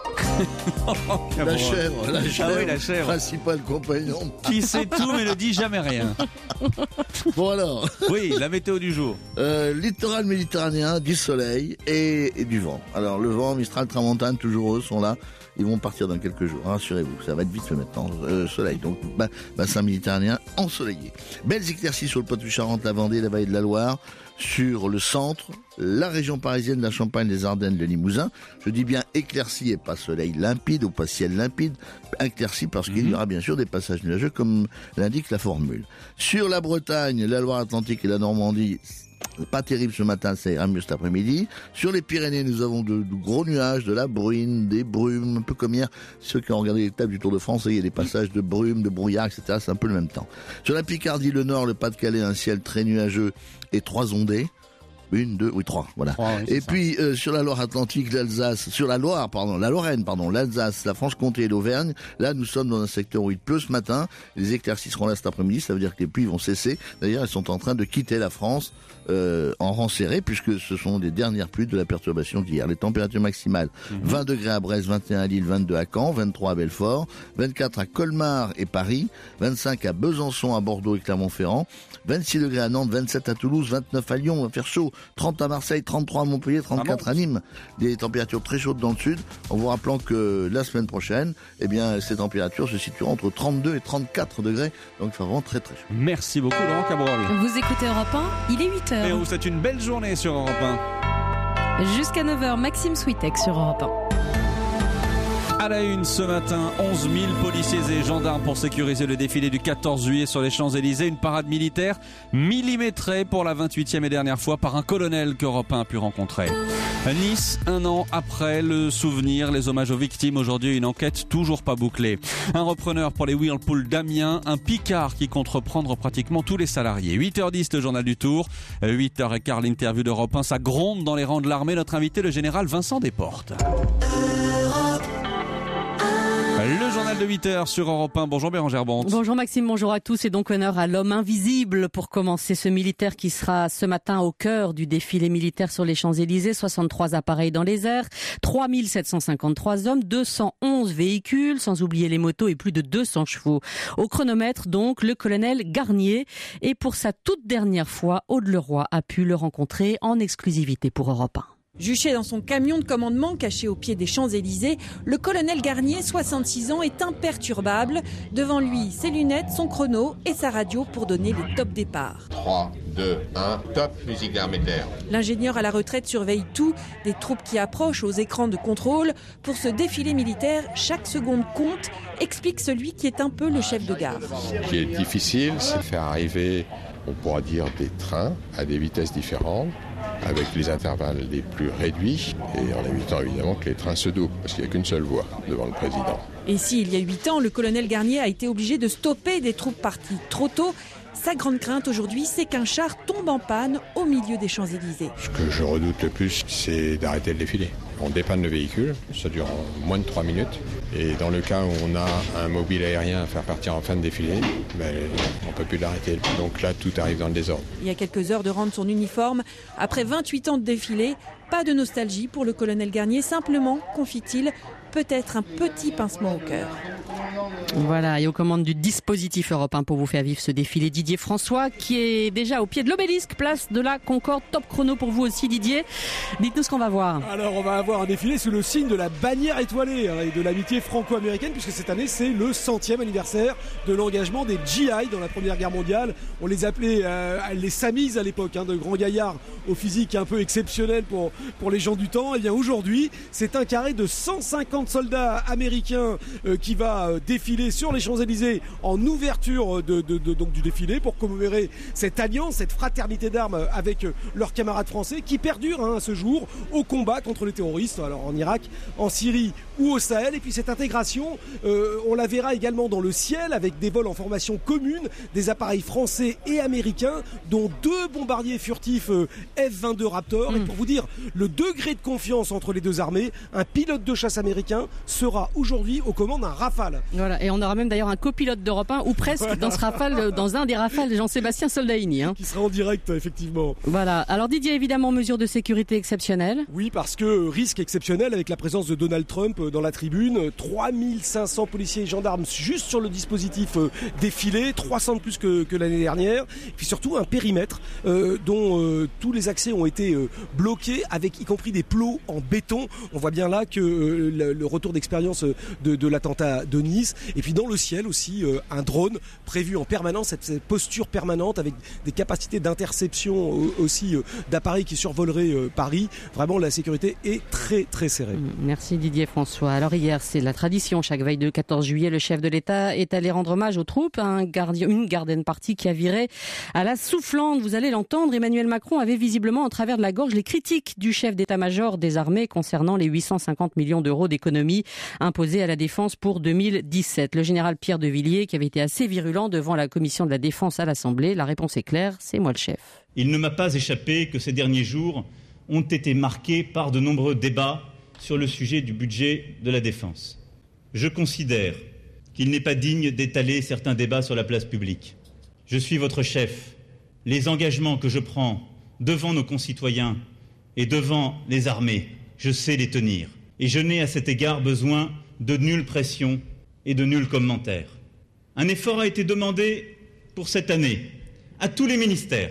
La chèvre, la chèvre, ah oui, la chèvre, principal compagnon. Qui sait tout mais ne dit jamais rien. Bon alors. Oui, la météo du jour. Euh, littoral méditerranéen, du soleil et, et du vent. Alors le vent, Mistral, Tramontane, toujours eux sont là. Ils vont partir dans quelques jours, rassurez-vous, ça va être vite fait maintenant. Euh, soleil, donc bah, bassin méditerranéen ensoleillé. Belles éclaircies sur le Poitou-Charentes, la Vendée, la vallée de la Loire, sur le centre, la région parisienne, la Champagne, les Ardennes, le Limousin. Je dis bien éclairci et pas soleil limpide ou pas ciel limpide. Éclairci parce qu'il y aura bien sûr des passages nuageux comme l'indique la formule. Sur la Bretagne, la Loire-Atlantique et la Normandie, pas terrible ce matin, ça ira mieux cet après-midi. Sur les Pyrénées, nous avons de, de gros nuages, de la bruine, des brumes, un peu comme hier. Ceux qui ont regardé les tables du Tour de France, il y a des passages de brume, de brouillard, et cetera. C'est un peu le même temps. Sur la Picardie, le Nord, le Pas-de-Calais, un ciel très nuageux et trois ondées. Une, deux, oui, trois, voilà. Trois, oui, et ça. puis euh, sur la Loire-Atlantique, l'Alsace, sur la Loire, pardon, la Lorraine, pardon, l'Alsace, la Franche-Comté et l'Auvergne, là nous sommes dans un secteur où il pleut ce matin, les éclaircies seront là cet après-midi, ça veut dire que les pluies vont cesser. D'ailleurs, elles sont en train de quitter la France euh, en rang serré, puisque ce sont les dernières pluies de la perturbation d'hier. Les températures maximales, mmh. vingt degrés à Brest, vingt et un à Lille, vingt-deux à Caen, vingt-trois à Belfort, vingt-quatre à Colmar et Paris, vingt-cinq à Besançon, à Bordeaux et Clermont-Ferrand, vingt-six degrés à Nantes, vingt-sept à Toulouse, vingt-neuf à Lyon, on va faire chaud, trente à Marseille, trente-trois à Montpellier, trente-quatre à Nîmes. Des températures très chaudes dans le sud, en vous rappelant que la semaine prochaine, eh bien, ces températures se situeront entre trente-deux et trente-quatre degrés, donc ça va vraiment très très chaud. Merci beaucoup Laurent Cabrol. Vous écoutez Europe un, il est huit heures. Et on vous souhaite une belle journée sur Europe un. Jusqu'à neuf heures, Maxime Switek sur Europe un. À la une ce matin, onze mille policiers et gendarmes pour sécuriser le défilé du quatorze juillet sur les Champs-Élysées. Une parade militaire millimétrée pour la vingt-huitième et dernière fois par un colonel qu'Europe un a pu rencontrer. Nice, un an après le souvenir, les hommages aux victimes. Aujourd'hui, une enquête toujours pas bouclée. Un repreneur pour les Whirlpool d'Amiens, un Picard qui compte reprendre pratiquement tous les salariés. huit heures dix, le journal du Tour. huit heures quinze, l'interview d'Europe un. Ça gronde dans les rangs de l'armée. Notre invité, le général Vincent Desportes. Le journal de huit heures sur Europe un. Bonjour Bérangère Bonte. Bonjour Maxime, bonjour à tous et donc honneur à l'homme invisible pour commencer, ce militaire qui sera ce matin au cœur du défilé militaire sur les Champs-Élysées. soixante-trois appareils dans les airs, trois mille sept cent cinquante-trois hommes, deux cent onze véhicules, sans oublier les motos et plus de deux cents chevaux. Au chronomètre donc, le colonel Garnier. Et pour sa toute dernière fois, Aude Leroy a pu le rencontrer en exclusivité pour Europe un. Juché dans son camion de commandement caché au pied des Champs-Élysées, le colonel Garnier, soixante-six ans, est imperturbable. Devant lui, ses lunettes, son chrono et sa radio pour donner les top départs. trois, deux, un, top, musique d'armes de terre. L'ingénieur à la retraite surveille tout, des troupes qui approchent aux écrans de contrôle. Pour ce défilé militaire, chaque seconde compte, explique celui qui est un peu le chef de gare. Ce qui est difficile, c'est faire arriver, on pourra dire, des trains à des vitesses différentes, avec les intervalles les plus réduits et en évitant évidemment que les trains se doublent, parce qu'il n'y a qu'une seule voie devant le président. Et si, il y a huit ans, le colonel Garnier a été obligé de stopper des troupes parties trop tôt, sa grande crainte aujourd'hui, c'est qu'un char tombe en panne au milieu des Champs-Élysées. Ce que je redoute le plus, c'est d'arrêter le défilé. On dépanne le véhicule, ça dure en moins de trois minutes. Et dans le cas où on a un mobile aérien à faire partir en fin de défilé, ben, on ne peut plus l'arrêter. Donc là, tout arrive dans le désordre. Il y a quelques heures de rendre son uniforme. Après vingt-huit ans de défilé, pas de nostalgie pour le colonel Garnier. Simplement, confie-t-il, peut-être un petit pincement au cœur. Voilà, et aux commandes du dispositif Europe un pour vous faire vivre ce défilé, Didier François, qui est déjà au pied de l'obélisque, place de la Concorde. Top chrono pour vous aussi, Didier. Dites-nous ce qu'on va voir. Alors, on va avoir un défilé sous le signe de la bannière étoilée et de l'amitié franco-américaine, puisque cette année, c'est le centième anniversaire de l'engagement des G I dans la Première Guerre mondiale. On les appelait euh, les Samis à l'époque, hein, de grands gaillards au physique un peu exceptionnel pour, pour les gens du temps. Et bien aujourd'hui, c'est un carré de cent cinquante soldats américains euh, qui va euh, défiler sur les Champs-Élysées en ouverture de, de, de, donc du défilé pour commémorer cette alliance, cette fraternité d'armes avec leurs camarades français qui perdurent hein, à ce jour au combat contre les terroristes, alors en Irak, en Syrie ou au Sahel. Et puis cette intégration, euh, on la verra également dans le ciel avec des vols en formation commune, des appareils français et américains, dont deux bombardiers furtifs euh, F vingt-deux Raptor. Mmh. Et pour vous dire le degré de confiance entre les deux armées, un pilote de chasse américain sera aujourd'hui aux commandes d'un Rafale. Voilà, et on aura même d'ailleurs un copilote d'Europe un, ou presque, voilà. dans ce Rafale, dans un des Rafales de Jean-Sébastien Soldaini. Hein. Qui sera en direct, effectivement. Voilà. Alors Didier, évidemment, mesure de sécurité exceptionnelle. Oui, parce que risque exceptionnel avec la présence de Donald Trump dans la tribune. trois mille cinq cents policiers et gendarmes juste sur le dispositif euh, défilé, trois cents de plus que, que l'année dernière. Et puis surtout un périmètre euh, dont euh, tous les accès ont été euh, bloqués, avec y compris des plots en béton. On voit bien là que euh, le, le retour d'expérience de, de l'attentat de Nice. Et puis dans le ciel aussi, euh, un drone prévu en permanence, cette, cette posture permanente avec des capacités d'interception euh, aussi euh, d'appareils qui survoleraient euh, Paris. Vraiment, la sécurité est très très serrée. Merci Didier François. Alors hier, c'est la tradition. Chaque veille de quatorze juillet, le chef de l'État est allé rendre hommage aux troupes, un gardien, une garden party qui a viré à la soufflante. Vous allez l'entendre, Emmanuel Macron avait visiblement en travers de la gorge les critiques du chef d'état-major des armées concernant les huit cent cinquante millions d'euros d'économies imposées à la défense pour deux mille dix-sept. Le général Pierre de Villiers, qui avait été assez virulent devant la commission de la défense à l'Assemblée, la réponse est claire, c'est moi le chef. Il ne m'a pas échappé que ces derniers jours ont été marqués par de nombreux débats sur le sujet du budget de la défense. Je considère qu'il n'est pas digne d'étaler certains débats sur la place publique. Je suis votre chef. Les engagements que je prends devant nos concitoyens et devant les armées, je sais les tenir. Et je n'ai à cet égard besoin de nulle pression et de nul commentaire. Un effort a été demandé pour cette année à tous les ministères,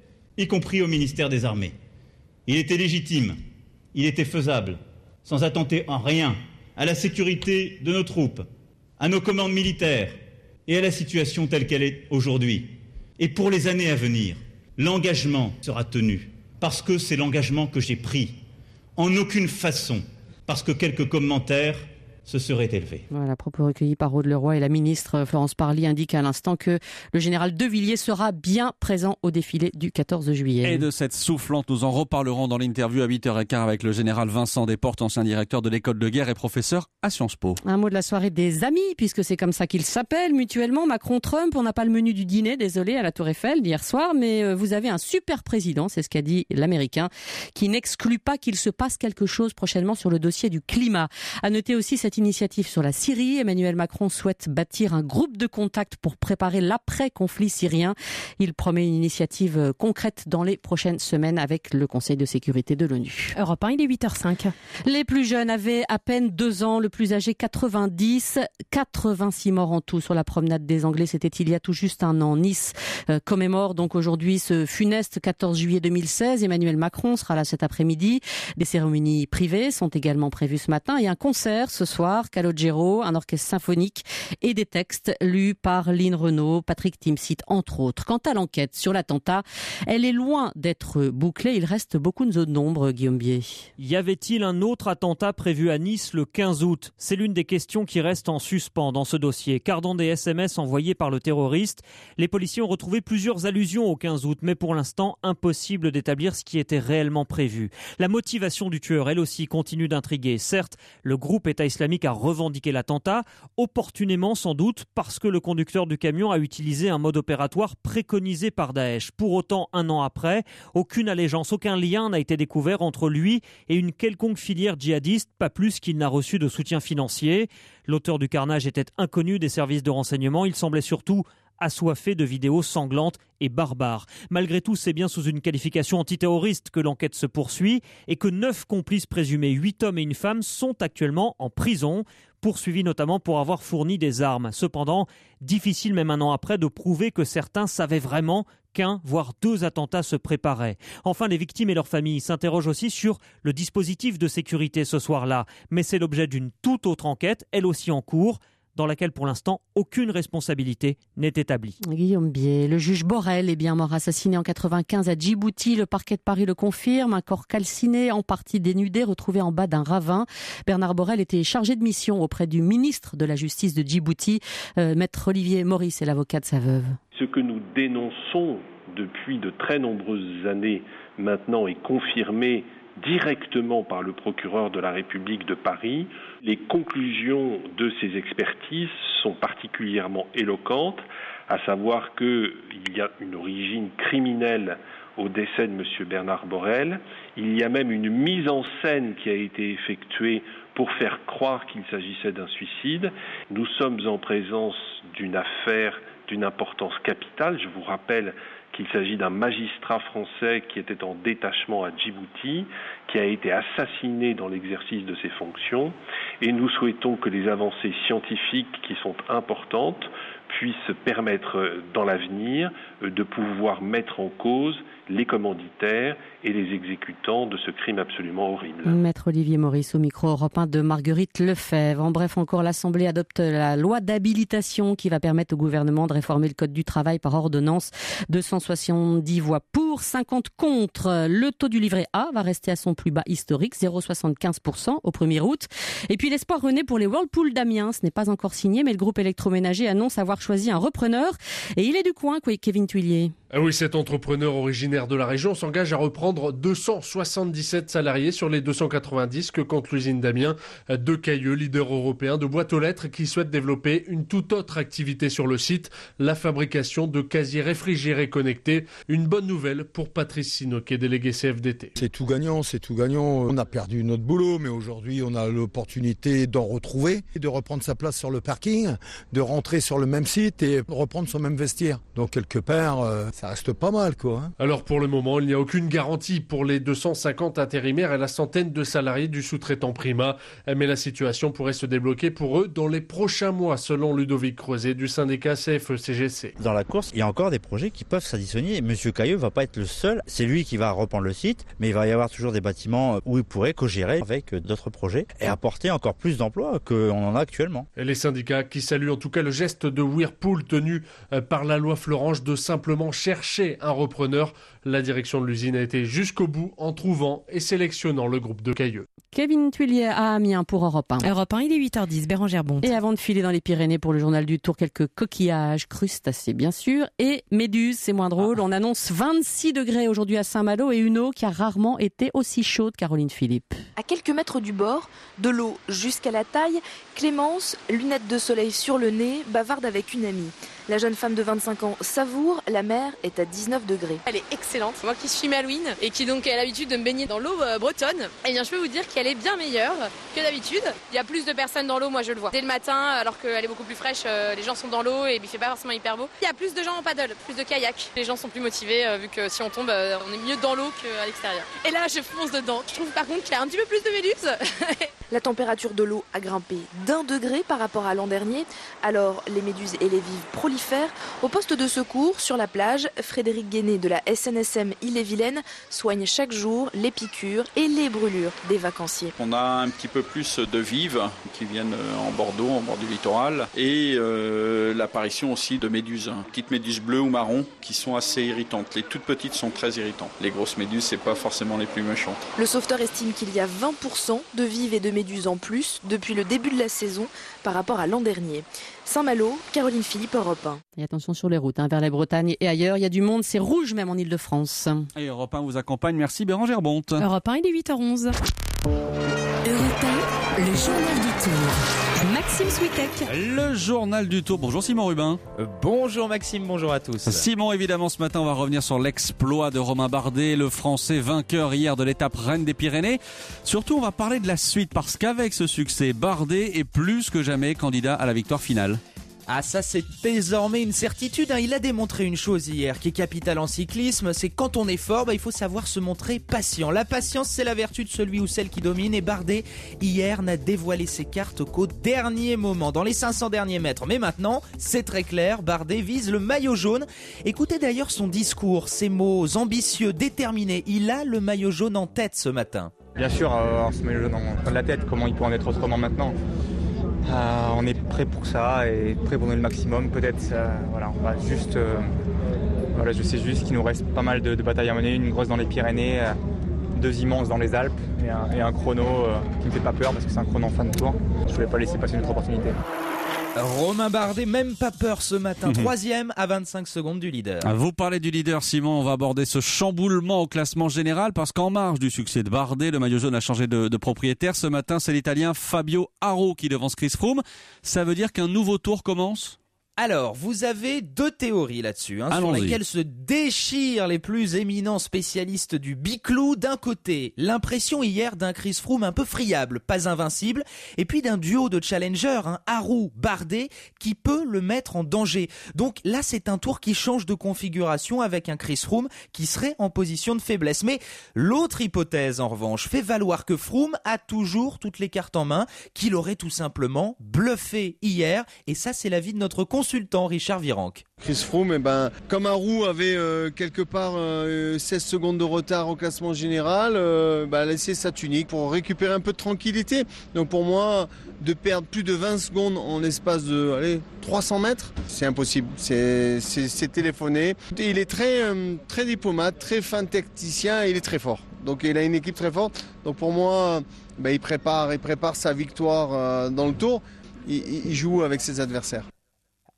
y compris au ministère des Armées. Il était légitime, il était faisable, sans attenter en rien à la sécurité de nos troupes, à nos commandes militaires et à la situation telle qu'elle est aujourd'hui. Et pour les années à venir, l'engagement sera tenu, parce que c'est l'engagement que j'ai pris. En aucune façon, parce que quelques commentaires se serait élevé. Voilà, propos recueillis par Aude Leroy et la ministre Florence Parly indique à l'instant que le général De Villiers sera bien présent au défilé du quatorze juillet. Et de cette soufflante, nous en reparlerons dans l'interview à huit heures quinze avec le général Vincent Desportes, ancien directeur de l'école de guerre et professeur à Sciences Po. Un mot de la soirée des amis, puisque c'est comme ça qu'ils s'appellent mutuellement. Macron-Trump, on n'a pas le menu du dîner, désolé, à la Tour Eiffel d'hier soir, mais vous avez un super président, c'est ce qu'a dit l'Américain, qui n'exclut pas qu'il se passe quelque chose prochainement sur le dossier du climat. À noter aussi cette initiative sur la Syrie. Emmanuel Macron souhaite bâtir un groupe de contact pour préparer l'après-conflit syrien. Il promet une initiative concrète dans les prochaines semaines avec le Conseil de sécurité de l'ONU. Europe un, il est huit heures cinq. Les plus jeunes avaient à peine deux ans, le plus âgé quatre-vingt-dix, quatre-vingt-six morts en tout sur la promenade des Anglais. C'était il y a tout juste un an. Nice euh, commémore donc aujourd'hui ce funeste quatorze juillet deux mille seize. Emmanuel Macron sera là cet après-midi. Des cérémonies privées sont également prévues ce matin et un concert ce soir. Calogero, un orchestre symphonique et des textes lus par Lynn Renaud, Patrick Timsit, entre autres. Quant à l'enquête sur l'attentat, elle est loin d'être bouclée. Il reste beaucoup de zones d'ombre, Guillaume Bier. Y avait-il un autre attentat prévu à Nice le quinze août ? C'est l'une des questions qui reste en suspens dans ce dossier. Car dans des S M S envoyés par le terroriste, les policiers ont retrouvé plusieurs allusions au quinze août, mais pour l'instant, impossible d'établir ce qui était réellement prévu. La motivation du tueur, elle aussi, continue d'intriguer. Certes, le groupe État islamique a revendiqué l'attentat, opportunément sans doute parce que le conducteur du camion a utilisé un mode opératoire préconisé par Daesh. Pour autant, un an après, aucune allégeance, aucun lien n'a été découvert entre lui et une quelconque filière djihadiste, pas plus qu'il n'a reçu de soutien financier. L'auteur du carnage était inconnu des services de renseignement, il semblait surtout assoiffé de vidéos sanglantes et barbares. Malgré tout, c'est bien sous une qualification antiterroriste que l'enquête se poursuit et que neuf complices présumés, huit hommes et une femme, sont actuellement en prison, poursuivis notamment pour avoir fourni des armes. Cependant, difficile même un an après de prouver que certains savaient vraiment qu'un, voire deux attentats se préparaient. Enfin, les victimes et leurs familles s'interrogent aussi sur le dispositif de sécurité ce soir-là. Mais c'est l'objet d'une toute autre enquête, elle aussi en cours, dans laquelle pour l'instant aucune responsabilité n'est établie. Guillaume Bier, le juge Borrell est bien mort assassiné en quatre-vingt-quinze à Djibouti. Le parquet de Paris le confirme. Un corps calciné, en partie dénudé, retrouvé en bas d'un ravin. Bernard Borrell était chargé de mission auprès du ministre de la Justice de Djibouti. Euh, Maître Olivier Maurice est l'avocat de sa veuve. Ce que nous dénonçons depuis de très nombreuses années maintenant est confirmé directement par le procureur de la République de Paris. Les conclusions de ces expertises sont particulièrement éloquentes, à savoir qu'il y a une origine criminelle au décès de M. Bernard Borrell. Il y a même une mise en scène qui a été effectuée pour faire croire qu'il s'agissait d'un suicide. Nous sommes en présence d'une affaire d'une importance capitale. Je vous rappelle qu'il s'agit d'un magistrat français qui était en détachement à Djibouti, qui a été assassiné dans l'exercice de ses fonctions. Et nous souhaitons que les avancées scientifiques qui sont importantes puissent permettre dans l'avenir de pouvoir mettre en cause les commanditaires et les exécutants de ce crime absolument horrible. Maître Olivier Maurice au micro Europe un de Marguerite Lefebvre. En bref, encore l'Assemblée adopte la loi d'habilitation qui va permettre au gouvernement de réformer le code du travail par ordonnance. deux cent soixante-dix voix pour, cinquante contre. Le taux du livret A va rester à son plus bas historique, zéro virgule soixante-quinze pour cent au premier août. Et puis l'espoir renaît pour les Whirlpool d'Amiens. Ce n'est pas encore signé, mais le groupe électroménager annonce avoir choisi un repreneur et il est du coin, Kevin Tuillier. Ah oui, cet entrepreneur originaire de la région s'engage à reprendre deux cent soixante-dix-sept salariés sur les deux cent quatre-vingt-dix que compte l'usine d'Amiens de Cailleux, leader européen de boîtes aux lettres qui souhaite développer une toute autre activité sur le site, la fabrication de casiers réfrigérés connectés. Une bonne nouvelle pour Patrice Sinoquet, délégué C F D T. C'est tout gagnant, c'est tout gagnant. On a perdu notre boulot, mais aujourd'hui on a l'opportunité d'en retrouver, de reprendre sa place sur le parking, de rentrer sur le même site et reprendre son même vestiaire. Donc quelque part, euh, ça reste pas mal, quoi. Hein. Alors pour le moment, il n'y a aucune garantie pour les deux cent cinquante intérimaires et la centaine de salariés du sous-traitant Prima. Mais la situation pourrait se débloquer pour eux dans les prochains mois, selon Ludovic Creuset du syndicat C F E C G C. Dans la course, il y a encore des projets qui peuvent s'additionner. Monsieur Cailleux va pas être le seul. C'est lui qui va reprendre le site, mais il va y avoir toujours des bâtiments où il pourrait co-gérer avec d'autres projets et apporter encore plus d'emplois qu'on en a actuellement. Et les syndicats qui saluent en tout cas le geste de Whirlpool tenu par la loi Florange de simplement chercher un repreneur. La direction de l'usine a été jusqu'au bout en trouvant et sélectionnant le groupe de Cailleux. Kevin Tuillier à Amiens pour Europe un. Europe un, il est huit heures dix, Bérangère Bonte. Et avant de filer dans les Pyrénées pour le journal du Tour, quelques coquillages, crustacés bien sûr, et méduses, c'est moins drôle. On annonce vingt-six degrés aujourd'hui à Saint-Malo et une eau qui a rarement été aussi chaude, Caroline Philippe. À quelques mètres du bord, de l'eau jusqu'à la taille, Clémence, lunettes de soleil sur le nez, bavarde avec une amie. La jeune femme de vingt-cinq ans savoure, la mer est à dix-neuf degrés. Elle est excellente. Moi qui suis Malouine et qui donc a l'habitude de me baigner dans l'eau euh, bretonne, eh bien je peux vous dire qu'elle est bien meilleure que d'habitude. Il y a plus de personnes dans l'eau, moi je le vois. Dès le matin, alors qu'elle est beaucoup plus fraîche, euh, les gens sont dans l'eau et il fait pas forcément hyper beau. Il y a plus de gens en paddle, plus de kayak. Les gens sont plus motivés euh, vu que si on tombe, euh, on est mieux dans l'eau qu'à l'extérieur. Et là je fonce dedans. Je trouve par contre qu'il y a un petit peu plus de méduses. La température de l'eau a grimpé d'un degré par rapport à l'an dernier. Alors les méduses et les vives prolifèrent. Au poste de secours, sur la plage, Frédéric Guéné de la S N S M Ille-et-Vilaine soigne chaque jour les piqûres et les brûlures des vacanciers. On a un petit peu plus de vives qui viennent en Bordeaux, en bord du littoral, et euh, l'apparition aussi de méduses, petites méduses bleues ou marron qui sont assez irritantes. Les toutes petites sont très irritantes. Les grosses méduses, c'est pas forcément les plus méchantes. Le sauveteur estime qu'il y a vingt pour cent de vives et de méduses en plus depuis le début de la saison par rapport à l'an dernier. Saint-Malo, Caroline Philippe, Europe un. Et attention sur les routes, hein, vers la Bretagne et ailleurs, il y a du monde, c'est rouge même en Ile-de-France. Et Europe un vous accompagne, merci Bérangère Bonte. Europe un, il est huit heures onze. Europe un, le journal du Tour. Maxime Switek. Le journal du Tour. Bonjour Simon Rubin. Euh, bonjour Maxime, bonjour à tous. Simon, évidemment, ce matin, on va revenir sur l'exploit de Romain Bardet, le Français vainqueur hier de l'étape Reine des Pyrénées. Surtout, on va parler de la suite parce qu'avec ce succès, Bardet est plus que jamais candidat à la victoire finale. Ah ça c'est désormais une certitude, hein. Il a démontré une chose hier qui est capitale en cyclisme, c'est quand on est fort, bah, il faut savoir se montrer patient. La patience c'est la vertu de celui ou celle qui domine et Bardet hier n'a dévoilé ses cartes qu'au dernier moment, dans les cinq cents derniers mètres. Mais maintenant c'est très clair, Bardet vise le maillot jaune. Écoutez d'ailleurs son discours, ses mots ambitieux, déterminés, il a le maillot jaune en tête ce matin. Bien sûr, euh, ce maillot jaune en la tête, comment il peut en être autrement maintenant ? Euh, on est prêt pour ça et prêt pour donner le maximum. Peut-être, euh, voilà, on va juste. Euh, voilà, je sais juste qu'il nous reste pas mal de, de batailles à mener. Une grosse dans les Pyrénées, euh, deux immenses dans les Alpes et un, et un chrono euh, qui me fait pas peur parce que c'est un chrono en fin de tour. Je voulais pas laisser passer une autre opportunité. Romain Bardet, même pas peur ce matin, mmh. troisième à vingt-cinq secondes du leader. Vous parlez du leader Simon, on va aborder ce chamboulement au classement général parce qu'en marge du succès de Bardet, le maillot jaune a changé de, de propriétaire. Ce matin, c'est l'Italien Fabio Aru qui devance Chris Froome. Ça veut dire qu'un nouveau tour commence ? Alors, vous avez deux théories là-dessus, hein, sur lesquelles se déchirent les plus éminents spécialistes du biclou. D'un côté, l'impression hier d'un Chris Froome un peu friable, pas invincible, et puis d'un duo de challengers, hein, Aru-Bardet, qui peut le mettre en danger. Donc là, c'est un tour qui change de configuration avec un Chris Froome qui serait en position de faiblesse. Mais l'autre hypothèse, en revanche, fait valoir que Froome a toujours toutes les cartes en main, qu'il aurait tout simplement bluffé hier, et ça, c'est l'avis de notre consultant. Consultant Richard Virenque. Chris Froome, eh ben, comme Aru avait euh, quelque part euh, seize secondes de retard au classement général, euh, bah, laisser sa tunique pour récupérer un peu de tranquillité. Donc pour moi, de perdre plus de vingt secondes en l'espace de allez, trois cents mètres, c'est impossible. C'est, c'est, c'est téléphoné. Et il est très, euh, très diplomate, très fin tacticien et il est très fort. Donc il a une équipe très forte. Donc pour moi, bah, il prépare, il prépare sa victoire euh, dans le tour. Il, il joue avec ses adversaires.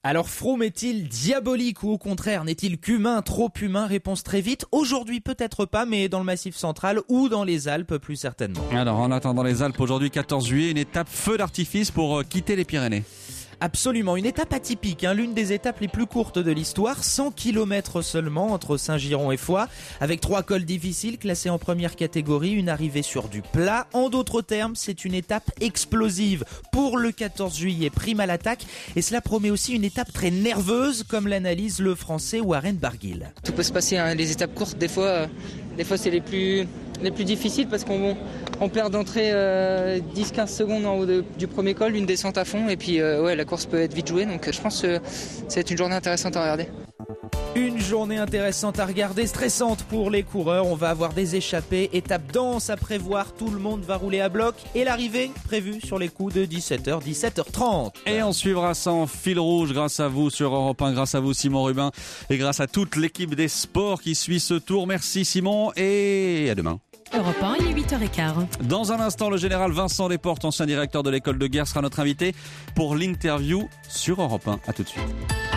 Alors Froome est-il diabolique ou au contraire n'est-il qu'humain, trop humain? Réponse très vite. Aujourd'hui peut-être pas, mais dans le Massif central ou dans les Alpes plus certainement. Alors en attendant les Alpes, aujourd'hui quatorze juillet, une étape feu d'artifice pour quitter les Pyrénées. Absolument, une étape atypique, hein, l'une des étapes les plus courtes de l'histoire, cent kilomètres seulement entre Saint-Giron et Foix, avec trois cols difficiles classés en première catégorie, une arrivée sur du plat. En d'autres termes, c'est une étape explosive pour le quatorze juillet, prime à l'attaque, et cela promet aussi une étape très nerveuse, comme l'analyse le Français Warren Barguil. Tout peut se passer, hein, les étapes courtes, des fois, euh, des fois c'est les plus, les plus difficiles parce qu'on on perd d'entrée euh, dix à quinze secondes en haut de, du premier col, une descente à fond, et puis euh, ouais, la course peut être vite jouée, donc je pense que ça va être une journée intéressante à regarder. Une journée intéressante à regarder, stressante pour les coureurs. On va avoir des échappées, étape dense à prévoir. Tout le monde va rouler à bloc. Et l'arrivée prévue sur les coups de dix-sept heures, dix-sept heures trente. Et on suivra ça en fil rouge grâce à vous sur Europe un, grâce à vous Simon Rubin et grâce à toute l'équipe des sports qui suit ce tour. Merci Simon et à demain. Europe un, il est huit heures quinze. Dans un instant, le général Vincent Desportes, ancien directeur de l'école de guerre, sera notre invité pour l'interview sur Europe un. À tout de suite.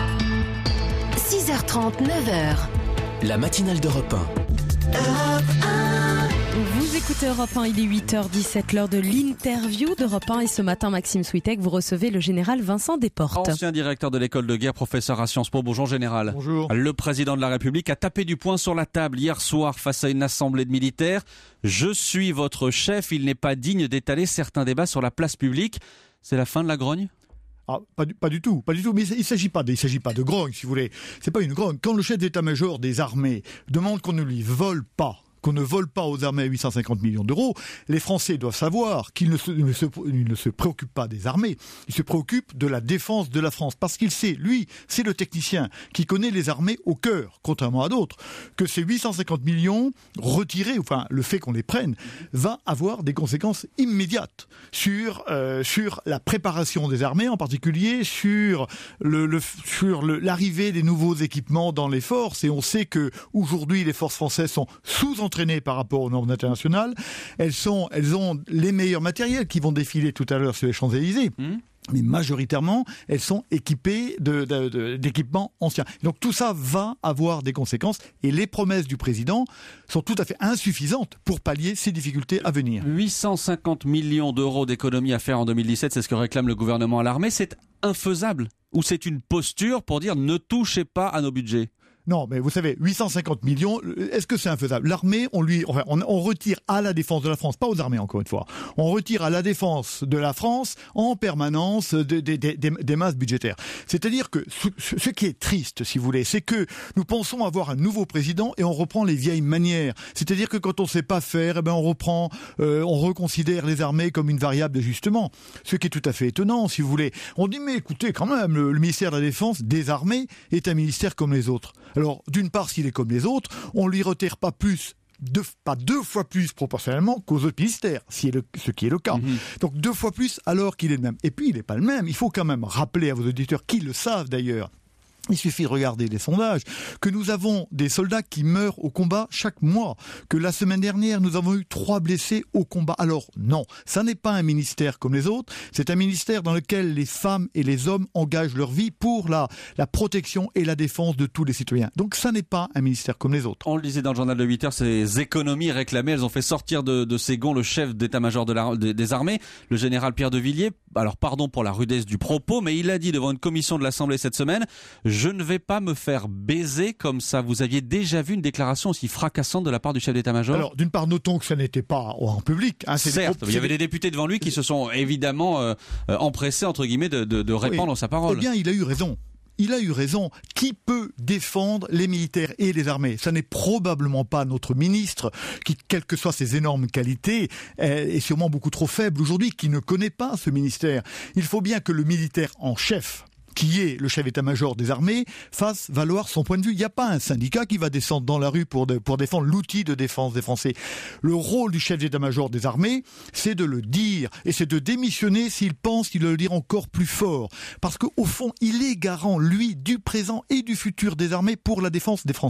six heures trente, neuf heures. La matinale d'Europe un. Europe un. Vous écoutez Europe un, il est huit heures dix-sept, l'heure de l'interview d'Europe un. Et ce matin, Maxime Switek, vous recevez le général Vincent Desportes. Ancien directeur de l'école de guerre, professeur à Sciences Po. Bonjour général. Bonjour. Le président de la République a tapé du poing sur la table hier soir face à une assemblée de militaires. Je suis votre chef, il n'est pas digne d'étaler certains débats sur la place publique. C'est la fin de la grogne ? Ah, pas, du, pas du tout, pas du tout. Mais il ne s'agit pas de, il s'agit pas de grogne, si vous voulez. C'est pas une grogne. Quand le chef d'état-major des armées demande qu'on ne lui vole pas, qu'on ne vole pas aux armées à huit cent cinquante millions d'euros, les Français doivent savoir qu'ils ne se, ne, se, ne se préoccupent pas des armées, ils se préoccupent de la défense de la France. Parce qu'il sait, lui, c'est le technicien qui connaît les armées au cœur, contrairement à d'autres, que ces huit cent cinquante millions retirés, enfin le fait qu'on les prenne, va avoir des conséquences immédiates sur, euh, sur la préparation des armées, en particulier sur, le, le, sur le, l'arrivée des nouveaux équipements dans les forces. Et on sait que aujourd'hui les forces françaises sont sous entraînées par rapport aux normes internationales. Elles sont, elles ont les meilleurs matériels qui vont défiler tout à l'heure sur les Champs-Élysées. Mmh. Mais majoritairement, elles sont équipées de, de, de, d'équipements anciens. Donc tout ça va avoir des conséquences et les promesses du président sont tout à fait insuffisantes pour pallier ces difficultés à venir. huit cent cinquante millions d'euros d'économies à faire en deux mille dix-sept, c'est ce que réclame le gouvernement à l'armée. C'est infaisable ou c'est une posture pour dire ne touchez pas à nos budgets ? Non, mais vous savez, huit cent cinquante millions, est-ce que c'est infaisable ? L'armée, on lui, enfin, on, on retire à la défense de la France, pas aux armées encore une fois, on retire à la défense de la France en permanence des, des, des, des masses budgétaires. C'est-à-dire que ce, ce qui est triste, si vous voulez, c'est que nous pensons avoir un nouveau président et on reprend les vieilles manières. C'est-à-dire que quand on ne sait pas faire, eh ben on reprend, euh, on reconsidère les armées comme une variable d'ajustement. Ce qui est tout à fait étonnant, si vous voulez. On dit mais écoutez, quand même, le, le ministère de la Défense des armées est un ministère comme les autres. Alors, d'une part, s'il est comme les autres, on ne lui retire pas plus, deux, pas deux fois plus proportionnellement qu'aux autres ministères, si est le, ce qui est le cas. Mmh. Donc deux fois plus alors qu'il est le même. Et puis, il n'est pas le même. Il faut quand même rappeler à vos auditeurs, qui le savent d'ailleurs, il suffit de regarder les sondages, que nous avons des soldats qui meurent au combat chaque mois, que la semaine dernière, nous avons eu trois blessés au combat. Alors non, ça n'est pas un ministère comme les autres, c'est un ministère dans lequel les femmes et les hommes engagent leur vie pour la, la protection et la défense de tous les citoyens. Donc ça n'est pas un ministère comme les autres. On le disait dans le journal de huit heures, ces économies réclamées, elles ont fait sortir de, de ses gonds le chef d'état-major de la, de, des armées, le général Pierre de Villiers. Alors pardon pour la rudesse du propos, mais il a dit devant une commission de l'Assemblée cette semaine, je ne vais pas me faire baiser comme ça. Vous aviez déjà vu une déclaration aussi fracassante de la part du chef d'état-major ? Alors, d'une part, notons que ça n'était pas en public. Hein, c'est Certes, des... il y avait des députés devant lui qui se sont évidemment euh, empressés, entre guillemets, de, de, de répandre oui. sa parole. Eh bien, il a eu raison. Il a eu raison. Qui peut défendre les militaires et les armées ? Ça n'est probablement pas notre ministre, qui, quelles que soient ses énormes qualités, est sûrement beaucoup trop faible aujourd'hui, qui ne connaît pas ce ministère. Il faut bien que le militaire en chef, qui est le chef d'état-major des armées, fasse valoir son point de vue. Il n'y a pas un syndicat qui va descendre dans la rue pour, de, pour défendre l'outil de défense des Français. Le rôle du chef d'état-major des armées, c'est de le dire, et c'est de démissionner s'il pense qu'il doit le dire encore plus fort. Parce qu'au fond, il est garant, lui, du présent et du futur des armées pour la défense des Français.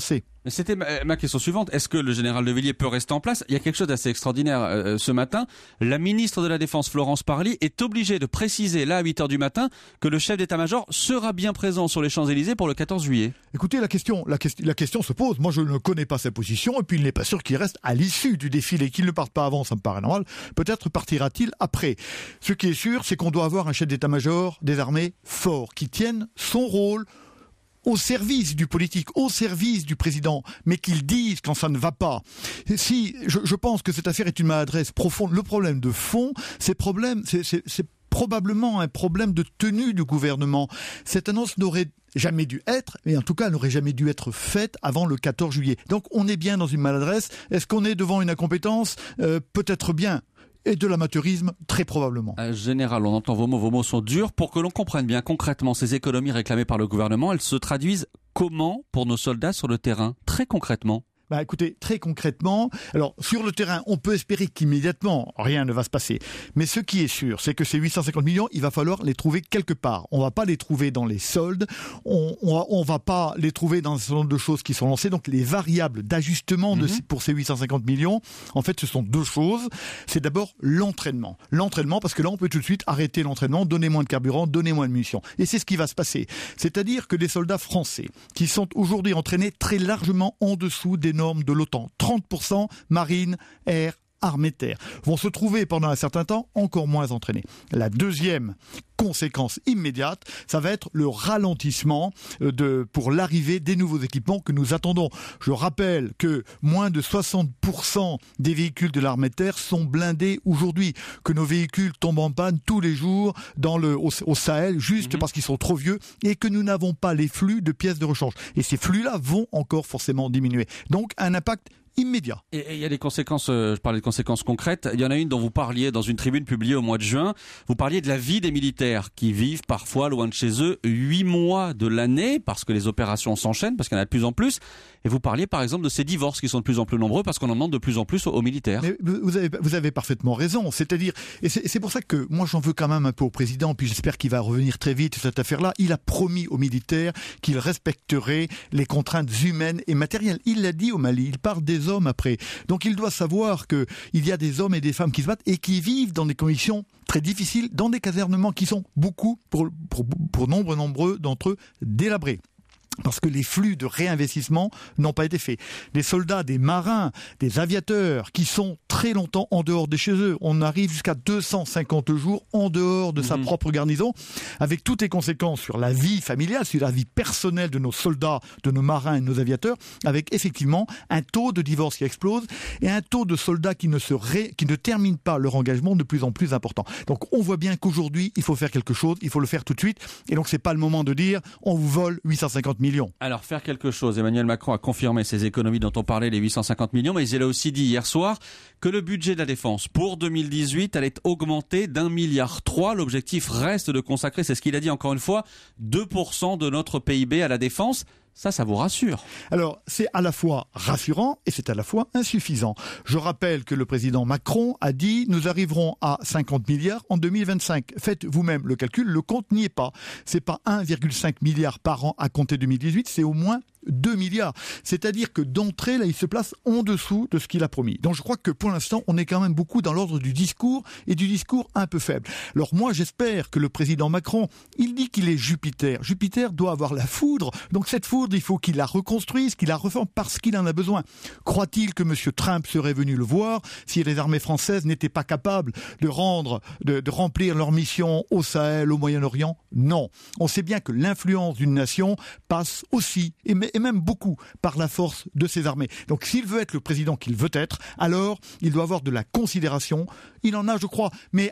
Mais c'était ma, ma question suivante. Est-ce que le général de Villiers peut rester en place ? Il y a quelque chose d'assez extraordinaire euh, ce matin. La ministre de la Défense, Florence Parly, est obligée de préciser là à huit heures du matin que le chef d'état-major sera bien présent sur les Champs-Élysées pour le quatorze juillet. Écoutez, la question, la, que- la question se pose. Moi, je ne connais pas sa position et puis il n'est pas sûr qu'il reste à l'issue du défilé. Qu'il ne parte pas avant, ça me paraît normal. Peut-être partira-t-il après. Ce qui est sûr, c'est qu'on doit avoir un chef d'état-major des armées fort, qui tienne son rôle au service du politique, au service du président, mais qu'ils disent quand ça ne va pas. Si, je, je pense que cette affaire est une maladresse profonde. Le problème de fond, c'est problème, c'est, c'est, c'est probablement un problème de tenue du gouvernement. Cette annonce n'aurait jamais dû être, mais en tout cas, elle n'aurait jamais dû être faite avant le quatorze juillet. Donc, on est bien dans une maladresse. Est-ce qu'on est devant une incompétence ? euh, Peut-être bien. Et de l'amateurisme, très probablement. Euh, général, on entend vos mots, vos mots sont durs. Pour que l'on comprenne bien concrètement ces économies réclamées par le gouvernement, elles se traduisent comment pour nos soldats sur le terrain ? Très concrètement. Bah écoutez, très concrètement, alors sur le terrain, on peut espérer qu'immédiatement rien ne va se passer. Mais ce qui est sûr, c'est que ces huit cent cinquante millions, il va falloir les trouver quelque part. On va pas les trouver dans les soldes, on, on, on va pas les trouver dans un certain nombre de choses qui sont lancées. Donc les variables d'ajustement de, Mhm. pour ces huit cent cinquante millions, en fait, ce sont deux choses. C'est d'abord l'entraînement. L'entraînement, parce que là, on peut tout de suite arrêter l'entraînement, donner moins de carburant, donner moins de munitions. Et c'est ce qui va se passer. C'est-à-dire que les soldats français, qui sont aujourd'hui entraînés très largement en dessous des normes de l'OTAN, trente pour cent marine, air, armée de terre, vont se trouver pendant un certain temps encore moins entraînés. La deuxième conséquence immédiate, ça va être le ralentissement de, pour l'arrivée des nouveaux équipements que nous attendons. Je rappelle que moins de soixante pour cent des véhicules de l'armée de terre sont blindés aujourd'hui, que nos véhicules tombent en panne tous les jours dans le, au, au Sahel, juste mmh. parce qu'ils sont trop vieux, et que nous n'avons pas les flux de pièces de rechange. Et ces flux-là vont encore forcément diminuer. Donc un impact immédiat. Et il y a des conséquences, euh, je parlais de conséquences concrètes, il y en a une dont vous parliez dans une tribune publiée au mois de juin, vous parliez de la vie des militaires qui vivent parfois loin de chez eux huit mois de l'année parce que les opérations s'enchaînent, parce qu'il y en a de plus en plus, et vous parliez par exemple de ces divorces qui sont de plus en plus nombreux parce qu'on en demande de plus en plus aux, aux militaires. Mais vous avez, vous avez parfaitement raison, c'est-à-dire, et c'est, c'est pour ça que moi j'en veux quand même un peu au président, puis j'espère qu'il va revenir très vite sur cette affaire-là. Il a promis aux militaires qu'il respecterait les contraintes humaines et matérielles. Il l'a dit au Mali, il parle des hommes après. Donc il doit savoir qu'il y a des hommes et des femmes qui se battent et qui vivent dans des conditions très difficiles, dans des casernements qui sont beaucoup, pour, pour, pour nombre nombreux d'entre eux, délabrés. Parce que les flux de réinvestissement n'ont pas été faits. Des soldats, des marins, des aviateurs qui sont très longtemps en dehors de chez eux. On arrive jusqu'à deux cent cinquante jours en dehors de mmh. sa propre garnison, avec toutes les conséquences sur la vie familiale, sur la vie personnelle de nos soldats, de nos marins et de nos aviateurs, avec effectivement un taux de divorce qui explose et un taux de soldats qui ne, se ré... qui ne terminent pas leur engagement de plus en plus important. Donc on voit bien qu'aujourd'hui, il faut faire quelque chose, il faut le faire tout de suite. Et donc c'est pas le moment de dire on vous vole huit cent cinquante millions. Alors faire quelque chose, Emmanuel Macron a confirmé ces économies dont on parlait, les huit cent cinquante millions, mais il a aussi dit hier soir que le budget de la défense pour deux mille dix-huit allait augmenter d'un milliard trois. L'objectif reste de consacrer, c'est ce qu'il a dit encore une fois, deux pour cent de notre P I B à la défense. Ça, ça vous rassure? Alors, c'est à la fois rassurant et c'est à la fois insuffisant. Je rappelle que le président Macron a dit « Nous arriverons à cinquante milliards en deux mille vingt-cinq ». Faites vous-même le calcul, le compte n'y est pas. C'est pas un virgule cinq milliard par an à compter deux mille dix-huit, c'est au moins deux milliards. C'est-à-dire que d'entrée, là, il se place en dessous de ce qu'il a promis. Donc je crois que pour l'instant, on est quand même beaucoup dans l'ordre du discours et du discours un peu faible. Alors moi, j'espère que le président Macron, il dit qu'il est Jupiter. Jupiter doit avoir la foudre. Donc cette foudre, il faut qu'il la reconstruise, qu'il la reforme parce qu'il en a besoin. Croit-il que M. Trump serait venu le voir si les armées françaises n'étaient pas capables de rendre, de, de remplir leur mission au Sahel, au Moyen-Orient? Non. On sait bien que l'influence d'une nation passe aussi, et et même beaucoup, par la force de ses armées. Donc s'il veut être le président qu'il veut être, alors il doit avoir de la considération. Il en a, je crois, mais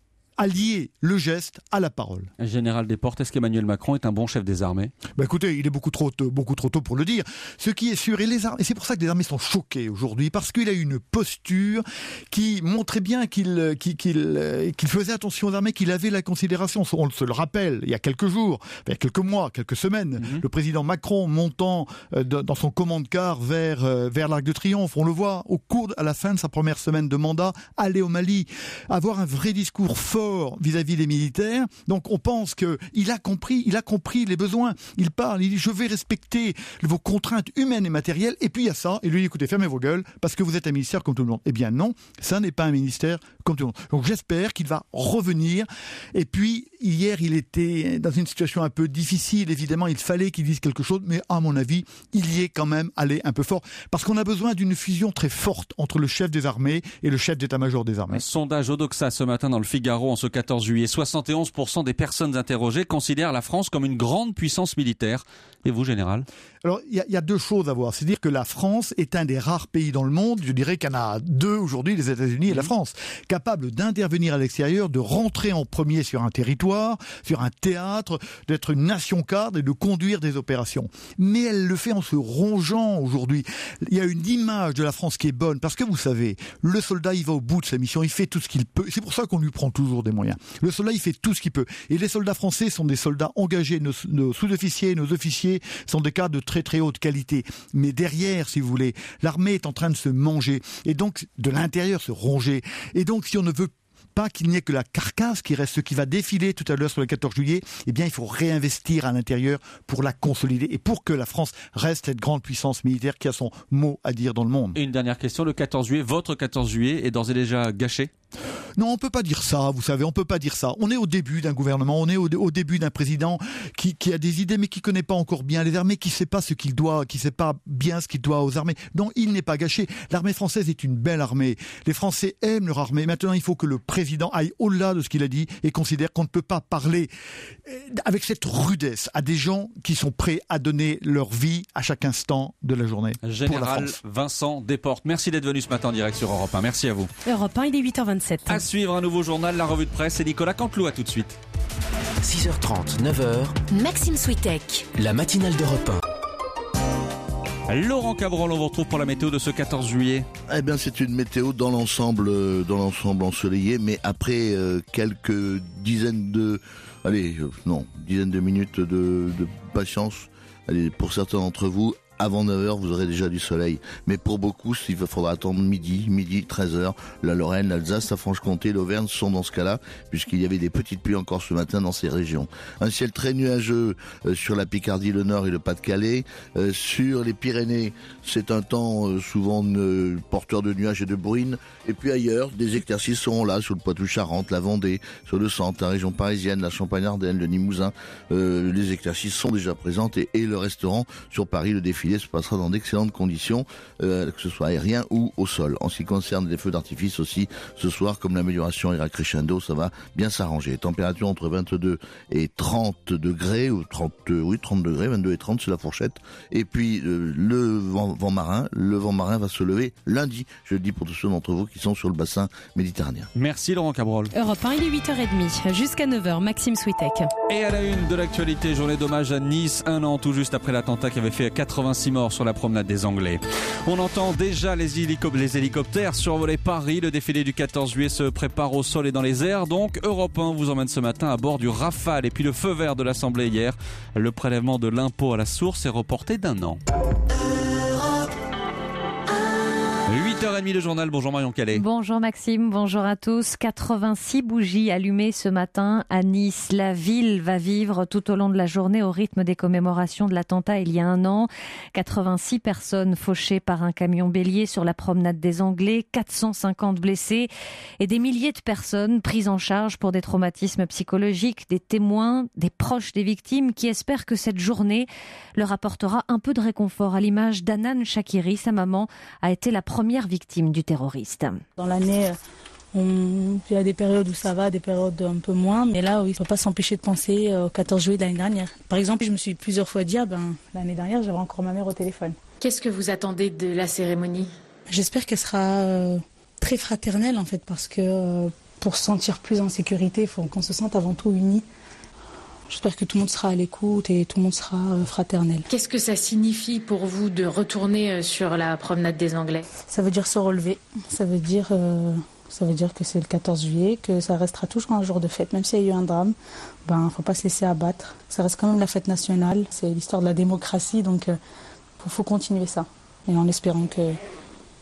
allier le geste à la parole. Général Desportes, est-ce qu'Emmanuel Macron est un bon chef des armées? Bah écoutez, il est beaucoup trop tôt, beaucoup trop tôt pour le dire. Ce qui est sûr, et, les armées, et c'est pour ça que les armées sont choquées aujourd'hui, parce qu'il a une posture qui montrait bien qu'il, qu'il, qu'il, qu'il faisait attention aux armées, qu'il avait la considération. On se le rappelle, il y a quelques jours, il y a quelques mois, quelques semaines, mm-hmm. le président Macron montant euh, dans son commande-car vers, euh, vers l'Arc de Triomphe, on le voit au cours, à la fin de sa première semaine de mandat, aller au Mali, avoir un vrai discours fort fort vis-à-vis des militaires. Donc on pense qu'il a compris, il a compris les besoins. Il parle, il dit je vais respecter vos contraintes humaines et matérielles. Et puis il y a ça, et lui écoutez, fermez vos gueules parce que vous êtes un ministère comme tout le monde. Eh bien non, ça n'est pas un ministère comme tout le monde. Donc j'espère qu'il va revenir. Et puis hier il était dans une situation un peu difficile. Évidemment il fallait qu'il dise quelque chose, mais à mon avis il y est quand même allé un peu fort parce qu'on a besoin d'une fusion très forte entre le chef des armées et le chef d'état-major des armées. Un sondage Odoxa ce matin dans le Figaro en ce quatorze juillet. soixante et onze pour cent des personnes interrogées considèrent la France comme une grande puissance militaire. Et vous, général ? Alors, il y, y a deux choses à voir. C'est-à-dire que la France est un des rares pays dans le monde, je dirais qu'il y en a deux aujourd'hui, les États-Unis et la France, capables d'intervenir à l'extérieur, de rentrer en premier sur un territoire, sur un théâtre, d'être une nation cadre et de conduire des opérations. Mais elle le fait en se rongeant aujourd'hui. Il y a une image de la France qui est bonne, parce que vous savez, le soldat, il va au bout de sa mission, il fait tout ce qu'il peut. C'est pour ça qu'on lui prend toujours des moyens. Le soldat, il fait tout ce qu'il peut. Et les soldats français sont des soldats engagés. Nos, nos sous-officiers, nos officiers sont des cas de très très haute qualité. Mais derrière, si vous voulez, l'armée est en train de se manger. Et donc, de l'intérieur, se ronger. Et donc, si on ne veut pas qu'il n'y ait que la carcasse qui reste, ce qui va défiler tout à l'heure sur le quatorze juillet, eh bien, il faut réinvestir à l'intérieur pour la consolider et pour que la France reste cette grande puissance militaire qui a son mot à dire dans le monde. Et une dernière question, le quatorze juillet, votre quatorze juillet est d'ores et déjà gâché ? Non, on peut pas dire ça, vous savez, on peut pas dire ça. On est au début d'un gouvernement, on est au, au début d'un président qui, qui a des idées mais qui connaît pas encore bien les armées, qui sait pas ce qu'il doit, qui sait pas bien ce qu'il doit aux armées. Non, il n'est pas gâché. L'armée française est une belle armée. Les Français aiment leur armée. Maintenant, il faut que le président aille au-delà de ce qu'il a dit et considère qu'on ne peut pas parler avec cette rudesse à des gens qui sont prêts à donner leur vie à chaque instant de la journée. Général Vincent Desportes, merci d'être venu ce matin en direct sur Europe un. Merci à vous. Europe un, il est huit heures vingt-sept. À suivre un nouveau journal, la revue de presse et Nicolas Canteloup, à tout de suite. six heures trente, neuf heures. Maxime Switek. La matinale d'Europe un. Laurent Cabrol, on vous retrouve pour la météo de ce quatorze juillet. Eh bien, c'est une météo dans l'ensemble, dans l'ensemble ensoleillée, mais après euh, quelques dizaines de, allez, euh, non, dizaines de minutes de, de patience. Allez, pour certains d'entre vous, avant neuf heures, vous aurez déjà du soleil. Mais pour beaucoup, il faudra attendre midi, midi, treize heures. La Lorraine, l'Alsace, la Franche-Comté, l'Auvergne sont dans ce cas-là, puisqu'il y avait des petites pluies encore ce matin dans ces régions. Un ciel très nuageux euh, sur la Picardie, le Nord et le Pas-de-Calais. Euh, sur les Pyrénées, c'est un temps euh, souvent euh, porteur de nuages et de bruines. Et puis ailleurs, des éclaircies seront là, sur le Poitou-Charentes, la Vendée, sur le centre, la région parisienne, la Champagne-Ardenne, le Limousin. Euh, les éclaircies sont déjà présentes et, et le restaurant sur Paris, le défilé se passera dans d'excellentes conditions, euh, que ce soit aérien ou au sol. En ce qui concerne les feux d'artifice aussi, ce soir, comme l'amélioration ira crescendo, ça va bien s'arranger. Température entre vingt-deux et trente degrés, ou trente, oui, trente degrés, vingt-deux et trente, c'est la fourchette. Et puis, euh, le vent, vent marin, le vent marin va se lever lundi, je le dis pour tous ceux d'entre vous qui sont sur le bassin méditerranéen. Merci Laurent Cabrol. Europe un, il est huit heures trente, jusqu'à neuf heures, Maxime Switek. Et à la une de l'actualité, journée d'hommage à Nice, un an tout juste après l'attentat qui avait fait quatre-vingt-six morts sur la promenade des Anglais. On entend déjà les, hélico- les hélicoptères survoler Paris. Le défilé du quatorze juillet se prépare au sol et dans les airs. Donc Europe un vous emmène ce matin à bord du Rafale. Et puis le feu vert de l'Assemblée hier. Le prélèvement de l'impôt à la source est reporté d'un an. huit heures trente, le journal. Bonjour Marion Calais. Bonjour Maxime, bonjour à tous. quatre-vingt-six bougies allumées ce matin à Nice. La ville va vivre tout au long de la journée au rythme des commémorations de l'attentat il y a un an. quatre-vingt-six personnes fauchées par un camion bélier sur la promenade des Anglais, quatre cent cinquante blessés et des milliers de personnes prises en charge pour des traumatismes psychologiques, des témoins, des proches des victimes qui espèrent que cette journée leur apportera un peu de réconfort. À l'image d'Anan Shakiri, sa maman a été la première victime du terroriste. Dans l'année, on... il y a des périodes où ça va, des périodes un peu moins. Mais là, oui, on ne peut pas s'empêcher de penser au quatorze juillet de l'année dernière. Par exemple, je me suis plusieurs fois dit, ah ben, l'année dernière, j'avais encore ma mère au téléphone. Qu'est-ce que vous attendez de la cérémonie ? J'espère qu'elle sera euh, très fraternelle, en fait, parce que euh, pour se sentir plus en sécurité, il faut qu'on se sente avant tout unis. J'espère que tout le monde sera à l'écoute et tout le monde sera euh, fraternel. Qu'est-ce que ça signifie pour vous de retourner sur la promenade des Anglais ? Ça veut dire se relever. Ça veut dire, euh, ça veut dire que c'est le quatorze juillet, que ça restera toujours un jour de fête. Même s'il y a eu un drame, ben, il ne faut pas se laisser abattre. Ça reste quand même la fête nationale. C'est l'histoire de la démocratie, donc il euh, faut, faut continuer ça. Et en espérant que,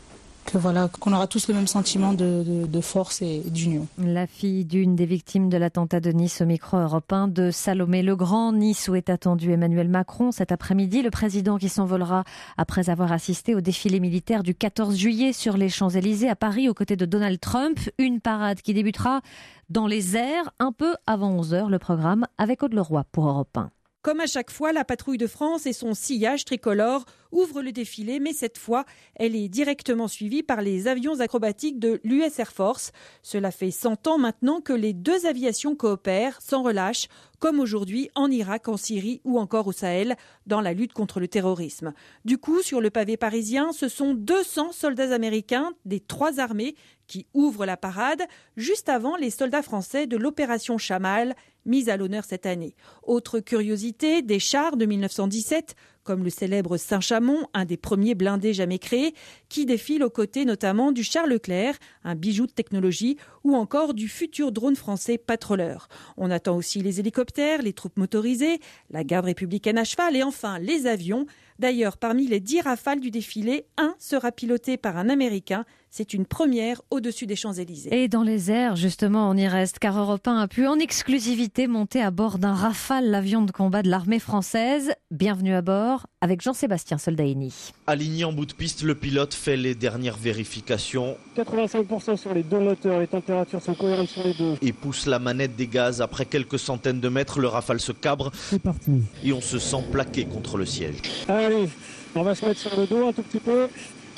que voilà, qu'on aura tous le même sentiment de, de, de force et d'union. La fille d'une des victimes de l'attentat de Nice au micro européen de Salomé Legrand. Nice où est attendu Emmanuel Macron cet après-midi. Le président qui s'envolera après avoir assisté au défilé militaire du quatorze juillet sur les Champs-Élysées à Paris aux côtés de Donald Trump. Une parade qui débutera dans les airs un peu avant onze heures. Le programme avec Aude Leroy pour Europe un. Comme à chaque fois, la patrouille de France et son sillage tricolore ouvrent le défilé, mais cette fois, elle est directement suivie par les avions acrobatiques de l'U S Air Force. Cela fait cent ans maintenant que les deux aviations coopèrent sans relâche, comme aujourd'hui en Irak, en Syrie ou encore au Sahel, dans la lutte contre le terrorisme. Du coup, sur le pavé parisien, ce sont deux cents soldats américains des trois armées qui ouvrent la parade, juste avant les soldats français de l'opération Chamal, mise à l'honneur cette année. Autre curiosité, des chars de mille neuf cent dix-sept, comme le célèbre Saint-Chamond, un des premiers blindés jamais créés, qui défilent aux côtés notamment du char Leclerc, un bijou de technologie, ou encore du futur drone français Patroleur. On attend aussi les hélicoptères, les troupes motorisées, la garde républicaine à cheval et enfin les avions. D'ailleurs, parmi les dix rafales du défilé, un sera piloté par un Américain. C'est une première au-dessus des Champs-Élysées. Et dans les airs, justement, on y reste, car Europe un a pu en exclusivité monter à bord d'un Rafale, l'avion de combat de l'armée française. Bienvenue à bord avec Jean-Sébastien Soldaini. Aligné en bout de piste, le pilote fait les dernières vérifications. quatre-vingt-cinq pour cent sur les deux moteurs, les températures sont cohérentes sur les deux. Et pousse la manette des gaz. Après quelques centaines de mètres, le Rafale se cabre. C'est parti. Et on se sent plaqué contre le siège. Allez, on va se mettre sur le dos un tout petit peu.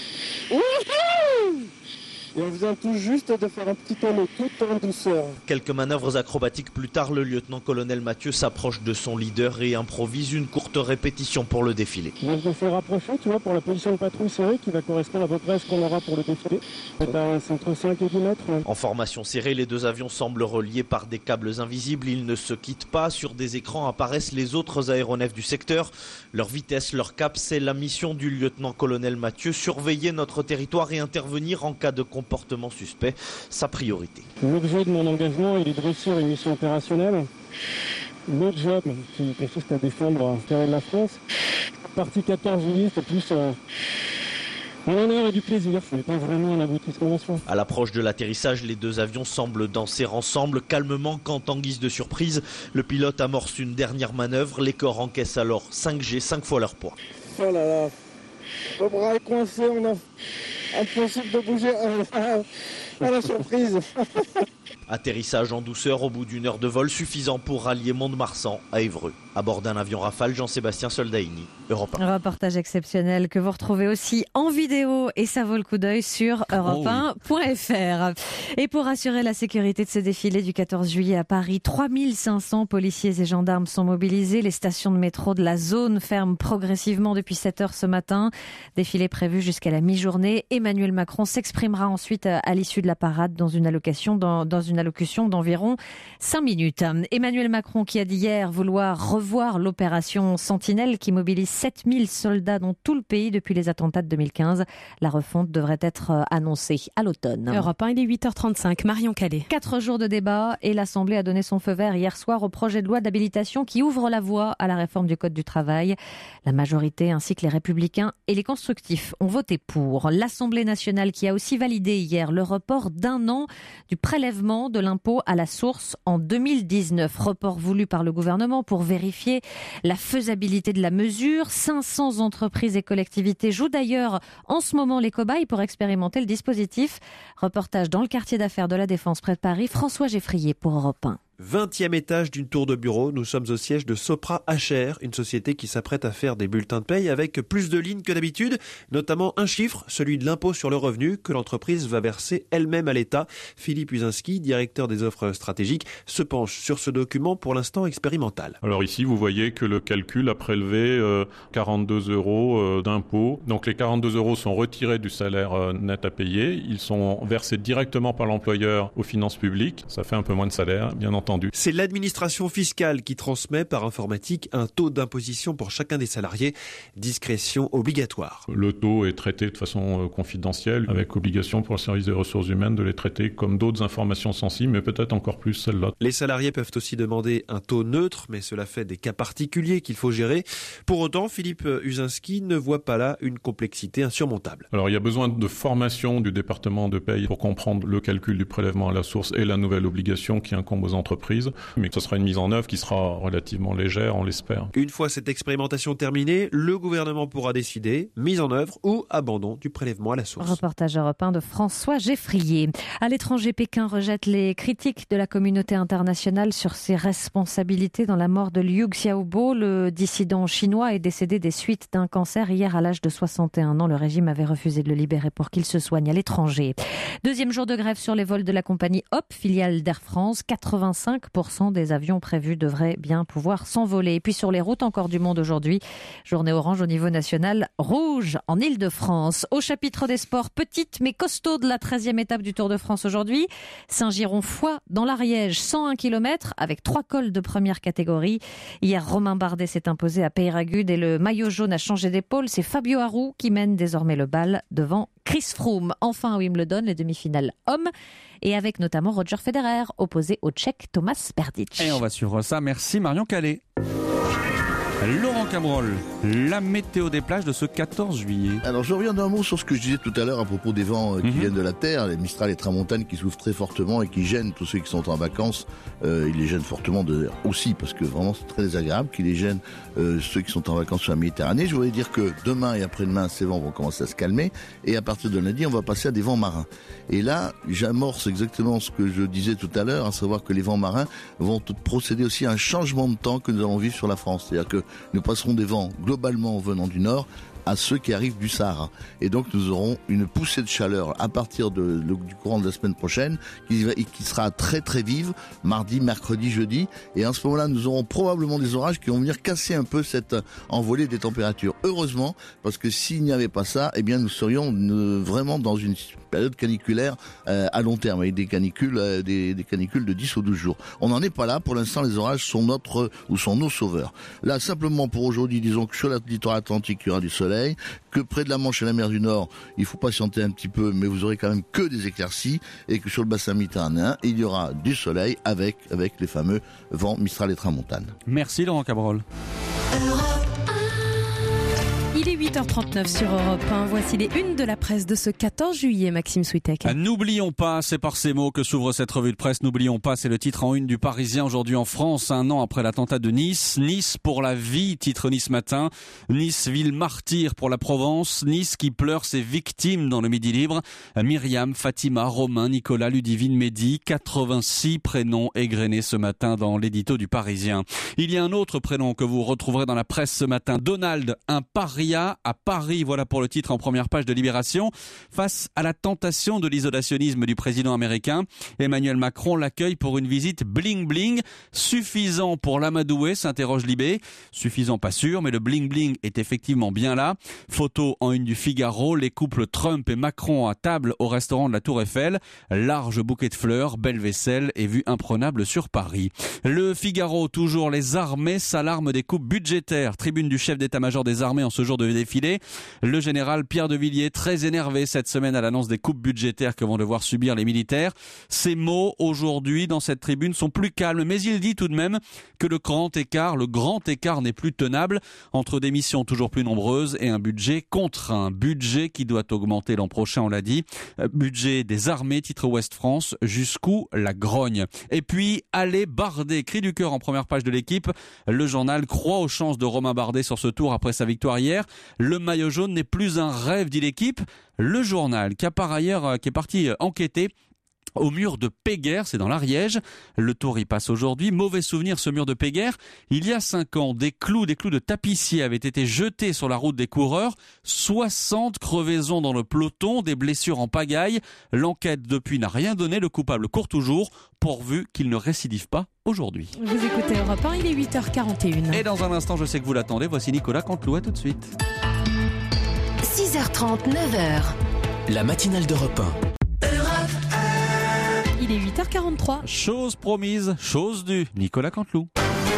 Wouhou! Et on vient tout juste de faire un petit tonneau tout en douceur. Quelques manœuvres acrobatiques plus tard, le lieutenant-colonel Mathieu s'approche de son leader et improvise une courte répétition pour le défilé. Moi, je me fais rapprocher, tu vois, pour la position de patrouille serrée qui va correspondre à peu près à ce qu'on aura pour le défilé. C'est entre cinq et dix mètres. Ouais. En formation serrée, les deux avions semblent reliés par des câbles invisibles. Ils ne se quittent pas. Sur des écrans apparaissent les autres aéronefs du secteur. Leur vitesse, leur cap, c'est la mission du lieutenant-colonel Mathieu. Surveiller notre territoire et intervenir en cas de comportement suspect, sa priorité. L'objet de mon engagement, il est de réussir une mission opérationnelle. Le job, qui consiste à défendre l'intérêt de la France. Partie quatorze juillet, c'est plus euh, un honneur et du plaisir. Ce n'est pas vraiment un aboutissement en soi. À l'approche de l'atterrissage, les deux avions semblent danser ensemble, calmement, quand en guise de surprise, le pilote amorce une dernière manœuvre. Les corps encaissent alors cinq G, cinq fois leur poids. Oh là là, le bras est coincé, on a impossible de bouger à, à la surprise. Atterrissage en douceur au bout d'une heure de vol, suffisant pour rallier Mont-de-Marsan à Évreux. À bord d'un avion Rafale, Jean-Sébastien Soldaini, Europe un. Un reportage exceptionnel que vous retrouvez aussi en vidéo et ça vaut le coup d'œil sur europe un point f r. Et pour assurer la sécurité de ce défilé du quatorze juillet à Paris, trois mille cinq cents policiers et gendarmes sont mobilisés. Les stations de métro de la zone ferment progressivement depuis sept heures ce matin. Défilé prévu jusqu'à la mi-journée. Emmanuel Macron s'exprimera ensuite à l'issue de la parade dans une allocation, dans, dans une allocution d'environ cinq minutes. Emmanuel Macron qui a dit hier vouloir revoir l'opération Sentinelle qui mobilise sept mille soldats dans tout le pays depuis les attentats de deux mille quinze. La refonte devrait être annoncée à l'automne. Europe un, il est huit heures trente-cinq. Marion Calais. Quatre jours de débat et l'Assemblée a donné son feu vert hier soir au projet de loi d'habilitation qui ouvre la voie à la réforme du Code du travail. La majorité ainsi que les Républicains et les Constructifs ont voté pour. L'Assemblée nationale qui a aussi validé hier le report d'un an du prélèvement de l'impôt à la source en deux mille dix-neuf. Report voulu par le gouvernement pour vérifier la faisabilité de la mesure. cinq cents entreprises et collectivités jouent d'ailleurs en ce moment les cobayes pour expérimenter le dispositif. Reportage dans le quartier d'affaires de la Défense près de Paris. François Geffrier pour Europe un. vingtième étage d'une tour de bureau, nous sommes au siège de Sopra H R, une société qui s'apprête à faire des bulletins de paye avec plus de lignes que d'habitude, notamment un chiffre, celui de l'impôt sur le revenu que l'entreprise va verser elle-même à l'État. Philippe Uzinski, directeur des offres stratégiques, se penche sur ce document pour l'instant expérimental. Alors ici, vous voyez que le calcul a prélevé euh, quarante-deux euros euh, d'impôt. Donc les quarante-deux euros sont retirés du salaire euh, net à payer. Ils sont versés directement par l'employeur aux finances publiques. Ça fait un peu moins de salaire, bien entendu. entendu. C'est l'administration fiscale qui transmet par informatique un taux d'imposition pour chacun des salariés. Discrétion obligatoire. Le taux est traité de façon euh, confidentielle, avec obligation pour le service des ressources humaines de les traiter comme d'autres informations sensibles, mais peut-être encore plus celle-là. Les salariés peuvent aussi demander un taux neutre, mais cela fait des cas particuliers qu'il faut gérer. Pour autant, Philippe Usinski ne voit pas là une complexité insurmontable. Alors il y a besoin de formation du département de paye pour comprendre le calcul du prélèvement à la source et la nouvelle obligation qui incombe aux entreprises, mais ce sera une mise en œuvre qui sera relativement légère, on l'espère. Une fois cette expérimentation terminée, le gouvernement pourra décider mise en œuvre ou abandon du prélèvement à la source. Reportage Europe un de François Geffrier. À l'étranger, Pékin rejette les critiques de la communauté internationale sur ses responsabilités dans la mort de Liu Xiaobo. Le dissident chinois est décédé des suites d'un cancer hier à l'âge de soixante et un ans. Le régime avait refusé de le libérer pour qu'il se soigne à l'étranger. Deuxième jour de grève sur les vols de la compagnie Hop, filiale d'Air France. quatre-vingt-cinq pour cent des avions prévus devraient bien pouvoir s'envoler. Et puis sur les routes, encore du monde aujourd'hui. Journée orange au niveau national, rouge en Île-de-France. Au chapitre des sports, petite mais costaud de la treizième étape du Tour de France aujourd'hui. Saint-Giron-Foix dans l'Ariège, cent un kilomètres avec trois cols de première catégorie. Hier, Romain Bardet s'est imposé à Peyragudes et le maillot jaune a changé d'épaule. C'est Fabio Aru qui mène désormais le bal devant Chris Froome. Enfin à Wimbledon, les demi-finales hommes et avec notamment Roger Federer opposé au Tchèque Thomas Berdych. Et on va suivre ça. Merci Marion Calais. Laurent Cabrol, la météo des plages de ce quatorze juillet. Alors je reviens d'un mot sur ce que je disais tout à l'heure à propos des vents euh, qui Mm-hmm. viennent de la terre, les Mistral et Tramontane qui souffrent très fortement et qui gênent tous ceux qui sont en vacances. Euh, ils les gênent fortement de, aussi parce que vraiment c'est très désagréable qu'ils les gênent euh, ceux qui sont en vacances sur la Méditerranée. Je voudrais dire que demain et après-demain ces vents vont commencer à se calmer et à partir de lundi on va passer à des vents marins. Et là j'amorce exactement ce que je disais tout à l'heure, à savoir que les vents marins vont procéder aussi à un changement de temps que nous allons vivre sur la France. C'est-à-dire que nous passerons des vents globalement venant du nord à ceux qui arrivent du Sahara. Et donc nous aurons une poussée de chaleur à partir de, de, du courant de la semaine prochaine qui, va, qui sera très très vive, mardi, mercredi, jeudi. Et en ce moment-là, nous aurons probablement des orages qui vont venir casser un peu cette envolée des températures. Heureusement, parce que s'il n'y avait pas ça, eh bien nous serions euh, vraiment dans une période caniculaire euh, à long terme, avec des canicules, euh, des, des canicules de dix ou douze jours. On n'en est pas là. Pour l'instant, les orages sont notre ou sont nos sauveurs. Là, simplement pour aujourd'hui, disons que sur la littoral atlantique, il y aura du soleil, que près de la Manche et la mer du Nord, il faut patienter un petit peu, mais vous aurez quand même que des éclaircies, et que sur le bassin méditerranéen, il y aura du soleil avec, avec les fameux vents Mistral et Tramontane. Merci Laurent Cabrol. Il est huit heures trente-neuf sur Europe un. Voici les unes de la presse de ce quatorze juillet, Maxime Switek. N'oublions pas, c'est par ces mots que s'ouvre cette revue de presse. N'oublions pas, c'est le titre en une du Parisien aujourd'hui en France, un an après l'attentat de Nice. Nice pour la vie, titre Nice Matin. Nice, ville martyre pour la Provence. Nice qui pleure ses victimes dans le Midi Libre. Myriam, Fatima, Romain, Nicolas, Ludivine, Mehdi. quatre-vingt-six prénoms égrenés ce matin dans l'édito du Parisien. Il y a un autre prénom que vous retrouverez dans la presse ce matin. Donald, un paria à Paris. Voilà pour le titre en première page de Libération. Face à la tentation de l'isolationnisme du président américain, Emmanuel Macron l'accueille pour une visite bling-bling. Suffisant pour l'amadouer, s'interroge Libé. Suffisant, pas sûr, mais le bling-bling est effectivement bien là. Photo en une du Figaro, les couples Trump et Macron à table au restaurant de la Tour Eiffel. Large bouquet de fleurs, belle vaisselle et vue imprenable sur Paris. Le Figaro, toujours les armées s'alarment des coupes budgétaires. Tribune du chef d'état-major des armées en ce jour de défilé. Le général Pierre de Villiers, très énervé cette semaine à l'annonce des coupes budgétaires que vont devoir subir les militaires. Ces mots, aujourd'hui, dans cette tribune, sont plus calmes, mais il dit tout de même que le grand écart, le grand écart n'est plus tenable entre des missions toujours plus nombreuses et un budget contraint. Budget qui doit augmenter l'an prochain, on l'a dit. Budget des armées, titre Ouest France, jusqu'où la grogne. Et puis, allez Bardet, cri du cœur en première page de l'Équipe. Le journal croit aux chances de Romain Bardet sur ce tour après sa victoire hier. Le maillot jaune n'est plus un rêve, dit l'Équipe. Le journal, qui a par ailleurs, qui est parti enquêter au mur de Péguerre, c'est dans l'Ariège. Le tour y passe aujourd'hui. Mauvais souvenir, ce mur de Péguerre. Il y a cinq ans, des clous, des clous de tapissier avaient été jetés sur la route des coureurs. soixante crevaisons dans le peloton, des blessures en pagaille. L'enquête depuis n'a rien donné. Le coupable court toujours, pourvu qu'il ne récidive pas aujourd'hui. Vous écoutez Europe un, il est huit heures quarante et une. Et dans un instant, je sais que vous l'attendez, voici Nicolas Canteloup, à tout de suite. six heures trente, neuf heures. La matinale d'Europe un. il est huit heures quarante-trois. Chose promise, chose due. Nicolas Canteloup.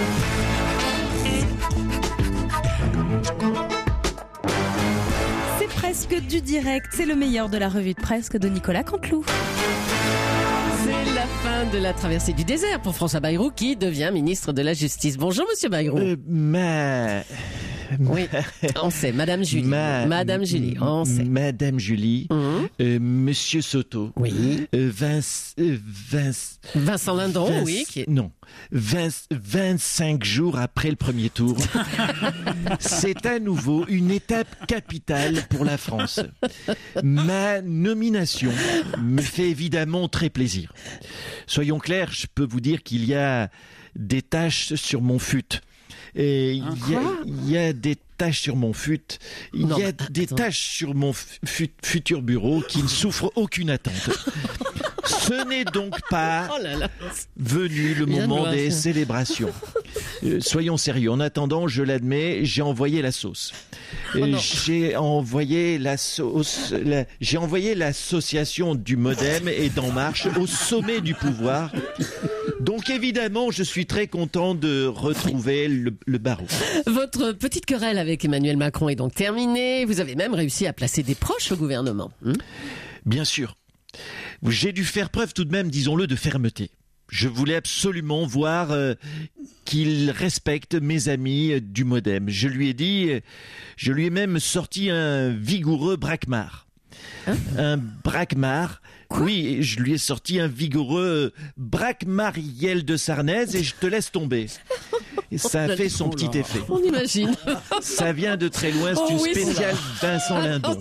C'est presque du direct, c'est le meilleur de la revue de presse de Nicolas Canteloup. C'est la fin de la traversée du désert pour François Bayrou qui devient ministre de la Justice. Bonjour Monsieur Bayrou. Euh, ma... Oui, on sait, Madame Julie. Ma... Madame Julie, on sait. Madame Julie, mmh. euh, Monsieur Soto. Oui. Euh, Vince, euh, Vince, Vincent Lindon, Vince, oui. Qui est... Non. Vince, vingt-cinq jours après le premier tour, c'est à nouveau une étape capitale pour la France. Ma nomination me fait évidemment très plaisir. Soyons clairs, je peux vous dire qu'il y a des taches sur mon fut. Et il y, y a des taches sur mon fut, il y a des taches sur mon fut, futur bureau qui ne souffrent aucune attente. Ce n'est donc pas oh là là. venu le Bien moment des célébrations. Euh, soyons sérieux. En attendant, je l'admets, j'ai envoyé la sauce. Euh, oh j'ai envoyé la sauce. La, j'ai envoyé l'association du Modem et d'En Marche au sommet du pouvoir. Donc évidemment, je suis très content de retrouver le, le barreau. Votre petite querelle avec Emmanuel Macron est donc terminée. Vous avez même réussi à placer des proches au gouvernement. Hum Bien sûr. J'ai dû faire preuve tout de même, disons-le, de fermeté. Je voulais absolument voir euh, qu'il respecte mes amis euh, du Modem. Je lui ai dit, euh, je lui ai même sorti un vigoureux braquemar. Hein un braquemar. Oui, je lui ai sorti un vigoureux braquemariel de Sarnez et je te laisse tomber. Et ça a fait son petit effet. On imagine. Ça vient de très loin, c'est oh, une oui, spéciale Vincent Lindon.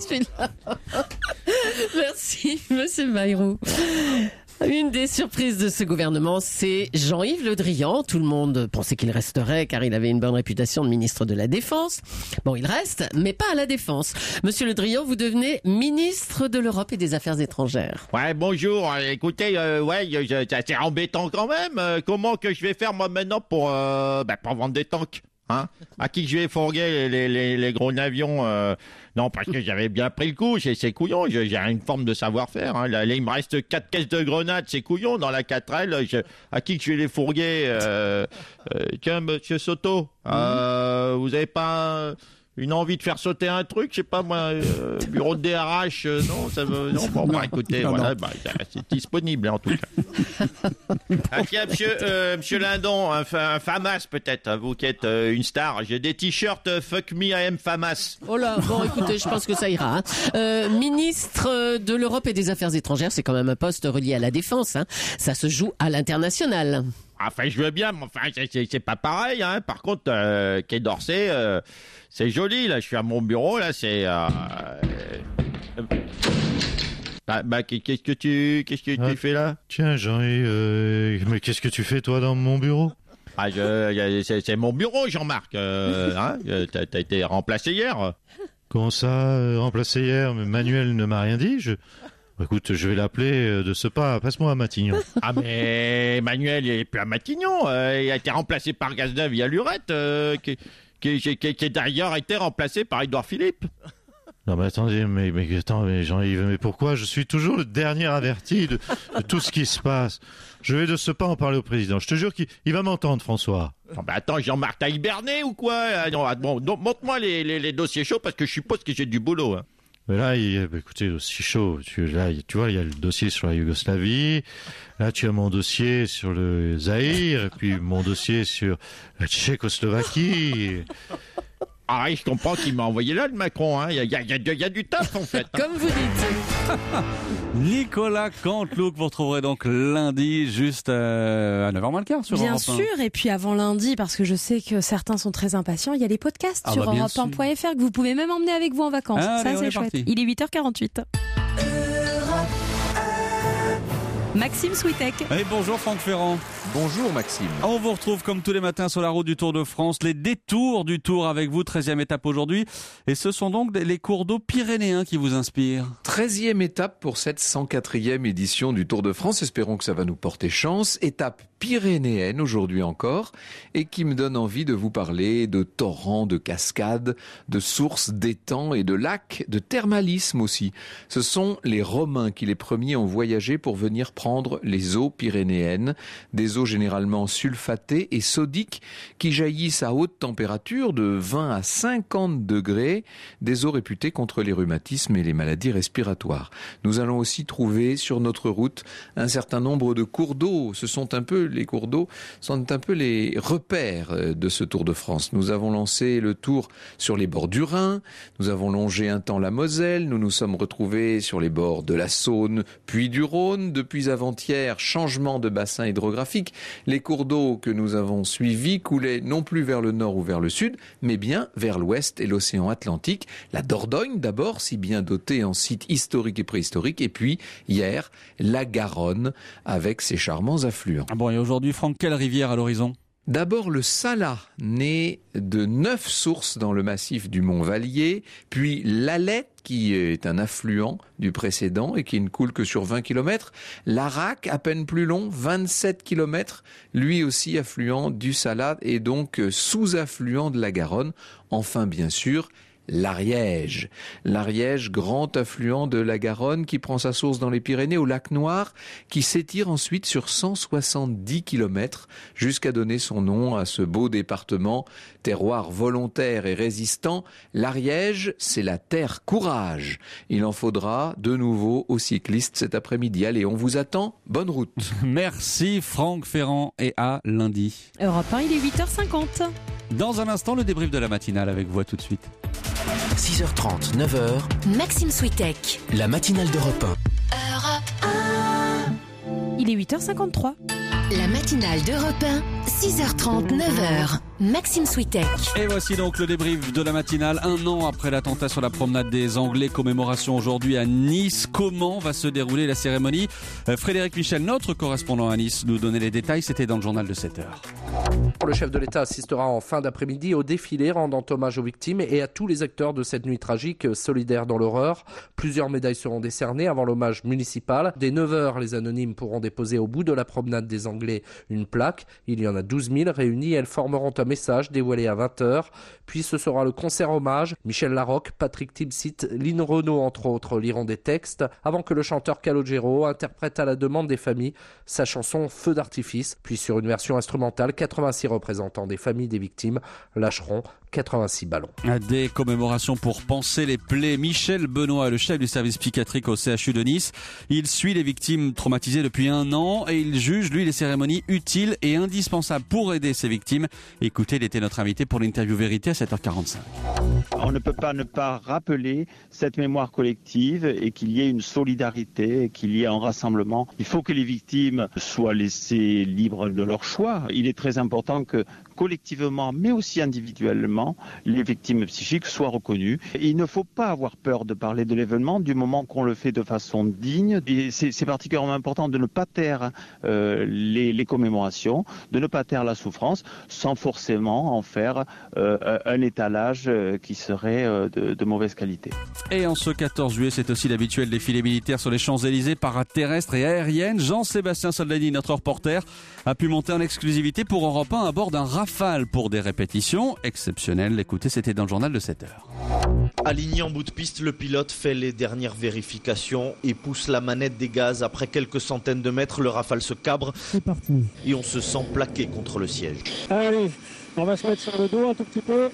Merci, Monsieur Bayrou. Une des surprises de ce gouvernement, c'est Jean-Yves Le Drian. Tout le monde pensait qu'il resterait car il avait une bonne réputation de ministre de la Défense. Bon, il reste, mais pas à la Défense. Monsieur Le Drian, vous devenez ministre de l'Europe et des Affaires étrangères. Ouais, bonjour. Écoutez, euh, ouais, c'est embêtant quand même. Euh, comment que je vais faire moi maintenant pour, euh, bah, pour vendre des tanks? Hein, à qui je vais fourguer les, les, les gros avions euh... Non, parce que j'avais bien pris le coup, c'est, c'est couillon, j'ai, j'ai une forme de savoir-faire. Hein. Là, là, il me reste quatre caisses de grenades, c'est couillon, dans la quatre L. Je... À qui je vais les fourguer euh... Euh, Tiens, monsieur Soto, euh, vous avez pas une envie de faire sauter un truc, je sais pas moi, euh, bureau de D R H, euh, non, ça veut, non, bon, bah, écoutez, non, voilà, non. Bah, c'est disponible en tout cas. Ah, tiens, monsieur, euh, monsieur Lindon, un, un FAMAS peut-être, vous qui êtes euh, une star, j'ai des t-shirts euh, Fuck Me I Am FAMAS. Oh là, bon, écoutez, je pense que ça ira. Hein. Euh, ministre de l'Europe et des Affaires étrangères, c'est quand même un poste relié à la défense. Hein. Ça se joue à l'international. Enfin, je veux bien, mais enfin, c'est, c'est, c'est pas pareil. Hein. Par contre, euh, Quai d'Orsay, euh, c'est joli. Là, je suis à mon bureau. Là, c'est. Euh, euh, bah, bah, qu'est-ce que tu, qu'est-ce que ah, tu fais là? Tiens, Jean-Yves, euh, mais qu'est-ce que tu fais toi dans mon bureau? Ah, je, c'est, c'est mon bureau, Jean-Marc. Euh, hein, t'as, t'as été remplacé hier. Comment ça, euh, remplacé hier? Mais Manuel ne m'a rien dit. Je. Écoute, je vais l'appeler de ce pas. Passe-moi à Matignon. Ah, mais Manuel, il n'est plus à Matignon. Euh, il a été remplacé par Gazdev via Lurette, euh, qui, qui, qui, qui, qui a d'ailleurs été remplacé par Édouard Philippe. Non, mais attendez, mais, mais, attends, mais Jean-Yves, mais pourquoi je suis toujours le dernier averti de, de tout ce qui se passe? Je vais de ce pas en parler au président. Je te jure qu'il il va m'entendre, François. Non, bah attends, Jean-Marc, t'as hiberné ou quoi? Non, bon, donc, montre-moi les, les, les dossiers chauds parce que je suppose que j'ai du boulot. Hein. Mais là, il, bah, écoutez, aussi chaud. Tu, là, tu vois, il y a le dossier sur la Yougoslavie. Là, tu as mon dossier sur le Zaïre, et puis mon dossier sur la Tchécoslovaquie. Ah oui, je comprends qu'il m'a envoyé là, le Macron. Il hein. y, y, y, y a du taf, en fait. Hein. Comme vous dites. Nicolas Canteloup, que vous retrouverez donc lundi, juste euh, à neuf heures moins le quart sur Bien Europe un. sûr, et puis avant lundi, parce que je sais que certains sont très impatients, il y a les podcasts ah sur bah europe un point f r que vous pouvez même emmener avec vous en vacances. Ah, ça, allez, c'est chouette. Parti. Il est huit heures quarante-huit. Maxime Switek. Et bonjour Franck Ferrand. Bonjour Maxime. On vous retrouve comme tous les matins sur la route du Tour de France, les détours du Tour avec vous, treizième étape aujourd'hui. Et ce sont donc les cours d'eau pyrénéens qui vous inspirent. treizième étape pour cette cent quatrième édition du Tour de France. Espérons que ça va nous porter chance. Étape pyrénéenne aujourd'hui encore et qui me donne envie de vous parler de torrents, de cascades, de sources, d'étangs et de lacs, de thermalisme aussi. Ce sont les Romains qui les premiers ont voyagé pour venir prendre les eaux pyrénéennes, des eaux généralement sulfatées et sodiques qui jaillissent à haute température de vingt à cinquante degrés, des eaux réputées contre les rhumatismes et les maladies respiratoires. Nous allons aussi trouver sur notre route un certain nombre de cours d'eau. Ce sont un peu, les cours d'eau sont un peu les repères de ce Tour de France. Nous avons lancé le tour sur les bords du Rhin, nous avons longé un temps la Moselle, nous nous sommes retrouvés sur les bords de la Saône, puis du Rhône. Depuis avant-hier, changement de bassin hydrographique. Les cours d'eau que nous avons suivis coulaient non plus vers le nord ou vers le sud, mais bien vers l'ouest et l'océan Atlantique. La Dordogne d'abord, si bien dotée en sites historiques et préhistoriques, et puis hier, la Garonne avec ses charmants affluents. Ah bon, et aujourd'hui, Franck, quelle rivière à l'horizon ? D'abord le Salat, né de neuf sources dans le massif du Mont Vallier, puis l'Alette, qui est un affluent du précédent et qui ne coule que sur vingt kilomètres, l'Arac, à peine plus long, vingt-sept kilomètres, lui aussi affluent du Salat et donc sous-affluent de la Garonne. Enfin, bien sûr, l'Ariège. L'Ariège, grand affluent de la Garonne qui prend sa source dans les Pyrénées au lac Noir, qui s'étire ensuite sur cent soixante-dix kilomètres jusqu'à donner son nom à ce beau département, terroir volontaire et résistant. L'Ariège, c'est la terre courage. Il en faudra de nouveau aux cyclistes cet après-midi. Allez, on vous attend. Bonne route. Merci Franck Ferrand et à lundi. Europe un, il est huit heures cinquante. Dans un instant, le débrief de la matinale avec vous, à tout de suite. six heures trente, neuf heures. Maxime Switek. La matinale d'Europe un. Europe un. Il est huit heures cinquante-trois. La matinale d'Europe un, six heures trente, neuf heures. Maxime Switek. Et voici donc le débrief de la matinale. Un an après l'attentat sur la promenade des Anglais, commémoration aujourd'hui à Nice. Comment va se dérouler la cérémonie ? Frédéric Michel, notre correspondant à Nice, nous donnait les détails. C'était dans le journal de sept heures. Le chef de l'État assistera en fin d'après-midi au défilé rendant hommage aux victimes et à tous les acteurs de cette nuit tragique solidaire dans l'horreur. Plusieurs médailles seront décernées avant l'hommage municipal. Dès neuf heures, les anonymes pourront déposer au bout de la promenade des Anglais une plaque. Il y en a douze mille réunies. Elles formeront un message dévoilé à vingt heures. Puis ce sera le concert hommage. Michel Larocque, Patrick Timsit, Lynn Renaud entre autres liront des textes avant que le chanteur Calogero interprète à la demande des familles sa chanson Feu d'artifice. Puis sur une version instrumentale, quatre-vingt-six représentants des familles des victimes lâcheront quatre-vingt-six ballons. Des commémorations pour panser les plaies. Michel Benoît, le chef du service psychiatrique au C H U de Nice. Il suit les victimes traumatisées depuis un an et il juge, lui, les cérémonies utiles et indispensables pour aider ces victimes. Écoutez, il était notre invité pour l'interview vérité à sept heures quarante-cinq. On ne peut pas ne pas rappeler cette mémoire collective et qu'il y ait une solidarité, qu'il y ait un rassemblement. Il faut que les victimes soient laissées libres de leur choix. Il est très important que collectivement, mais aussi individuellement, les victimes psychiques soient reconnues. Et il ne faut pas avoir peur de parler de l'événement du moment qu'on le fait de façon digne. Et c'est, c'est particulièrement important de ne pas taire euh, les, les commémorations, de ne pas taire la souffrance, sans forcément en faire euh, un étalage euh, qui serait euh, de, de mauvaise qualité. Et en ce quatorze juillet, c'est aussi l'habituel défilé militaire sur les Champs-Élysées, paraterrestre et aérienne. Jean-Sébastien Soldani, notre reporter, a pu monter en exclusivité pour Europe un à bord d'un Rafale pour des répétitions exceptionnelles. Écoutez, c'était dans le journal de sept heures. Aligné en bout de piste, le pilote fait les dernières vérifications et pousse la manette des gaz. Après quelques centaines de mètres, le Rafale se cabre. C'est parti. Et on se sent plaqué contre le siège. Allez, on va se mettre sur le dos un tout petit peu.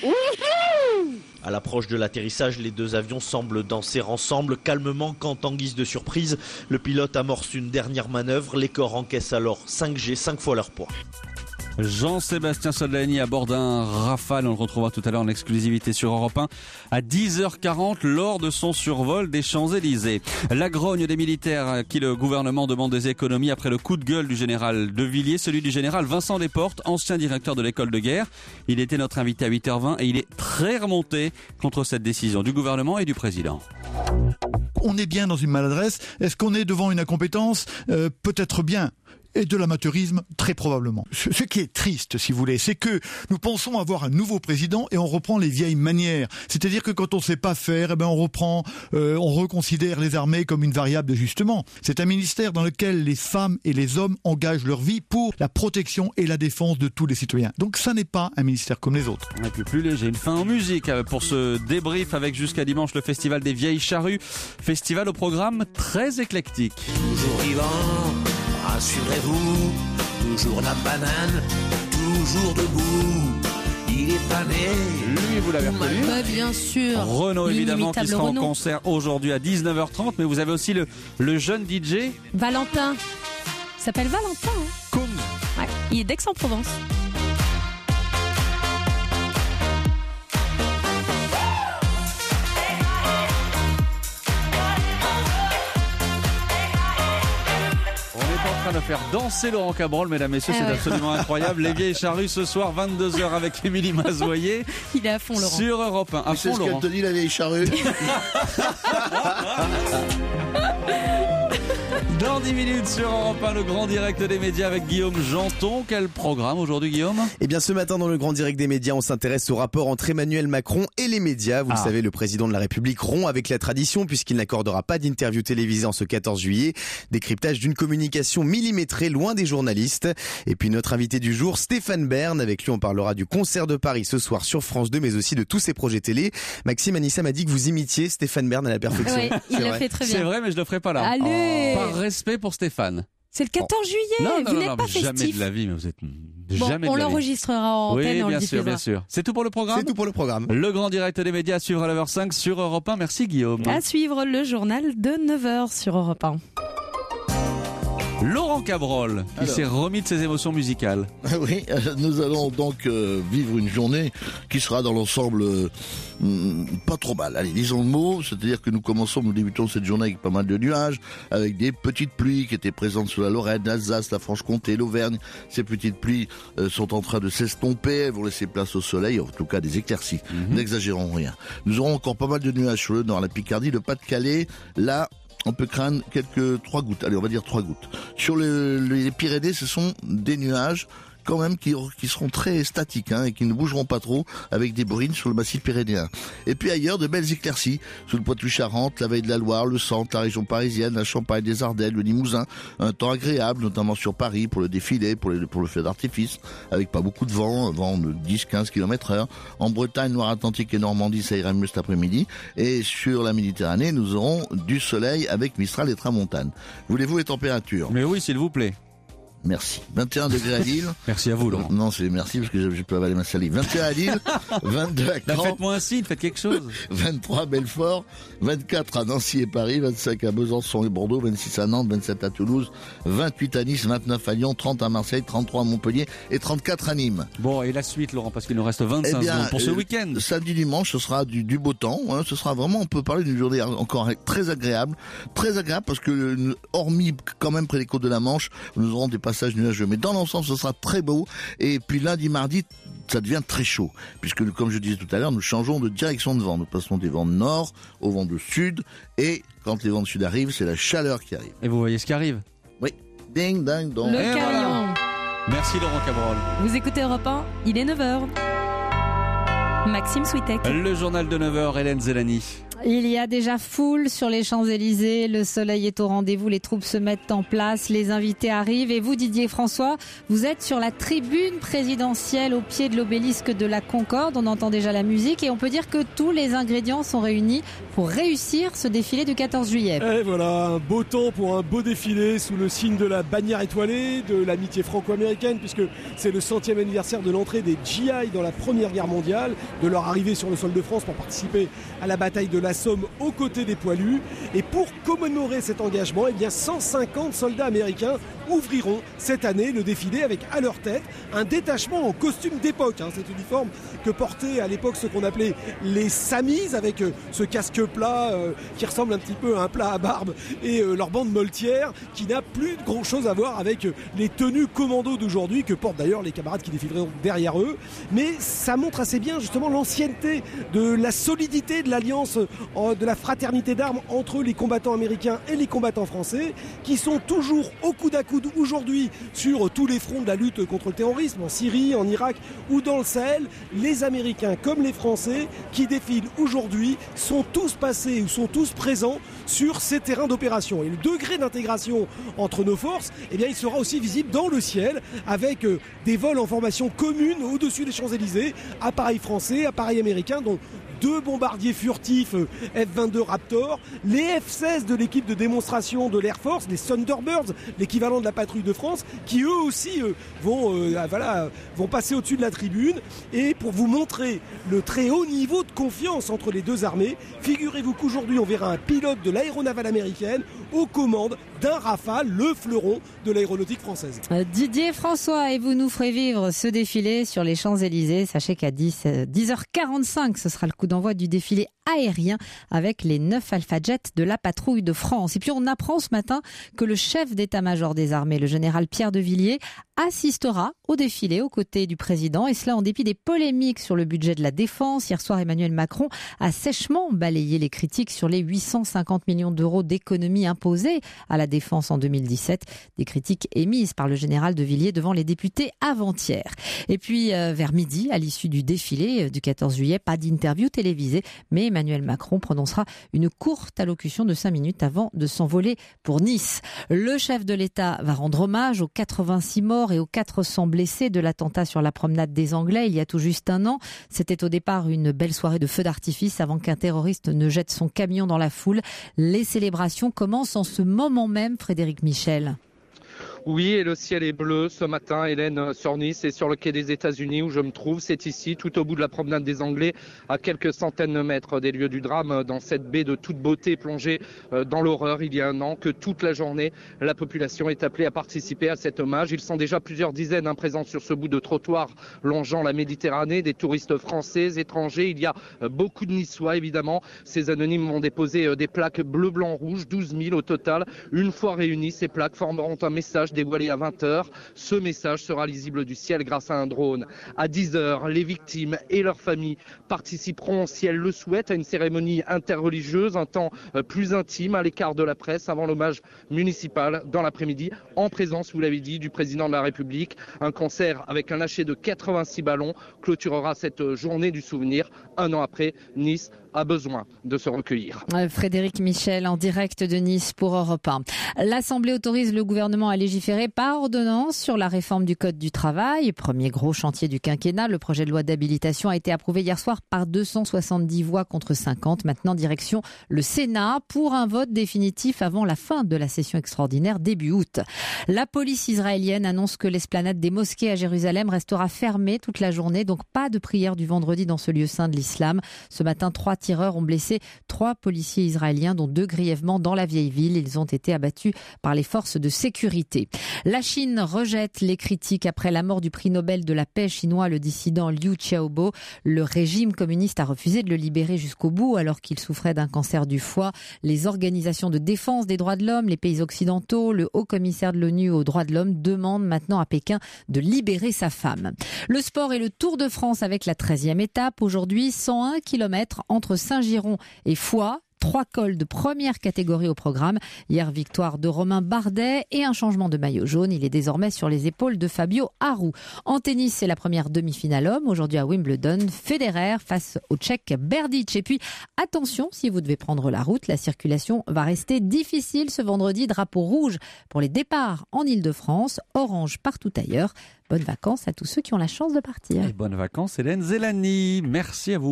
À l'approche de l'atterrissage, les deux avions semblent danser ensemble calmement quand, en guise de surprise, le pilote amorce une dernière manœuvre. Les corps encaissent alors cinq G, cinq fois leur poids. Jean-Sébastien Soldani à bord d'un Rafale. On le retrouvera tout à l'heure en exclusivité sur Europe un à dix heures quarante lors de son survol des Champs-Élysées. La grogne des militaires à qui le gouvernement demande des économies après le coup de gueule du général De Villiers, celui du général Vincent Desportes, ancien directeur de l'école de guerre. Il était notre invité à huit heures vingt et il est très remonté contre cette décision du gouvernement et du président. On est bien dans une maladresse. Est-ce qu'on est devant une incompétence ? euh, Peut-être bien. et de l'amateurisme très probablement. Ce, ce qui est triste, si vous voulez, c'est que nous pensons avoir un nouveau président et on reprend les vieilles manières. C'est-à-dire que quand on ne sait pas faire, eh ben on reprend, euh, on reconsidère les armées comme une variable d'ajustement. C'est un ministère dans lequel les femmes et les hommes engagent leur vie pour la protection et la défense de tous les citoyens. Donc ça n'est pas un ministère comme les autres. Et puis plus léger, une fin en musique pour ce débrief avec jusqu'à dimanche le festival des Vieilles Charrues. Festival au programme très éclectique. Toujours vivant, rassurez-vous, toujours la banane, toujours debout. Il est pas né. Lui, vous l'avez reconnu. Bah, bien sûr. Renaud, évidemment, qui sera Renaud. en concert aujourd'hui à dix-neuf heures trente. Mais vous avez aussi le, le jeune D J. Valentin. Il s'appelle Valentin. Hein. Combs. Ouais, il est d'Aix-en-Provence. De faire danser Laurent Cabrol, mesdames, messieurs, ah c'est ouais. absolument incroyable. Les Vieilles Charrues ce soir, vingt-deux heures avec Émilie Mazoyer. Il est à fond, Laurent. Sur Europe un. À C'est fond, ce qu'elle Laurent. te dit, la vieille charrue. Dans dix minutes sur Europe un, le grand direct des médias avec Guillaume Janton. Quel programme aujourd'hui, Guillaume ? Eh bien, ce matin, dans le grand direct des médias, on s'intéresse au rapport entre Emmanuel Macron et les médias. Vous Ah. le savez, le président de la République rompt avec la tradition puisqu'il n'accordera pas d'interview télévisée en ce quatorze juillet. Décryptage d'une communication millimétrée loin des journalistes. Et puis notre invité du jour, Stéphane Bern. Avec lui, on parlera du concert de Paris ce soir sur France deux, mais aussi de tous ses projets télé. Maxime Anissa m'a dit que vous imitiez Stéphane Bern à la perfection. Oui, il C'est le vrai. fait très bien. C'est vrai, mais je le ferai pas là. Allez. Par respect pour Stéphane. C'est le quatorze juillet. Non, non, vous non, n'êtes non, pas mais jamais festif. de la vie, mais vous êtes Bon, jamais on de la vie. l'enregistrera en antenne Oui, et on bien le sûr, diffusera. bien sûr. C'est tout pour le programme ? C'est tout pour le programme. Le grand direct des médias à suivre à neuf heures cinq sur Europe un. Merci Guillaume. À suivre le journal de neuf heures sur Europe un. Laurent Cabrol, qui Alors. s'est remis de ses émotions musicales. Oui, euh, nous allons donc euh, vivre une journée qui sera dans l'ensemble euh, mm, pas trop mal. Allez, disons le mot, c'est-à-dire que nous commençons, nous débutons cette journée avec pas mal de nuages, avec des petites pluies qui étaient présentes sur la Lorraine, l'Alsace, la Franche-Comté, l'Auvergne. Ces petites pluies euh, sont en train de s'estomper, elles vont laisser place au soleil, en tout cas des éclaircies. Mhm. N'exagérons rien. Nous aurons encore pas mal de nuages sur le nord, la Picardie, le Pas-de-Calais, là... On peut craindre quelques trois gouttes. Allez, on va dire trois gouttes. Sur le- les Pyrénées, ce sont des nuages quand même qui, qui seront très statiques hein, et qui ne bougeront pas trop avec des bruines sur le massif pyrénéen. Et puis ailleurs, de belles éclaircies sous le Poitou-Charentes, la Vallée de la Loire, le centre, la région parisienne, la Champagne, des Ardennes, le Limousin. Un temps agréable, notamment sur Paris pour le défilé, pour, les, pour le feu d'artifice, avec pas beaucoup de vent, vent de dix à quinze kilomètres heure. En Bretagne, Loire-Atlantique et Normandie, ça ira mieux cet après-midi. Et sur la Méditerranée, nous aurons du soleil avec Mistral et Tramontane. Voulez-vous les températures ? Mais oui, s'il vous plaît. Merci. vingt et un degrés à Lille. Merci à vous, Laurent. Non, c'est merci parce que je, je peux avaler ma salive. vingt et un à Lille, vingt-deux à Bah, Caen, faites-moi un signe, faites quelque chose. vingt-trois à Belfort, vingt-quatre à Nancy et Paris, vingt-cinq à Besançon et Bordeaux, vingt-six à Nantes, vingt-sept à Toulouse, vingt-huit à Nice, vingt-neuf à Lyon, trente à Marseille, trente-trois à Montpellier et trente-quatre à Nîmes. Bon, et la suite, Laurent, parce qu'il nous reste vingt-cinq Eh bien, secondes pour ce euh, week-end. Samedi, dimanche, ce sera du, du beau temps. Hein, ce sera vraiment, on peut parler d'une journée encore très agréable. Très agréable parce que, euh, hormis quand même près des côtes de la Manche, nous aurons des passages nuageux. Mais dans l'ensemble, ce sera très beau. Et puis lundi, mardi, ça devient très chaud. Puisque, comme je disais tout à l'heure, nous changeons de direction de vent. Nous passons des vents de nord au vent de sud. Et quand les vents de sud arrivent, c'est la chaleur qui arrive. Et vous voyez ce qui arrive. Oui. Ding, ding, dong. Le Et carillon. Merci Laurent Cabrol. Vous écoutez Europe un, il est neuf heures. Maxime Switek. Le journal de neuf heures, Hélène Zélani. Il y a déjà foule sur les Champs-Élysées, le soleil est au rendez-vous, les troupes se mettent en place, les invités arrivent et vous Didier François, vous êtes sur la tribune présidentielle au pied de l'obélisque de la Concorde, on entend déjà la musique et on peut dire que tous les ingrédients sont réunis pour réussir ce défilé du quatorze juillet. Et voilà, un beau temps pour un beau défilé sous le signe de la bannière étoilée, de l'amitié franco-américaine, puisque c'est le centième anniversaire de l'entrée des G I dans la Première Guerre mondiale, de leur arrivée sur le sol de France pour participer à la bataille de la Somme aux côtés des poilus. Et pour commémorer cet engagement, eh bien cent cinquante soldats américains ouvriront cette année le défilé avec à leur tête un détachement en costume d'époque. Hein, cet uniforme que portaient à l'époque ce qu'on appelait les Samis, avec euh, ce casque plat euh, qui ressemble un petit peu à un plat à barbe et euh, leur bande moltière qui n'a plus grand chose à voir avec euh, les tenues commando d'aujourd'hui que portent d'ailleurs les camarades qui défileront derrière eux. Mais ça montre assez bien justement l'ancienneté de la solidité de l'alliance euh, de la fraternité d'armes entre les combattants américains et les combattants français, qui sont toujours au coude à coude aujourd'hui sur tous les fronts de la lutte contre le terrorisme, en Syrie, en Irak ou dans le Sahel. Les Américains comme les Français qui défilent aujourd'hui sont tous passés ou sont tous présents sur ces terrains d'opération. Et le degré d'intégration entre nos forces, eh bien, il sera aussi visible dans le ciel avec euh, des vols en formation commune au-dessus des Champs-Élysées, appareils français, appareils américains, dont deux bombardiers furtifs F vingt-deux Raptor, les F seize de l'équipe de démonstration de l'Air Force, les Thunderbirds, l'équivalent de la patrouille de France, qui eux aussi euh, vont, euh, voilà, vont passer au-dessus de la tribune. Et pour vous montrer le très haut niveau de confiance entre les deux armées, figurez-vous qu'aujourd'hui on verra un pilote de l'aéronavale américaine aux commandes d'un Rafale, le fleuron de l'aéronautique française. Euh, Didier François, et vous nous ferez vivre ce défilé sur les Champs-Élysées. Sachez qu'à dix heures quarante-cinq, ce sera le coup d'envoi du défilé aérien avec les neuf Alpha Jets de la patrouille de France. Et puis on apprend ce matin que le chef d'état-major des armées, le général Pierre de Villiers, assistera au défilé aux côtés du président, et cela en dépit des polémiques sur le budget de la défense. Hier soir, Emmanuel Macron a sèchement balayé les critiques sur les huit cent cinquante millions d'euros d'économies imposées à la défense en deux mille dix-sept. Des critiques émises par le général de Villiers devant les députés avant-hier. Et puis euh, vers midi, à l'issue du défilé euh, du quatorze juillet, pas d'interview télévisée, mais Emmanuel Macron prononcera une courte allocution de cinq minutes avant de s'envoler pour Nice. Le chef de l'État va rendre hommage aux quatre-vingt-six morts et aux quatre cents blessés de l'attentat sur la promenade des Anglais il y a tout juste un an. C'était au départ une belle soirée de feux d'artifice avant qu'un terroriste ne jette son camion dans la foule. Les célébrations commencent en ce moment même, Frédéric Michel. Oui, et le ciel est bleu ce matin, Hélène, sur Nice et sur le quai des États-Unis où je me trouve. C'est ici, tout au bout de la promenade des Anglais, à quelques centaines de mètres des lieux du drame, dans cette baie de toute beauté plongée dans l'horreur il y a un an, que toute la journée, la population est appelée à participer à cet hommage. Ils sont déjà plusieurs dizaines hein, présents sur ce bout de trottoir longeant la Méditerranée, des touristes français, étrangers. Il y a beaucoup de Niçois, évidemment. Ces anonymes vont déposer des plaques bleu, blanc, rouge, douze mille au total. Une fois réunies, ces plaques formeront un message dévoilé à vingt heures. Ce message sera lisible du ciel grâce à un drone. À dix heures, les victimes et leurs familles participeront, si elles le souhaitent, à une cérémonie interreligieuse, un temps plus intime à l'écart de la presse avant l'hommage municipal dans l'après-midi, en présence, vous l'avez dit, du président de la République. Un concert avec un lâcher de quatre-vingt-six ballons clôturera cette journée du souvenir. Un an après, Nice a besoin de se recueillir. Frédéric Michel en direct de Nice pour Europe un. L'Assemblée autorise le gouvernement à légiférer par ordonnance sur la réforme du Code du travail. Premier gros chantier du quinquennat, le projet de loi d'habilitation a été approuvé hier soir par deux cent soixante-dix voix contre cinquante. Maintenant, direction le Sénat pour un vote définitif avant la fin de la session extraordinaire début août. La police israélienne annonce que l'esplanade des mosquées à Jérusalem restera fermée toute la journée, donc pas de prière du vendredi dans ce lieu saint de l'islam. Ce matin, trois tireurs ont blessé trois policiers israéliens, dont deux grièvement dans la vieille ville. Ils ont été abattus par les forces de sécurité. La Chine rejette les critiques après la mort du prix Nobel de la paix chinois, le dissident Liu Xiaobo. Le régime communiste a refusé de le libérer jusqu'au bout alors qu'il souffrait d'un cancer du foie. Les organisations de défense des droits de l'homme, les pays occidentaux, le haut commissaire de l'ONU aux droits de l'homme demandent maintenant à Pékin de libérer sa femme. Le sport et le Tour de France avec la treizième étape. Aujourd'hui, cent un kilomètres entre Saint-Giron et Foix. Trois cols de première catégorie au programme. Hier, victoire de Romain Bardet et un changement de maillot jaune. Il est désormais sur les épaules de Fabio Aru. En tennis, c'est la première demi-finale homme. Aujourd'hui à Wimbledon, Federer face au Tchèque Berdych. Et puis, attention, si vous devez prendre la route, la circulation va rester difficile ce vendredi. Drapeau rouge pour les départs en Ile-de-France, orange partout ailleurs. Bonnes vacances à tous ceux qui ont la chance de partir. Et bonnes vacances, Hélène Zélani. Merci à vous.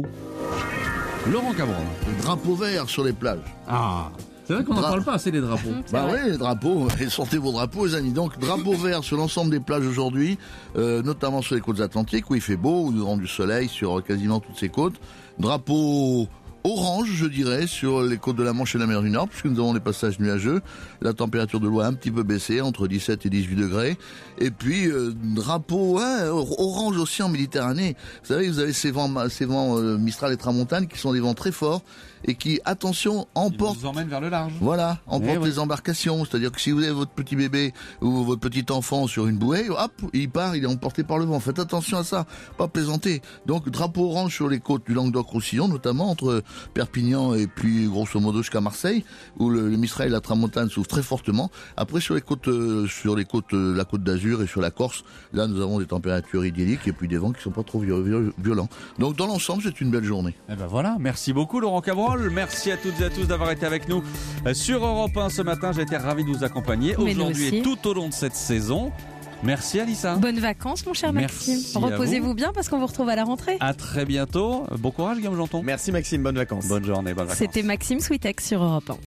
Laurent Cameron. Le drapeau vert sur les plages. Ah, c'est vrai qu'on n'en Dra- parle pas assez des drapeaux. Bah oui, les drapeaux. Et sortez vos drapeaux, les amis. Donc, drapeau vert sur l'ensemble des plages aujourd'hui, euh, notamment sur les côtes atlantiques où il fait beau, où nous aurons du soleil sur quasiment toutes ces côtes. Drapeau orange, je dirais, sur les côtes de la Manche et de la mer du Nord, puisque nous avons des passages nuageux. La température de l'eau a un petit peu baissé, entre dix-sept et dix-huit degrés. Et puis, euh, drapeau hein, orange aussi en Méditerranée. Vous savez, vous avez ces vents, ces vents euh, Mistral et Tramontane qui sont des vents très forts et qui, attention, emportent... Ils vous emmènent vers le large. Voilà, emportent oui, les oui. embarcations. C'est-à-dire que si vous avez votre petit bébé ou votre petit enfant sur une bouée, hop, il part, il est emporté par le vent. Faites attention à ça, pas plaisanter. Donc, drapeau orange sur les côtes du Languedoc-Roussillon, notamment entre Perpignan et puis grosso modo jusqu'à Marseille, où le, le Mistral et la Tramontane souffrent très fortement. Après sur les côtes, euh, sur les côtes, euh, la Côte d'Azur et sur la Corse, là nous avons des températures idylliques et puis des vents qui sont pas trop violents. Donc dans l'ensemble, c'est une belle journée. Eh ben voilà, merci beaucoup Laurent Cabrol, merci à toutes et à tous d'avoir été avec nous sur Europe un ce matin. J'ai été ravi de vous accompagner aujourd'hui et tout au long de cette saison. Merci Alissa. Bonnes vacances mon cher Merci Maxime. Reposez-vous bien parce qu'on vous retrouve à la rentrée. À très bientôt. Bon courage Guillaume Janton. Merci Maxime, bonnes vacances. Bonne journée, bonnes vacances. C'était Maxime Switek sur Europe un.